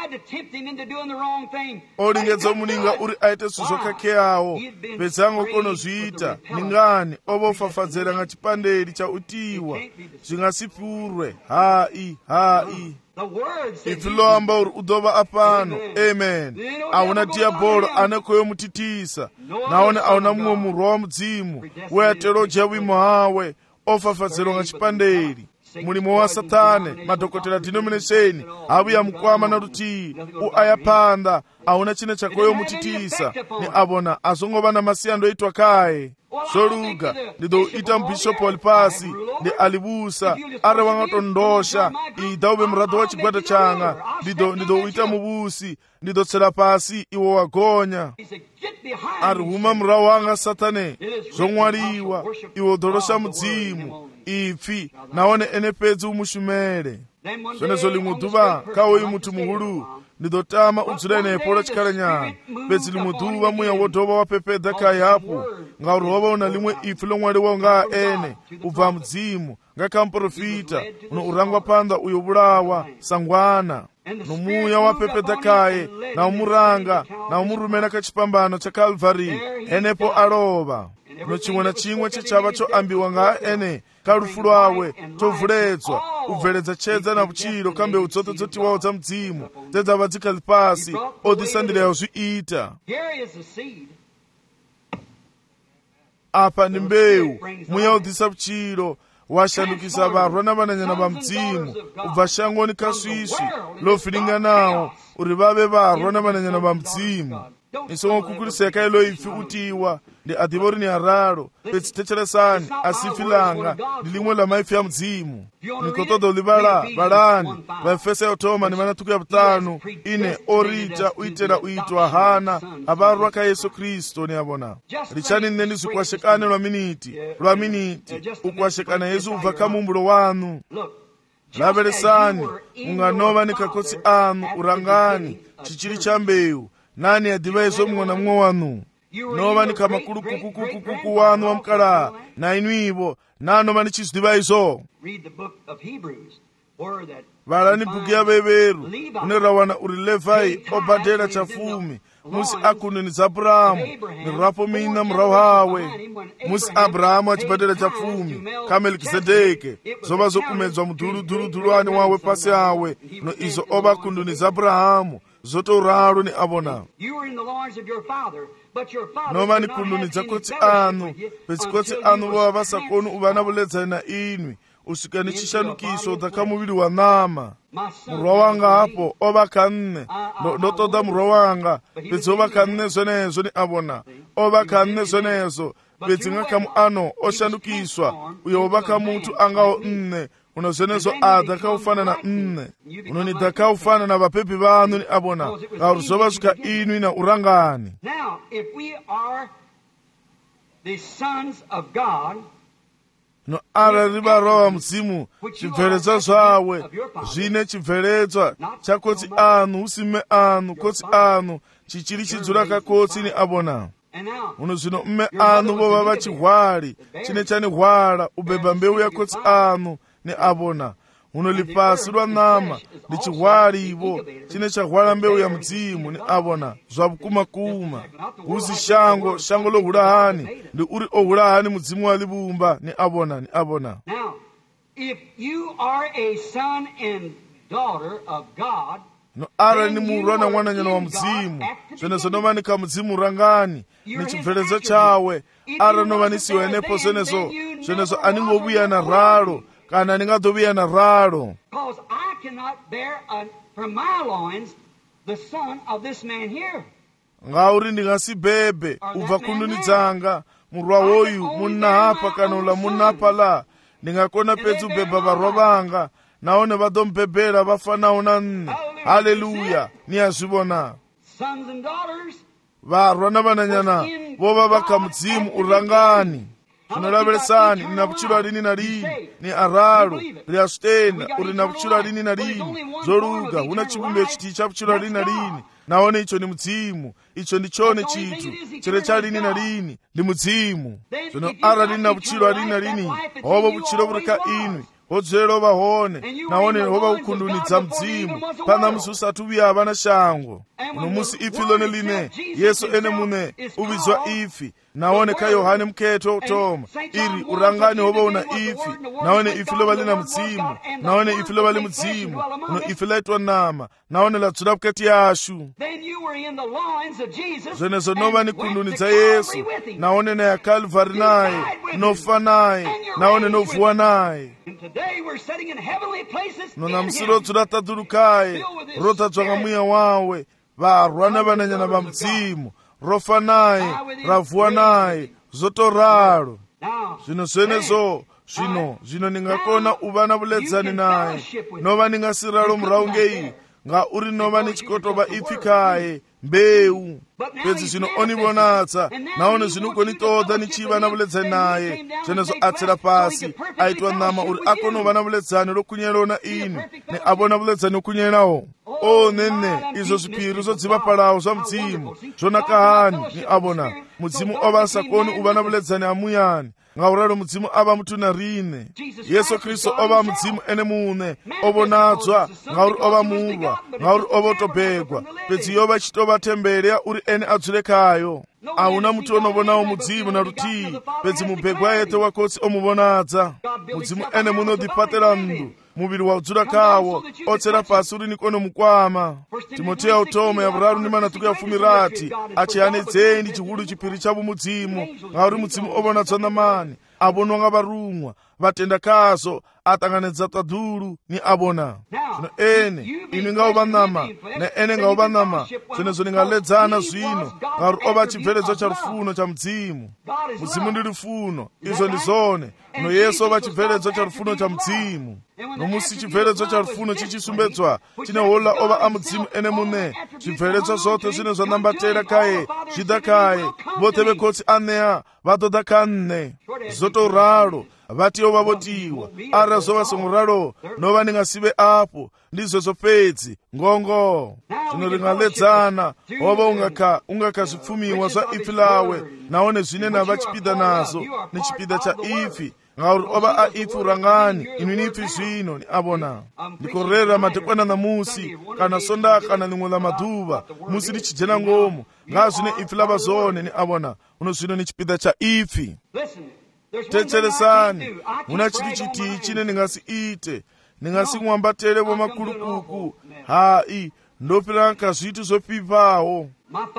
S3: olingedza omuninga uri aite suzokhakeyawo pedzango kono zviita ningani ovofafadzera nga chipanderi cha utiwa zvingasipurwe hai ifi loamba uri udova apano tsopano. Amen. Auna diabolo anakoyo mutitisa. Naone auna mumwe murwa wa mdzimu weyatero jawimo hawe ofafadzero nga chipandeli. Mulimo wa Satane, madokotela denomination abuya mkwama na ruti uayapanda auna chine chakoyo mutitisa ni abona azongoba na masiyando itwa kae soluga ndido ita mbishop walipasi ndi alibusa are wangatondosha idaube mrado wa chigwada changa ndido uita mubusi ndido tsela pasi iwo wagonya arihuma mrawo wanga Satane zongwaliwa iwo dorosha mudzimu ifi naone ene pedzi umushumele zvenezo limwe dhuva kawoyi muti muhulu ndidotama udzirene pola chikaranyana pedzi limwe dhuva muya wodhova wapepedza kayapo ngaurihova una limwe ifi lomwaliwa nga ene ubva mudzimu ngakamprofita uno urangwa panda uyo bulawa sangwana nomuya wapepedza kaye na umuranga na umurumena kachipambano cha Calvary enepo alova no chimwe na chimwe chichava choambiwa nga ene kalufu lwawe tovuledzwa ubveledza chedza na buchiro kambe udzotedzotiwawo dza mdzimu dzedzava dzikali pasi odisandileyo zviita. Apa ndi mbewu muya udisa buchiro washandukisa varwa na vananyana va mdzimu ubva shangoni kaswiswi lofilinga nawo uri vave varwa na vananyana va mdzimu isongo kukuliseka ilo ifi utiwa ndi adivori ni araro petsitecheresani asifilanga ndi limwe la maifi ya mdzimu nikotodo livala valani vaefesa yotoma ni manatuku ya butanu ine orita uitela uitwa hana avarwa ka Yesu Kristo ni abona richani nne ndizikwashekane lwa miniti ukwashekana Yesu ubva kamumbulo wanu laveresani unganova ni kakotsi anu urangani chichiri cha mbewu nani adiva izo mng'ona mng'o wanu nova ni kamakulu kukukukuku wanu wa mkala na inuivo nanova ni chizidiva izo valani buku ya beberu unerawana uri Levai obadela cha fumi musi akunini za Abrahamu ni rapo mina mrau hawe musi Abrahamu achibadela cha fumi ka Melkizedeke zova zokumedzwa mudhulu ani wawe pasi hawe no izo oba kunduni za Abrahamu zotoralo ni abona nova ni kunduni dza kotsi anu petsikotsi anu vova vasakoni uvana vuledzani na inwi usika ni chishanukiso dzaka muvili wa nama murwa wanga hapo ova kanne ndotoda murwa wanga pedzi ova kanne zvenezo ni abona ova kanne zvenezo pedzi ngakamu ano oshandukiswa uyo ova kamutu angawo nne uno zvenezo adakaufana na nne uno ni dakaufana na vapepi vanu ni abona ngauri zova svika inwi na urangani.
S1: Now, if we are the sons of God,
S3: no arari varova mzimu chibveledzwa zvawe zvine chibveledzwa chakotsi anu usime anu kotsi anu chichiri chidzura kakotsi ni abona uno zvino mme anu vova vachihwari chine chanihwara ubeba mbeu yakotsi anu ni abona uno lipasi lwa nama lichihwari ivo chine chahwara mbeu ya mdzimu ni abona zvakumakuma uzi shango lohulahani ndi uri ohulahani mudzimu walibumba ni abona ni abona.
S1: Now, if you are a son and daughter of God,
S3: no ara ni murwa na mwananyana wa mdzimu zvenezo novanika mudzimu rangani ni chibveledzo chawe ara novanisiwa enepo zvenezo aningovuya na ralo kana aningadovuya na ralo
S1: because I cannot bear from my loins the son of this man here.
S3: ngauri ndingasibhebhe ubva kunduni dzanga murwa woyu munna hapa kana ula munna hapa la ndingakona pedzi ubhebha varwa vanga naone vadombhebhera vafanawo na nne. Haleluya ni azvivona
S1: Sons and daughters
S3: varwa na vananyana vova vaka mudzimu urangani zvinoraveresani ni navuchirwa rini na rini ni aralo riasvitena uri navuchirwa rini na rini zoruga huna chivumbiro chiti chavuchirwa rini na rini naone icho ni mudzimu icho ndichone chitu chire cha rini na rini ndi mudzimu zvino ara rini navuchirwa rini na rini hovo vuchiro vuri ka inwi hodzero vahone naone hova ukhundunidza mdzimu pana musi usati uviyava na shango uno musi ifi lone line yesu ene mune uvizwa ifi naone ka yohane mkhetho utoma iri urangani hova una ifi naone ifi lova lina mdzimu naone ifi lova li mdzimu uno ifi laitwa nama naone ladzula pukati yashu zvenezo nova ni khundunidza yesu naone na ya kalvari naye nofa naye naone novuwa naye nona musi rodzula tadulukaye rotadzwanga mwiya wawe varwa na vananyana va mdzimu rofa naye ravuwa naye zotoralo zvino zvenezo zvino ningakona uva na vuledzani naye nova ningasiralo murau ngei nga uri nova nichikotova ifi kaye mbeu pedzi zvino onivonatsa naone zvinokonitoda nichiva na vuledzani naye zvenezo atsera pasi aitwa nama uri akonova na vuledzani lokunyelona inu ne avona vuledzani lokunyelawo o nene izvo zvipiri zodziva palawo zva mudzimu zvonaka hani ni avona mudzimu ova asakoni uva na vuledzani amuyani ngauralo mudzimu ava mutuna rine yesu kristu ova mudzimu ene mune ovonadzwa ngauri ova murwa ngauri ova utobhegwa pedzi yova chitova tembere ya uri ene adzule kayo hauna muti onovonawo mudzimu na rutii pedzi mubhegwa yete wakotsi omuvonadza mudzimu ene muno dhipatela mndu muviri waudzula kawo otsera pasi uri nikono mukwama timoteya utoma ya vuraru ni manatuku ya fumi rati achiyanedzei ndi chihulu chipiri chavo mudzimu ngauri mudzimu ovonadzwa namani avonwa nga varumwa vatenda kazo atanganedza tadhulu ni avona zvino ene imi ngauva nama ne ene ngauva nama zvenezo ningaledzana zvino ngauri ova chibveredzo cha rufuno cha mudzimu mudzimu ndi rufuno izvo ndi zone no yesu ova chibveredzo cha rufuno cha mudzimu nomusi chibveredzo cha rufuno chichisumbidzwa chinehola ova amudzimu ene mune zvibveredzo zvote zvine zvanambatera kaye zvida kaye vote vekotsi aneya vadoda kanne zotoralo vatiyo vavotiwa ara zova somuralo nova ningasive apo ndizvo pedzi ngongo zvino ringaledzana hova ungakazvipfumiwa zva ifi lawe naone zvine nava chipida nazo nechipida cha ifi ngauri ova aifi urangani imi niifi zvino ni avona ndikorera madekwana na musi kana sonda kana limwe la madhuva musi lichijena ngomo nga zvine ifi lava zone ni avona uno zvino ni chipida cha ifi tetseresani muna chiti chiti chine ningasiite ningasimwambatele vomakulukuku hai ndopiranka zvitu zopipawo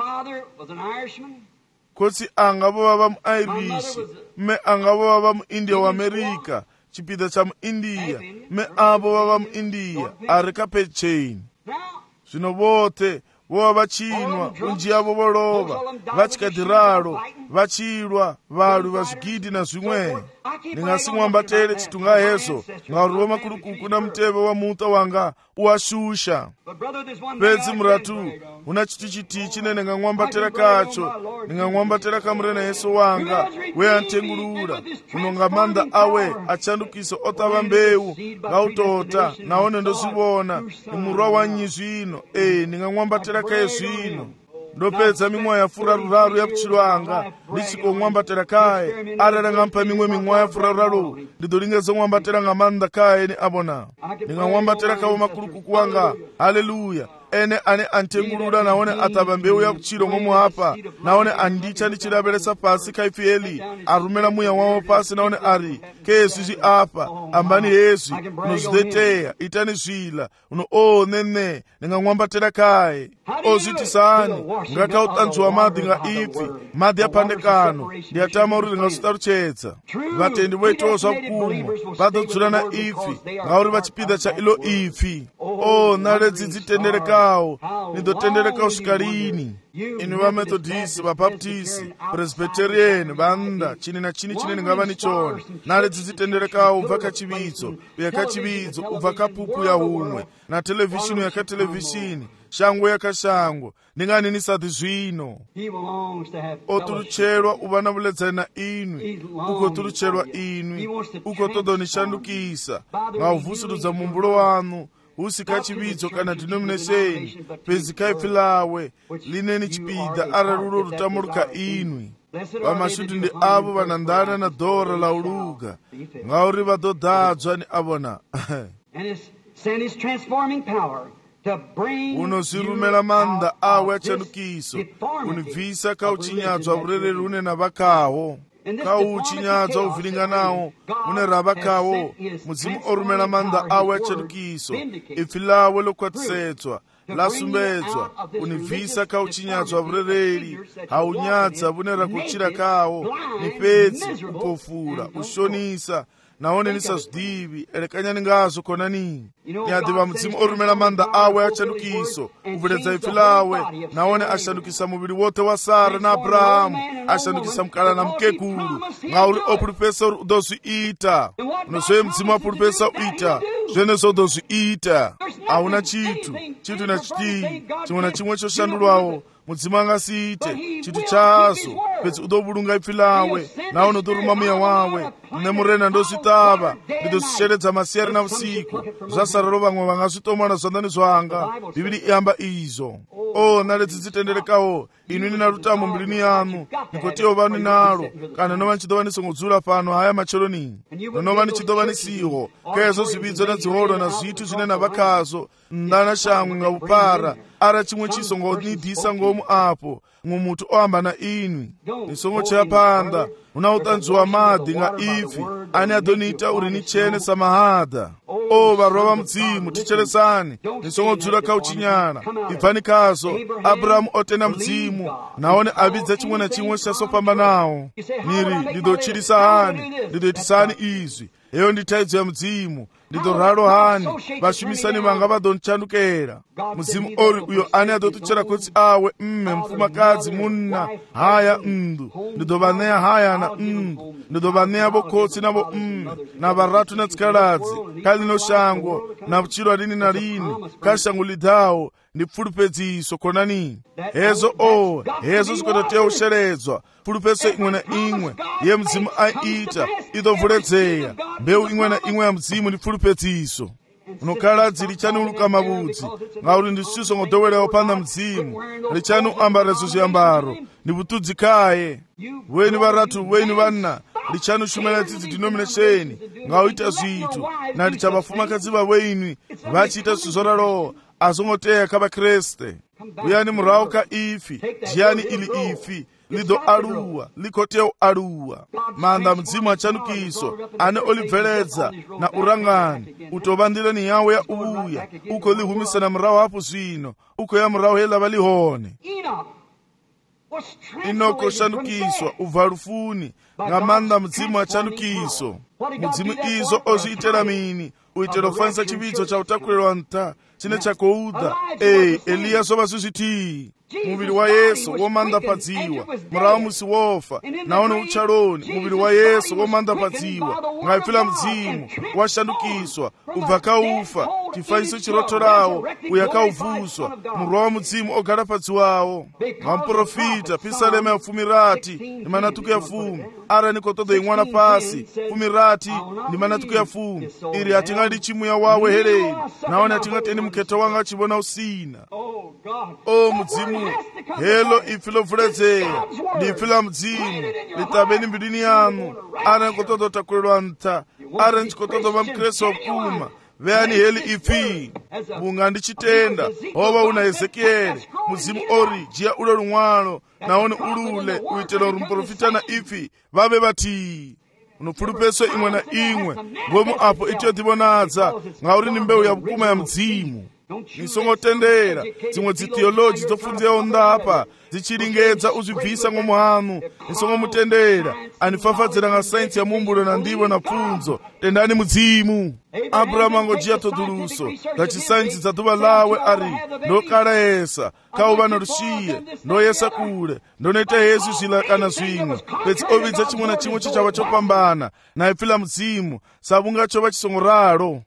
S3: kotsi angavo vava muirish me angavo vava muindia waamerica chipida cha muindia me avo vava muindia ari kapecheni zvino vote vova vachinwa unji yavo volova vachikadiralo vachilwa valwi vazvigidi na zvimwe ningasimwambatele chitunga hezo ngauri vomakulukuku na muteve wa muta wanga uwashusha pedzi muratu una chiti chiti chine ningang'wambatela kacho ningang'wambatela kamurena yesu wanga weyantengulula unonga manda awe achandukisa otava mbeu ngautota naone ndozivona nimurwa wanyi zvino ningang'wambatela kaye zvino ndopedza mimwe yafura ruraru yapuchilwanga ndichikong'wambatela kaye ararangampa mimwe mimwe yafura ruraru ndidolingezong'wambatela ngamanda kaye ni abona ndingang'wambatela kawo makulukuku wanga haleluya ene ane antengulula naone atava mbeu yapuchilo ngomuhapa naone andicha ndichilavelesa pasi kaifiyeli arumela muya wawo pasi naone ari kesu zvi apa ambani yesu unozvideteya itani zvila uno nene ningang'wambatela kaye ozvitisani ngakautanzwa madhi nga ifi madhi apandekano ndiyatama uri ringazvitaruchetsa vatendi voitozva kukumwa vadodzura na ifi ngauri vachipida cha ilo ifi naledzidzi nidotendereka usvika lini inu vamethodisi vabaptisi presbyterian vanda chini na chini chine ningava nichona naledzidzi-tenderekawo ubva kachividzo uyakachividzo ubva kapupu yahumwe na televhishini yakatelevhishini shango yakashango ndinganinisati zvino oturuchelwa uva na vuledzani na inwi ukoturuchelwa inwi ukotodonishandukisa ngauvhusurudza mumbulo wanu usika chividzo kana denomination pezi kaifi lawe lineni chipida ara rulo rutamuruka inwi Vamashudu ndi avo vanandana na dora la uluga ngauri vadodadzwa ni avona. Unosirumela manda awe achanukiso unibvisa kauchinyadzwa urereri une na vakawo kauchinyadzwa uvhilinganawo une ravakawo. Mudzimu orumela manda awe achanukiso ifi lawe lokwatisedzwa lasumbedzwa unibvisa kauchinyadzwa urereri haunyadza vune rakuchira kawo ni pedzi upofura ushonisa naone nisazvidivi elekanyani ngazo konani nyadiva. Mudzimu orumela manda awe achanukiso uvhiledza ifi lawe naone ashanukisa muviri wote wa Sara na Abrahamu ashanukisa mukala na mukekuru ngauri opuripesa uri udozviita unozve mudzimu apuripesa uita zvenezvo udozviita. Hauna chitu na chitii chimwe na chimwe choshandulwawo mudzimu angasiite chitu chazo pedzi udovulunga ifi lawe naone udoruma muya wawe nemurena ndozvitava ndidozvisheredza masiyari na usiku zvasararo vamwe vangazvitomana zvandani zvanga. Bhibhiri iyamba izvo. Naredzi dzitenderekawo inu nina rutamo mbilini yanu nikotiyo vanu nalo kana nova nichidova nisongodzura pano haya macheloni nonova nichidova nisiho kezo zvividzo nedzihoro na zvitu zvine navakazo ndana shamwe ngaupara ara chimwe chisongonidhisa ngomu apo mumutu oamba na inwi nisongo chapanda una utanzvi wamadhi nga ifi ani adoniita uri nichene samahadha. Varova mudzimu ticheresani nisongodzura kauchinyana ibvani kazo. Abrahamu otenda mudzimu naone avidza chimwe na chimwe chasopamba nawo. Miri ndidochirisa hani ndidoitisa hani izvi eyo nditaidzo ya mudzimu ndidoralo hani vashumisani vanga vadonichandukera. Mudzimu ori uyo ani adotuchera kotsi awe mufumakazi munna haya mndu ndidovaneya haya na ndidovaneya vokotsi navo na varatu na tsikaladzi kali no shango na vuchiro rini na rini kashango lidhawo ndi pfulupedziso konani. Hezo zikototeya usheredzwa pfulupeso imwe na imwe ye mudzimu aita idovhuledzeya mbeu imwe na imwe ya mudzimu ndi pfulupedziso. Unokhaladzi lichani uluka mavudzi ngauri ndisiso ngodowelewa panda mudzimu lichani uambara zviambaro ndi vutudzikaye. Weni varatu weni vanna lichani ushumela dzidzi denomination ngauita zvitu na lichavafumakazi vaweni vachiita zvizoralowa azongoteya kavakreste. Uyani murawo ka ifi jiyani ili ifi lido aluwa likoteo aluwa manda mudzimu achanukiso ane olibveledza na urangani utovandira ni yawe ya uya uko lihumisa na murawo hapo zvino uko ya murawo hela valihone. Inoko shanukiswa uvarufuni ngamanda mudzimu achanukiso. Mudzimu izo ozviitera mini uitera kufanisa chividzo chautakurelwa nta chine chakouda. Eliya zova zvizitii muviri wa Yesu womandapadziwa murawo musi wofa naone uchaloni muviri wa Yesu womandapadziwa ngaifila mudzimu washandukiswa ubva kaufa chifaniso chirotorawo uyakauvuswa murwa wa mudzimu ogara padziwawo ngamuprofita pisalema ya fumirati ni manatuku ya fumu ara nikotodo imwana pasi fumirati ni manatuku ya fumu iri atingadi chimuya wawe hereni naone atingateni muketo wanga chibona usina. Mudzimu helo ifilo vuledzeya ndifila mudzimu litabeni mbilini yanu ara nkotodo takulelwa nta ara nchikotodo vamkresi wakuma veani heli ifi bunga ndichitenda hova una Ezekieli mudzimu ori jia ule lumwalo naone ulule uitela urumprofita na ifi vave vati unopfulupeso imwe na imwe ngomu apo ityo tibonadza ngauri ni mbeu ya bukuma ya mudzimu. Nisongotendera dzimwe dziteoloji dzofunzewo ndapa dzichiringedza uzvibvisa ngomuhanu nisongomutendera anifafadzira nga sainsi ya mumbulo na ndivo na pfunzo tendani mudzimu. Abrahamu angojiya toduluso ngachisainsi dza duva lawe ari ndokala yesa kauva na rushiye ndoyesa kule ndonoita Yesu zvila kana zvimwe pedzi ovidza chimwe na chimwe chichava chopambana naipfila mudzimu sabunga chova chisongoralo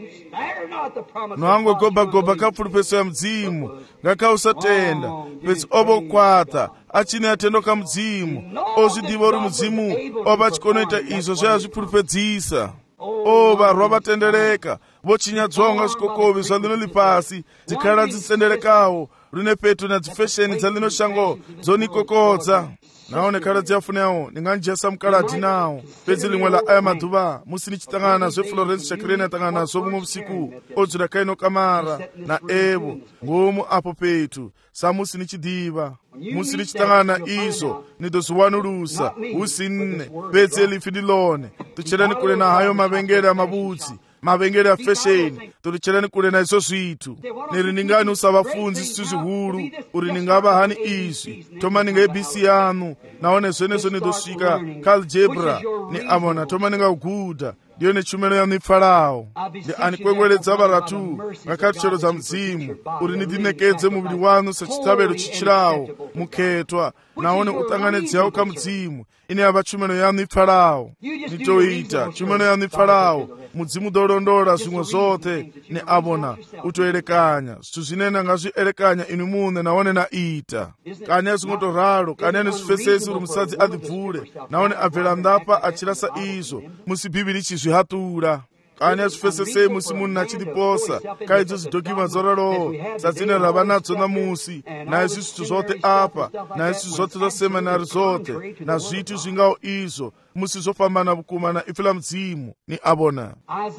S3: noangogoba kapfulupeso ya mudzimu ngakausatenda pedzi ovo kwata achine atendo ka mudzimu ozvidiva uri mudzimu oba chikonoita izvo zvayazvipfulupedzisa. Varwa vatendereka vochinyadzwawo nga zvikokovi zvandinoli pasi dzikhala dzitsenderekawo rine petu na dzifesheni dza lino shango zonikokodza. Naonekhala dziyafunewo ndinganjesa mkalati nawo pedzi limwe la aya madhuva musi nichitangana nazvo Florence Shakireni atangana nazvo mumwe usiku odzura kaino kamara na Evo ngomu apo petu samusi nichidiva musi nichitangana izo nidoziwanulusa usinne pedzi elifi ndilone tucherani kule na hayo mavengere amabudzi mavengere afesheni tulicherani kule na izo zvitu niri ningani usavafunzi situ zihulu uri ningava hani izvi toma ninga ABC yanu naone zvenezo nidosvika kaljebra ni amona toma ninga ugudha ndiyo nechumeno yanu ipfalawo ndi anikwekweredza varatu ngakati za mzimu uri nidinekedze muviri wanu sechitavero chichirawo mukhetwa naone utanganedzeyawo kamudzimu ine yava chumeno yanu ipfalawo nitoita chumeno yanu ipfalawo mudzimu dolondola zvimwe zvote ni avona utoerekanya zvithu zvinene ngazvierekanya inu mune naone naita kani azvingotoralo kani ane zvifesesi uri musadzi adhibvule naone abvela ndapa achirasa izvo musi bhibhiri chizvihatura kani azvifesesei musi munhu achiliposa kaidzo zvidhokima zoralowo sadzine rava nadzo namusi naizvi zvithu zvote apa naizvi zvote zvaseminari zote nazvitu zvingawo izvo musi zvofambana vukuma na ife la mudzimu ni avona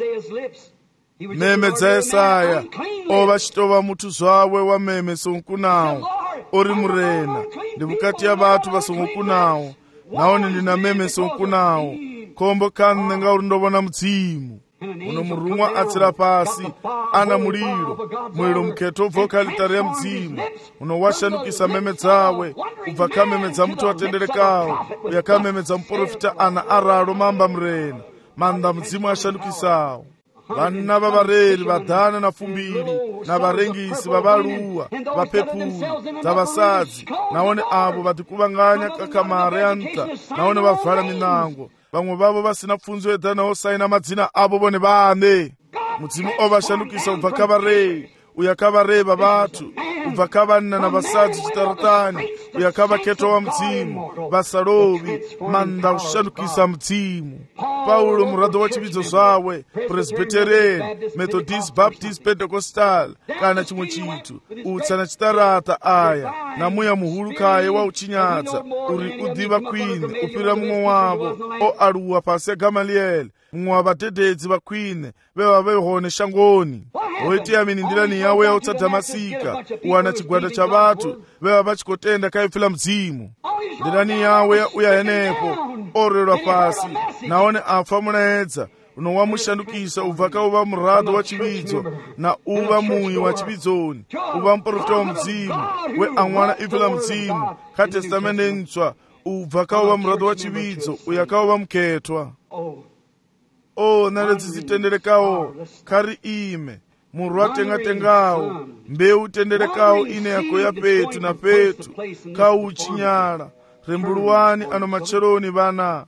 S3: meme dza Yesaya ova chitova mutu zvawe wa meme sonkunawo uri murena ndi vukati ya vatu vasongokunawo naone ndina meme sonkunawo kombo kanne nga uri ndovona mudzimu uno murumwa atsira pasi ana muliro mukheto ubva ukalitari ya mudzimu uno washanukisa meme dzawe ubva kameme dza muti watenderekawo uya kameme dza muprofita ana araro mamba murena manda mudzimu ashanukisawo vanna vavareri vadhana na fumbiri na varengisi vavaluwa vapepuri dza vasadzi naone avo vatikuvanganya kakamara ya nta naone vavhala minango vamwe vavo vasina pfunzo yedhana osaina madzina avo vone vane mudzimu ovashanukisa ubva kavarei uya kavareva vatu ubva kavanna na vasadzi chitaratani uya kavakhetwa wa mudzimu vasalovi manda ushanukisa mudzimu Paulo murado wa chividzo zvawe Presbyterian Methodist Baptist Pentecostal kana chimwe chitu utsana chitarata aya namuya muhulu kaye wa uchinyadza uri udhiva kwini upira mumwe wavo o aluwa pasi ya Gamaliel mumwe wa vatededzi vakwine veva vehone shangoni oiti yamini ndirani yawe yautsa Dhamasika uwana chigwada cha vatu veva vachikotenda kaifila mudzimu ndirani yawe uya henepo orerwa pasi naone afa munaedza unowamushandukisa ubva kauva murado wa chividzo na uva muyi wa chividzoni uva muprofita wa mudzimu we amwana ife la mudzimu katestamende ntswa ubva kauva murado wa chividzo uya kauva mukhetwa naledzi zitenderekawo kari ime murwa tengatengawo mbeu tenderekawo ine yako ya petu na petu kauchinyala rembuluwani ano macheloni vana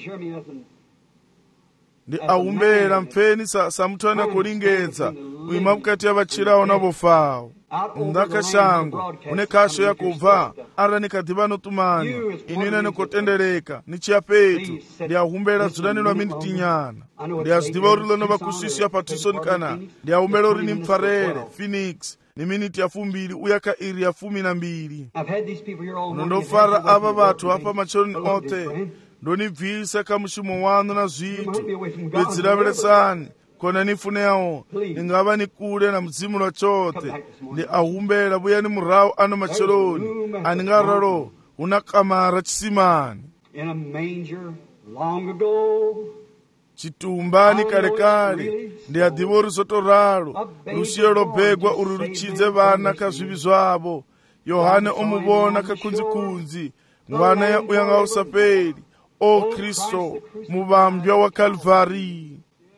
S3: ndi aumbera mpfeni samutwana kulingedza uima mukati ya vachirawo na vofawo ndakashango une kasho yakubva ara nikadhivano tumanya inu nikotendereka nichiya petu ndiahumbera dzulanilwa miniti nyana ndiazvidiva uri lono vakusisi ya Patterson kana ndiaumbera uri ni mpfarere Phoenix ni miniti ya 2 uya ka iri ya 12 unondofara ava vatu apa macheloni ote ndonibvisa kamushumo wanu na zvitu bedziraveresani kona nifuneyawo ningava nikule na mudzimu lwa chote ndi ahumbera vuya ni murawo ano macheloni aningararo una kamara chisimani chitumbani kalekale ndi adhiva uri zotoralo lusiyo lobhegwa uri ruchidze vana kazvivi zvavo Yohane omuvona kakunzikunzi ngwana ya uyanga usapeli o Kristo muvambya wa Kalvari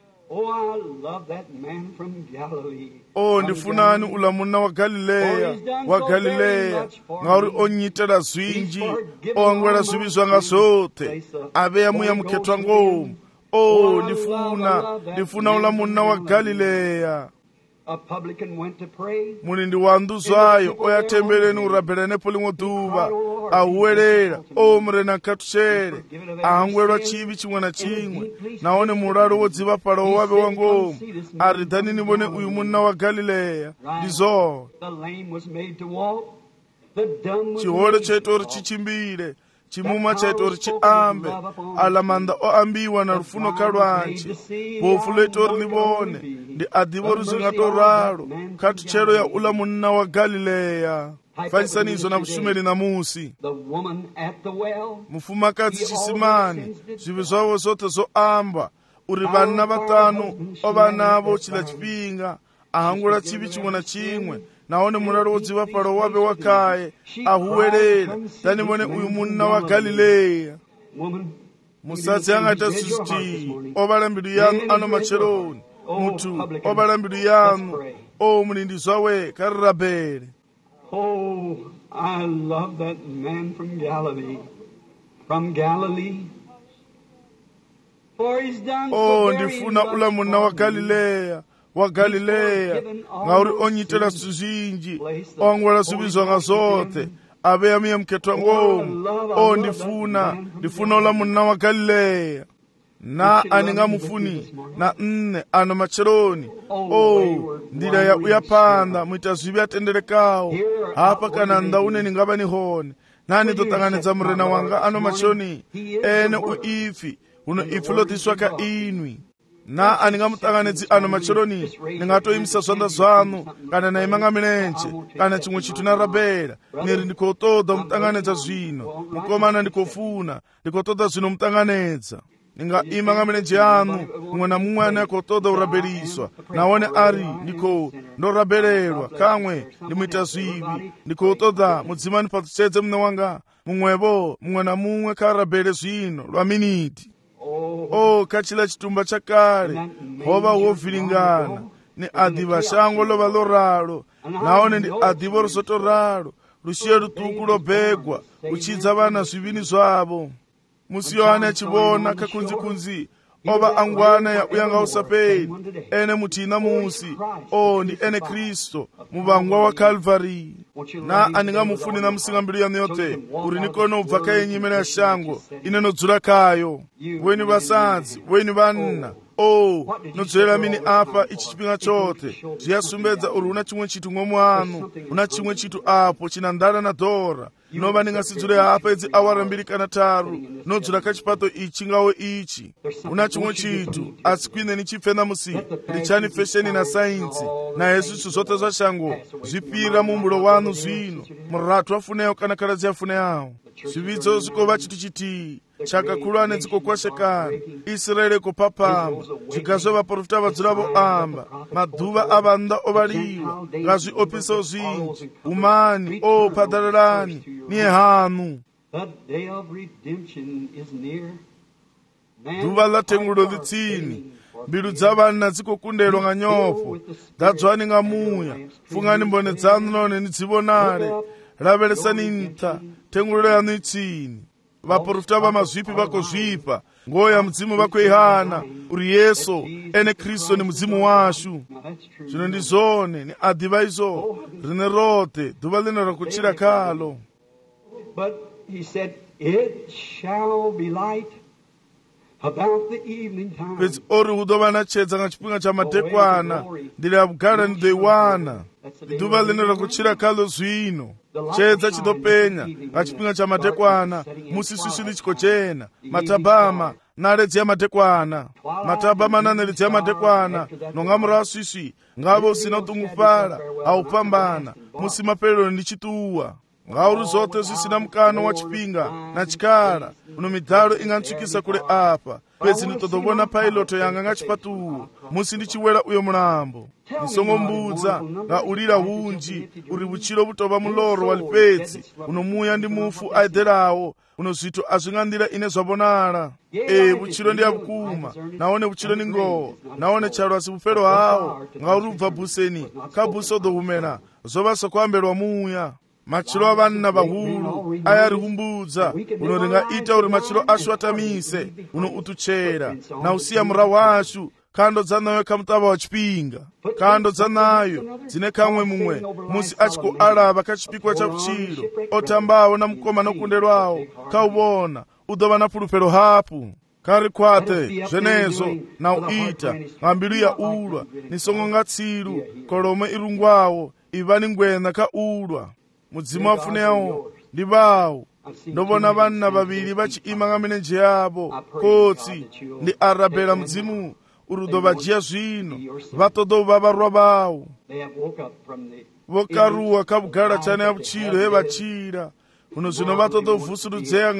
S3: ndifunani ulamuna wa Galileya ngauri onyitela zwinji ongwela zvivi zvanga zote aveya muya mukhetwa ngomu ndifuna ulamuna wa Galileya muli ndi wanduzwayo oyatembeleni urabhelenepo limwe duva ahuwelela omurena nkathuchere ahangwelwa chivi chimwe na chimwe naone mulalo wodziva pala owabe wangomu aridhani nivone uyu munna wa galileya ndizo chihole chaitori chichimbile chimuma chaitori chiambe alamanda oambiwa na lufuno kalwanji bofu leitori livone ndi adivo ruzingatoralo khathuchelo ya ula munna wa galileya fanyisanizo na vushumeli na musi mufumakadzi chisimani zvivi zvavo zote zoamba uri vana vatanu ovanavo chila chipinga ahangula chivi chimwe na chimwe naone mulalo wodziva palo wabe wakaye ahuwelela danivone uyu munna wa galileya musadzi angaita zvizitii ovala mbilu yanu ano macheroni mutu ovala mbilu yanu o mulindi zwawe karirabhele.
S1: Oh, I love that man from Galilee. From Galilee. For he's done so very
S3: ndifuna ula munna wa Galileya ngauri onyitela suzhinji ongwela subizwanga zote abe amiye mketwa ngomu ndifuna ula munna wa Galileya na aninga mufuni na nne ano macheroni ndila ya uyapanda mwita zvivi atendelekawo hapa kana ndaune ningaba nihone nani totanganidza murena wanga ano macheroni ene uifi uno ifi lotiswaka inwi na aningamutanganidzi ano macheroni ningatoyimisa zwanda zwanu kana naimanga milenje kana chimwe chitu narabela niri ndikotoda mutanganidza zvino mukomana ndikofuna ndikotoda zvino mutanganidza ninga imanga milenje yanu mumwe na mumwe ane akotoda urabeliswa naone ari ndiko ndorabelelwa kamwe ndimwita zvivi ndikotoda mudzimani pathuchedze mune wanga mumwevo mumwe na mumwe karabele zvino lwa miniti kachila chitumba chakale hova hovhilingana ni adiva shango lova loralo naone ndi adivo rusoto ralo rushiye rutuku lobhegwa uchidza vana zvivini zvavo musi yohane achivona kakunzikunzi ova angwana ya uyanga usapeni ene mutina musi ndi ene Kristo muvangwa wa Calvary na aningamufuni na musingambilu yanu yote uri nikono ubva kayenyimene ya shango ine nodzula kayo weni vasadzi weni vanna nodzorera mini apa ichi chipinga chote zviyasumbedza uri una chimwe chitu ng'omu anu una chimwe chitu apo china ndala na dhora nova ningasidzule hapa idzi awara 2 kana 3 nodzula kachipato ichi ngawo ichi una chimwe chitu asi kwine nichipfena musi ndichani fesheni na sainzi na yesu zvote zvashango zvipira mumbulo wanu zvino muratu afuneyo kana karadzi afuneyawo zvividzo zvikova chitu chitii chakakulu ane dzikokwashekana Israeli kopapamba zvigazo vaprofita vadzuravo amba madhuva avanda ovaliwa ngazviopisa zvinji umani padharelani niye hanu dhuva latengulo litsini mbilu dzavana dzikokundelwa nga nyopo dzadzwani nga muya fungani mbone dzanu none nidzivonale lavelesani nta tengulo yanu itsini vaprofita vamazvipi vakozvipa ngoya mudzimu vakoihana uri yesu ene Kristo ni mudzimu washu zvino ndizone ni adiva izo rine rote dhuva lino rakuchira kalo.
S1: But he said, it shall be light about the evening time.
S3: Pedzi ori hudova na chedza nga chipinga cha madekwana ndili abugara ndidoiwana dhuva lino rakuchira kalo zvino chedza chidopenya nga chipinga cha madekwana musi swiswi lichikochena matabama naledzi ya madekwana matabama naneledzi ya madekwana nonga murawa swiswi ngavo usina utungufala aupambana musi mapelelo ndichituwa ngauri zote zvisina mukano wa chipinga na chikala uno midhalo ingantsukisa kule apa pedzi nditodovona pailoto yanga nga chipatuwo musi ndichiwela uyo mulambo nisongombudza nga ulira hunji uri vuchilo vutova muloro wali pedzi unomuya ndi mufu aedherawo uno zvitu azvingandira ine zvavonala vuchilo ndi avukuma naone vuchilo ni ngowo naone chalo asi vufelo hawo ngauri ubva bhuseni kabhusi odohumela zova sokuambelwa muya machilo avanna vahulu ayarihumbudza uno ringaita uri machilo ashu atamise uno utuchera na usiya mura washu khando dzanayo kha mutava wa chipinga, khando dzanayo dzine kamwe mumwe musi achiko alava kha chipikwa cha kutchiro, othambawo na mkoma nokundelwawo kha ubona udova na pulupelo hapu. Kari kwate zvenezo na uita nga mbilu ya ulwa nisongo nga tsilu kolome irungwawo ivani ngwena ka ulwa mudzimu afunewo ndi bawo. Ndobona vanna vaviri vachiima nga milenje yavo kotsi ndi arabela mudzimu urudo vajiya zvino vatodova varwa vawo vokaruwa ka bugala chane ya butchiro he vachira kuno zvino vatodovhusurudzeya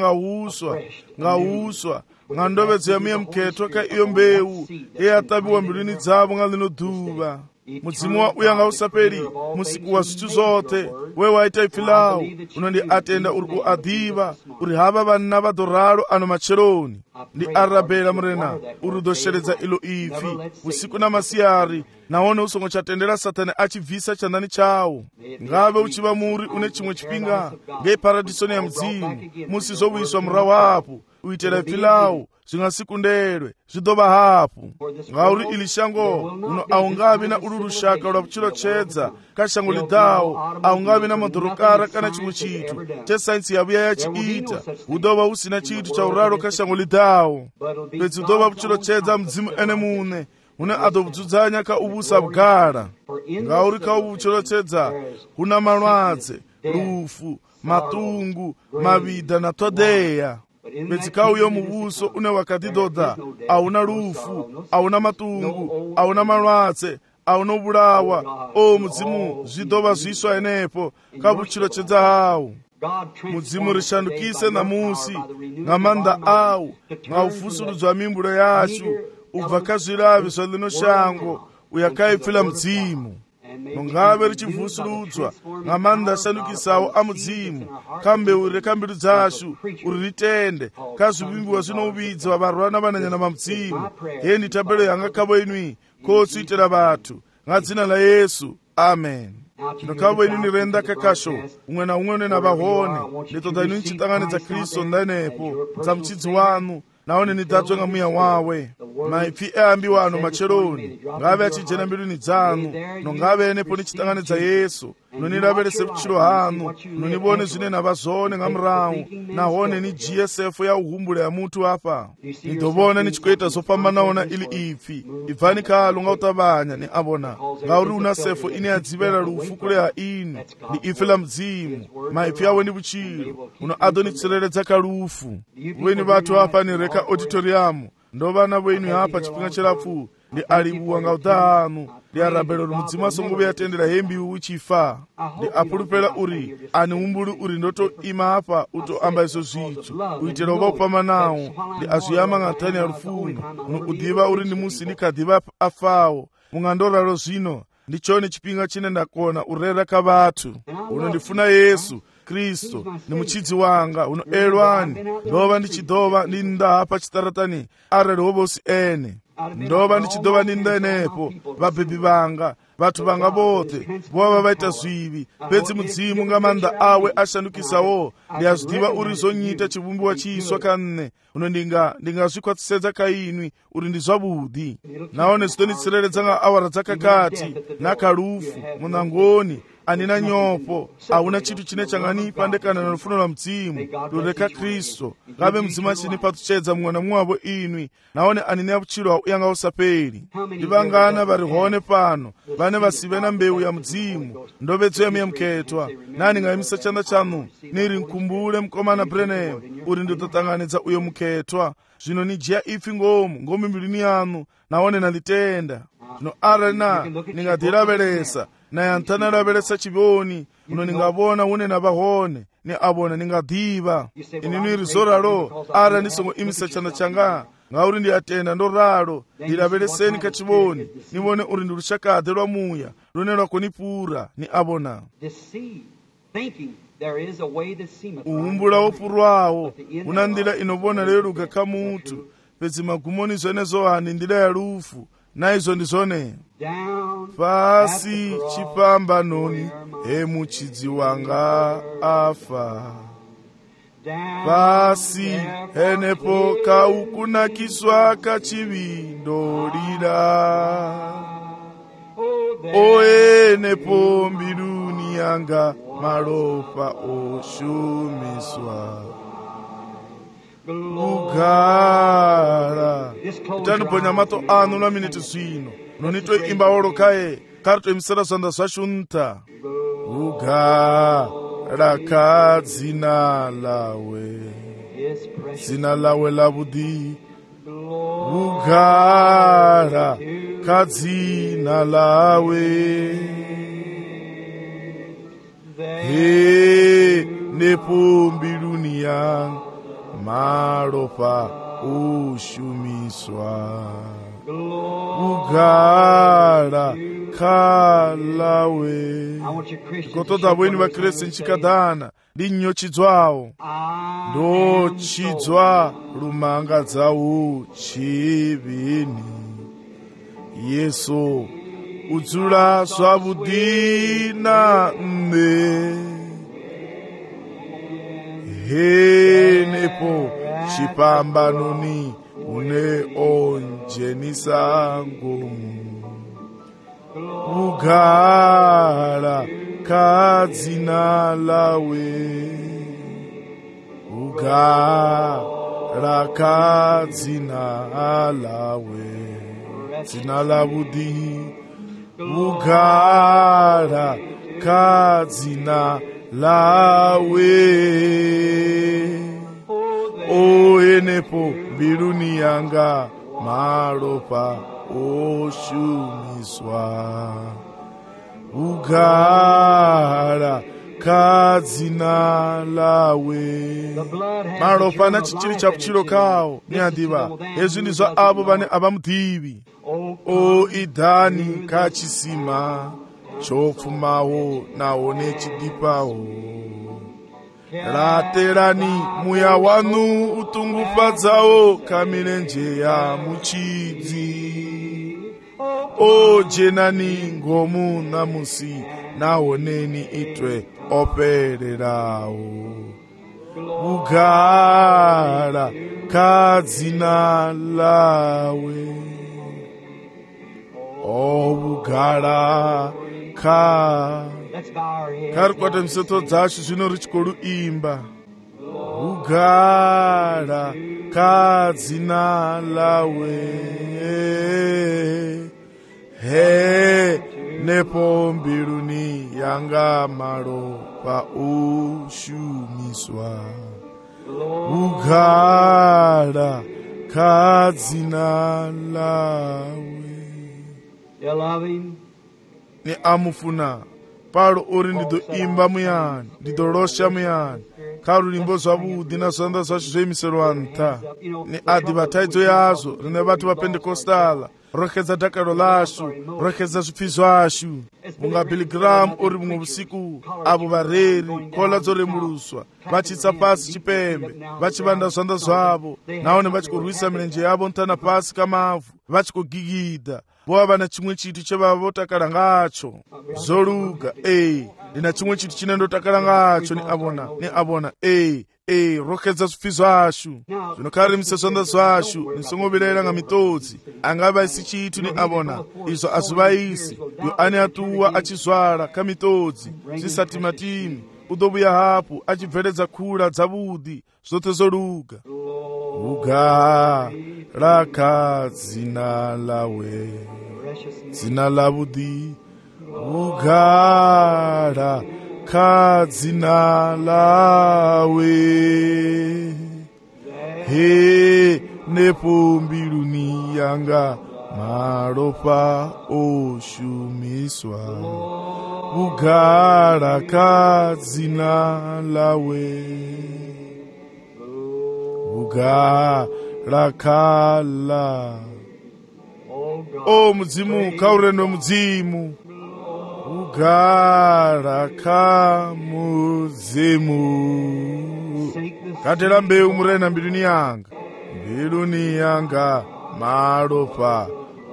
S3: nga uswa nga ndovedzo ya miye mketwa ka iyo mbewu eyataviwa mbiluni dzavo nga lino dhuva. Mudzimu wa uya nga usaperi musiku wa zwithu zote we waita ifilawo unondi atenda uri kuadhiva uri hava vanna vadoralo ano macheroni ndi arabela murena uri udosheredza ilo ifi usiku na masiyari naone usongo chatendera satani achibvisa chandani chawo. Ngave uchiva muri une chimwe chipinga ngeparadisoni ya mudzimu musi zobwiswa murawo hapo uitera ifilawo zvingasikundedwe zvidova hapo. Ngauri ili shango uno aungavi na ulu rushaka lwa kuchilotchedza ka shango lidawo aungavi na madhorokara kana chimwe chitu chesainsi yavuya yachiita udova usina chitu cha uralo ka shango lidawo pedzi udova kuchilotchedza mudzimu ene mune une adobvudzanya ka ubusa bugala. Ngauri ka ubu kuchilotchedza kuna malwadze, rufu, matungu, mavida na todeya. Pedzi kauyo mubuso une wakatidoda auna rufu, auna matungu, auna malwadze, auna ubulawa. O mudzimu zvidova zviswa enepo kabuchilotchedza hawo. Mudzimu rishandukise namusi nga manda awu nga ufusurudzwa mimbulo yacu ubva kazviravi zva lino shango uyakaipfila mudzimu. Mungave richivhusurudzwa nga manda ashandukisawo a mudzimu kambewu reka mbilu dzacu uri ritende kazvivimbiwa zvinouvidzwa varwana vananyana va mudzimu. Hendi tabelo yanga kavo inwi kotsuitira vathu nga dzina la Yesu, amen. Ndokavo inu nirenda kakasho umwe na umwe unena vahone nditoda inu nchitanganidza Kristo ndanepo dza muchidzi wanu naone nidadzwe nga muya wawe. Maipfi eambiwa ano macheroni ngave achijena mbiluni dzanu nongave enepo nichitanganidza Yesu nonilavelese vuchilo hanu nonivone zvinena vazone nga murawu nahone nijiye sefo ya uhumbule ya mutu apa nidovona nichikuita zopambanawo na ili ipfi ibvani khalo nga utavanya ni avona ngauri una sefo ini adzivela lufu kule ha ini ni ife la mudzimu. Maipfi awe ni vuchilo uno adonitsereredza ka lufu. Weni vathu apa ni reka auditoriamu ndovana vwenyu hapa chipinga chelafu ndi alibuwa nga udahanu ndi arabelo mudzimu asongobe yatendera hembi uchifa ndi apulupela uri ani umbulu uri ndoto ima hapa uto amba iso zvitu uitera uba upama nawo ndi azuyama ng'atani ya rufuno uno udiva uri ndi musi nikadiva afawo mung'andoralo zvino ndi chone chipinga chine ndakona urera ka vathu uno ndifuna Yesu Kristo ni muchidzi wanga uno elwani ndova ndichidova ndinda hapa chitaratani arali hovosi ene ndova ndichidova ndinda enepo vabhebi vanga vathu vanga vote vova vaita zvivi pedzi mudzimu nga manda awe ashandukisawo ndi azvidiva uri zonyita chivumbiwa chiswa kanne uno ndingazvikwatisedza kainwi uri ndi zvavudi naone zitonditsereredza nga awara dzakakati nakalufu munangoni anina nyopo auna chitu chine changanipa ndekana na rufuno lwa mudzimu lureka Kristo ngave mudzimu achinipatuchedza mumwe na mumwe wavo inwi naone anine vuchilo uyanga usaperi. Ndivangana vari hone pano vane vasive na mbewu ya mudzimu ndovedzo yamiya mketwa nani ngaimisa chanda chanu niri nkumbule mkomana Branham uri nditotanganidza uyo mketwa zvino nijiya ifi ngomu mbiluni yanu naone nalitenda zvino arana ningadiravelesa naye antanalavelesa chivoni uno ningavona unena vahone ni avona ningadiva inini rizoralo ara nisongo imisa chanda changa ngauri ndiyatenda ndoralo ndilaveleseni kachivoni nivone uri ndi rushakade lwa muya lune lwakonipura ni avona uhumbula wopurwawo una ndila inovona leluka ka mutu pedzi magumoni zvenezo hani ndila ya lufu naizo ndizone pasi chipambanoni muchidzi wanga afa pasi enepo kaukunakiswa kachivindolira oenepo mbiruni yanga malopa oshumiswa kugara itaniponya mato anu na miniti zwino nonito imba olokae karto imisera swanda swashunta kugara kadzina lawe dzina lawe labudi kugara kadzina lawe he nepombiluni yang malopa ushumiswa kugara kalawe kotoda bweni vakresi nchikadhana ndi nyochidzwawo ndochidzwa lumanga dzawo chivini yesu udzula swabudina nne henepo chipambanoni une onjenisango kugara kadzina lawe kugara kadzina lawe dzina labudi kugara kadzina lawe oenepo mbiruni yanga malopa oshumiswa kugara kadzina lawe malopa na chichiri chakuchiro kawo niadiva ezvi ndizvo avo vane avamudivi o idhani kachisima chopfumawo nawo nechidipawo raterani muya wanu utungufadzawo kamirenje ya muchidzi o jenani ngomu namusi naoneni itwe opererawo kugara kadzina lawe o kugara kari kwata misoto dzacho zvino richikolu imba kugara kadzina lawe he nepo mbiruni yanga malopa ushumiswa kugara kadzina lawe ni amufuna palo uri ndidoimba muyani ndidorosha muyani karulimbo zwavudi na zvanda zvacho zveimiserwa nta ni adhivataidzo yazvo rine vatu vapendekostala rokedza dakaro lashu rokedza zvipfi zvashu munga biligramu uri mumwe usiku avo vareri koladzo remuluswa vachitsa pasi chipembe vachivanda zvanda zvavo naone vachikurwisa mirenje yavo ntana pasi kamavhu vachikugigidha vova vana chimwe chitu chevava votakala ngacho zoluga ndina chimwe chitu chine ndotakala ngacho ni avona rokedza zvipfi zvashu zvinokarimise zvanda zvashu nisongovirayira nga mitodzi angavaisi chitu ni avona izvo azvivaisi yo ani atuwa achizvara kamitodzi zvisatimatimi udovuya hapo achibveredza kula dzavudi zvote zoluga kugara kadzina lawe dzina lavudi kugara kadzina lawe he nepo mbiruni yanga malopa oshumiswa kugara kadzina lawe kugara kala o mudzimu kaurendo mudzimu kugara kamudzimu katera mbeu murena mbiruni yanga malopa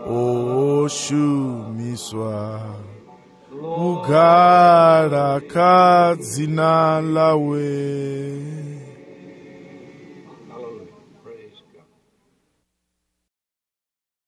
S3: oshumiswa kugara kadzina lawe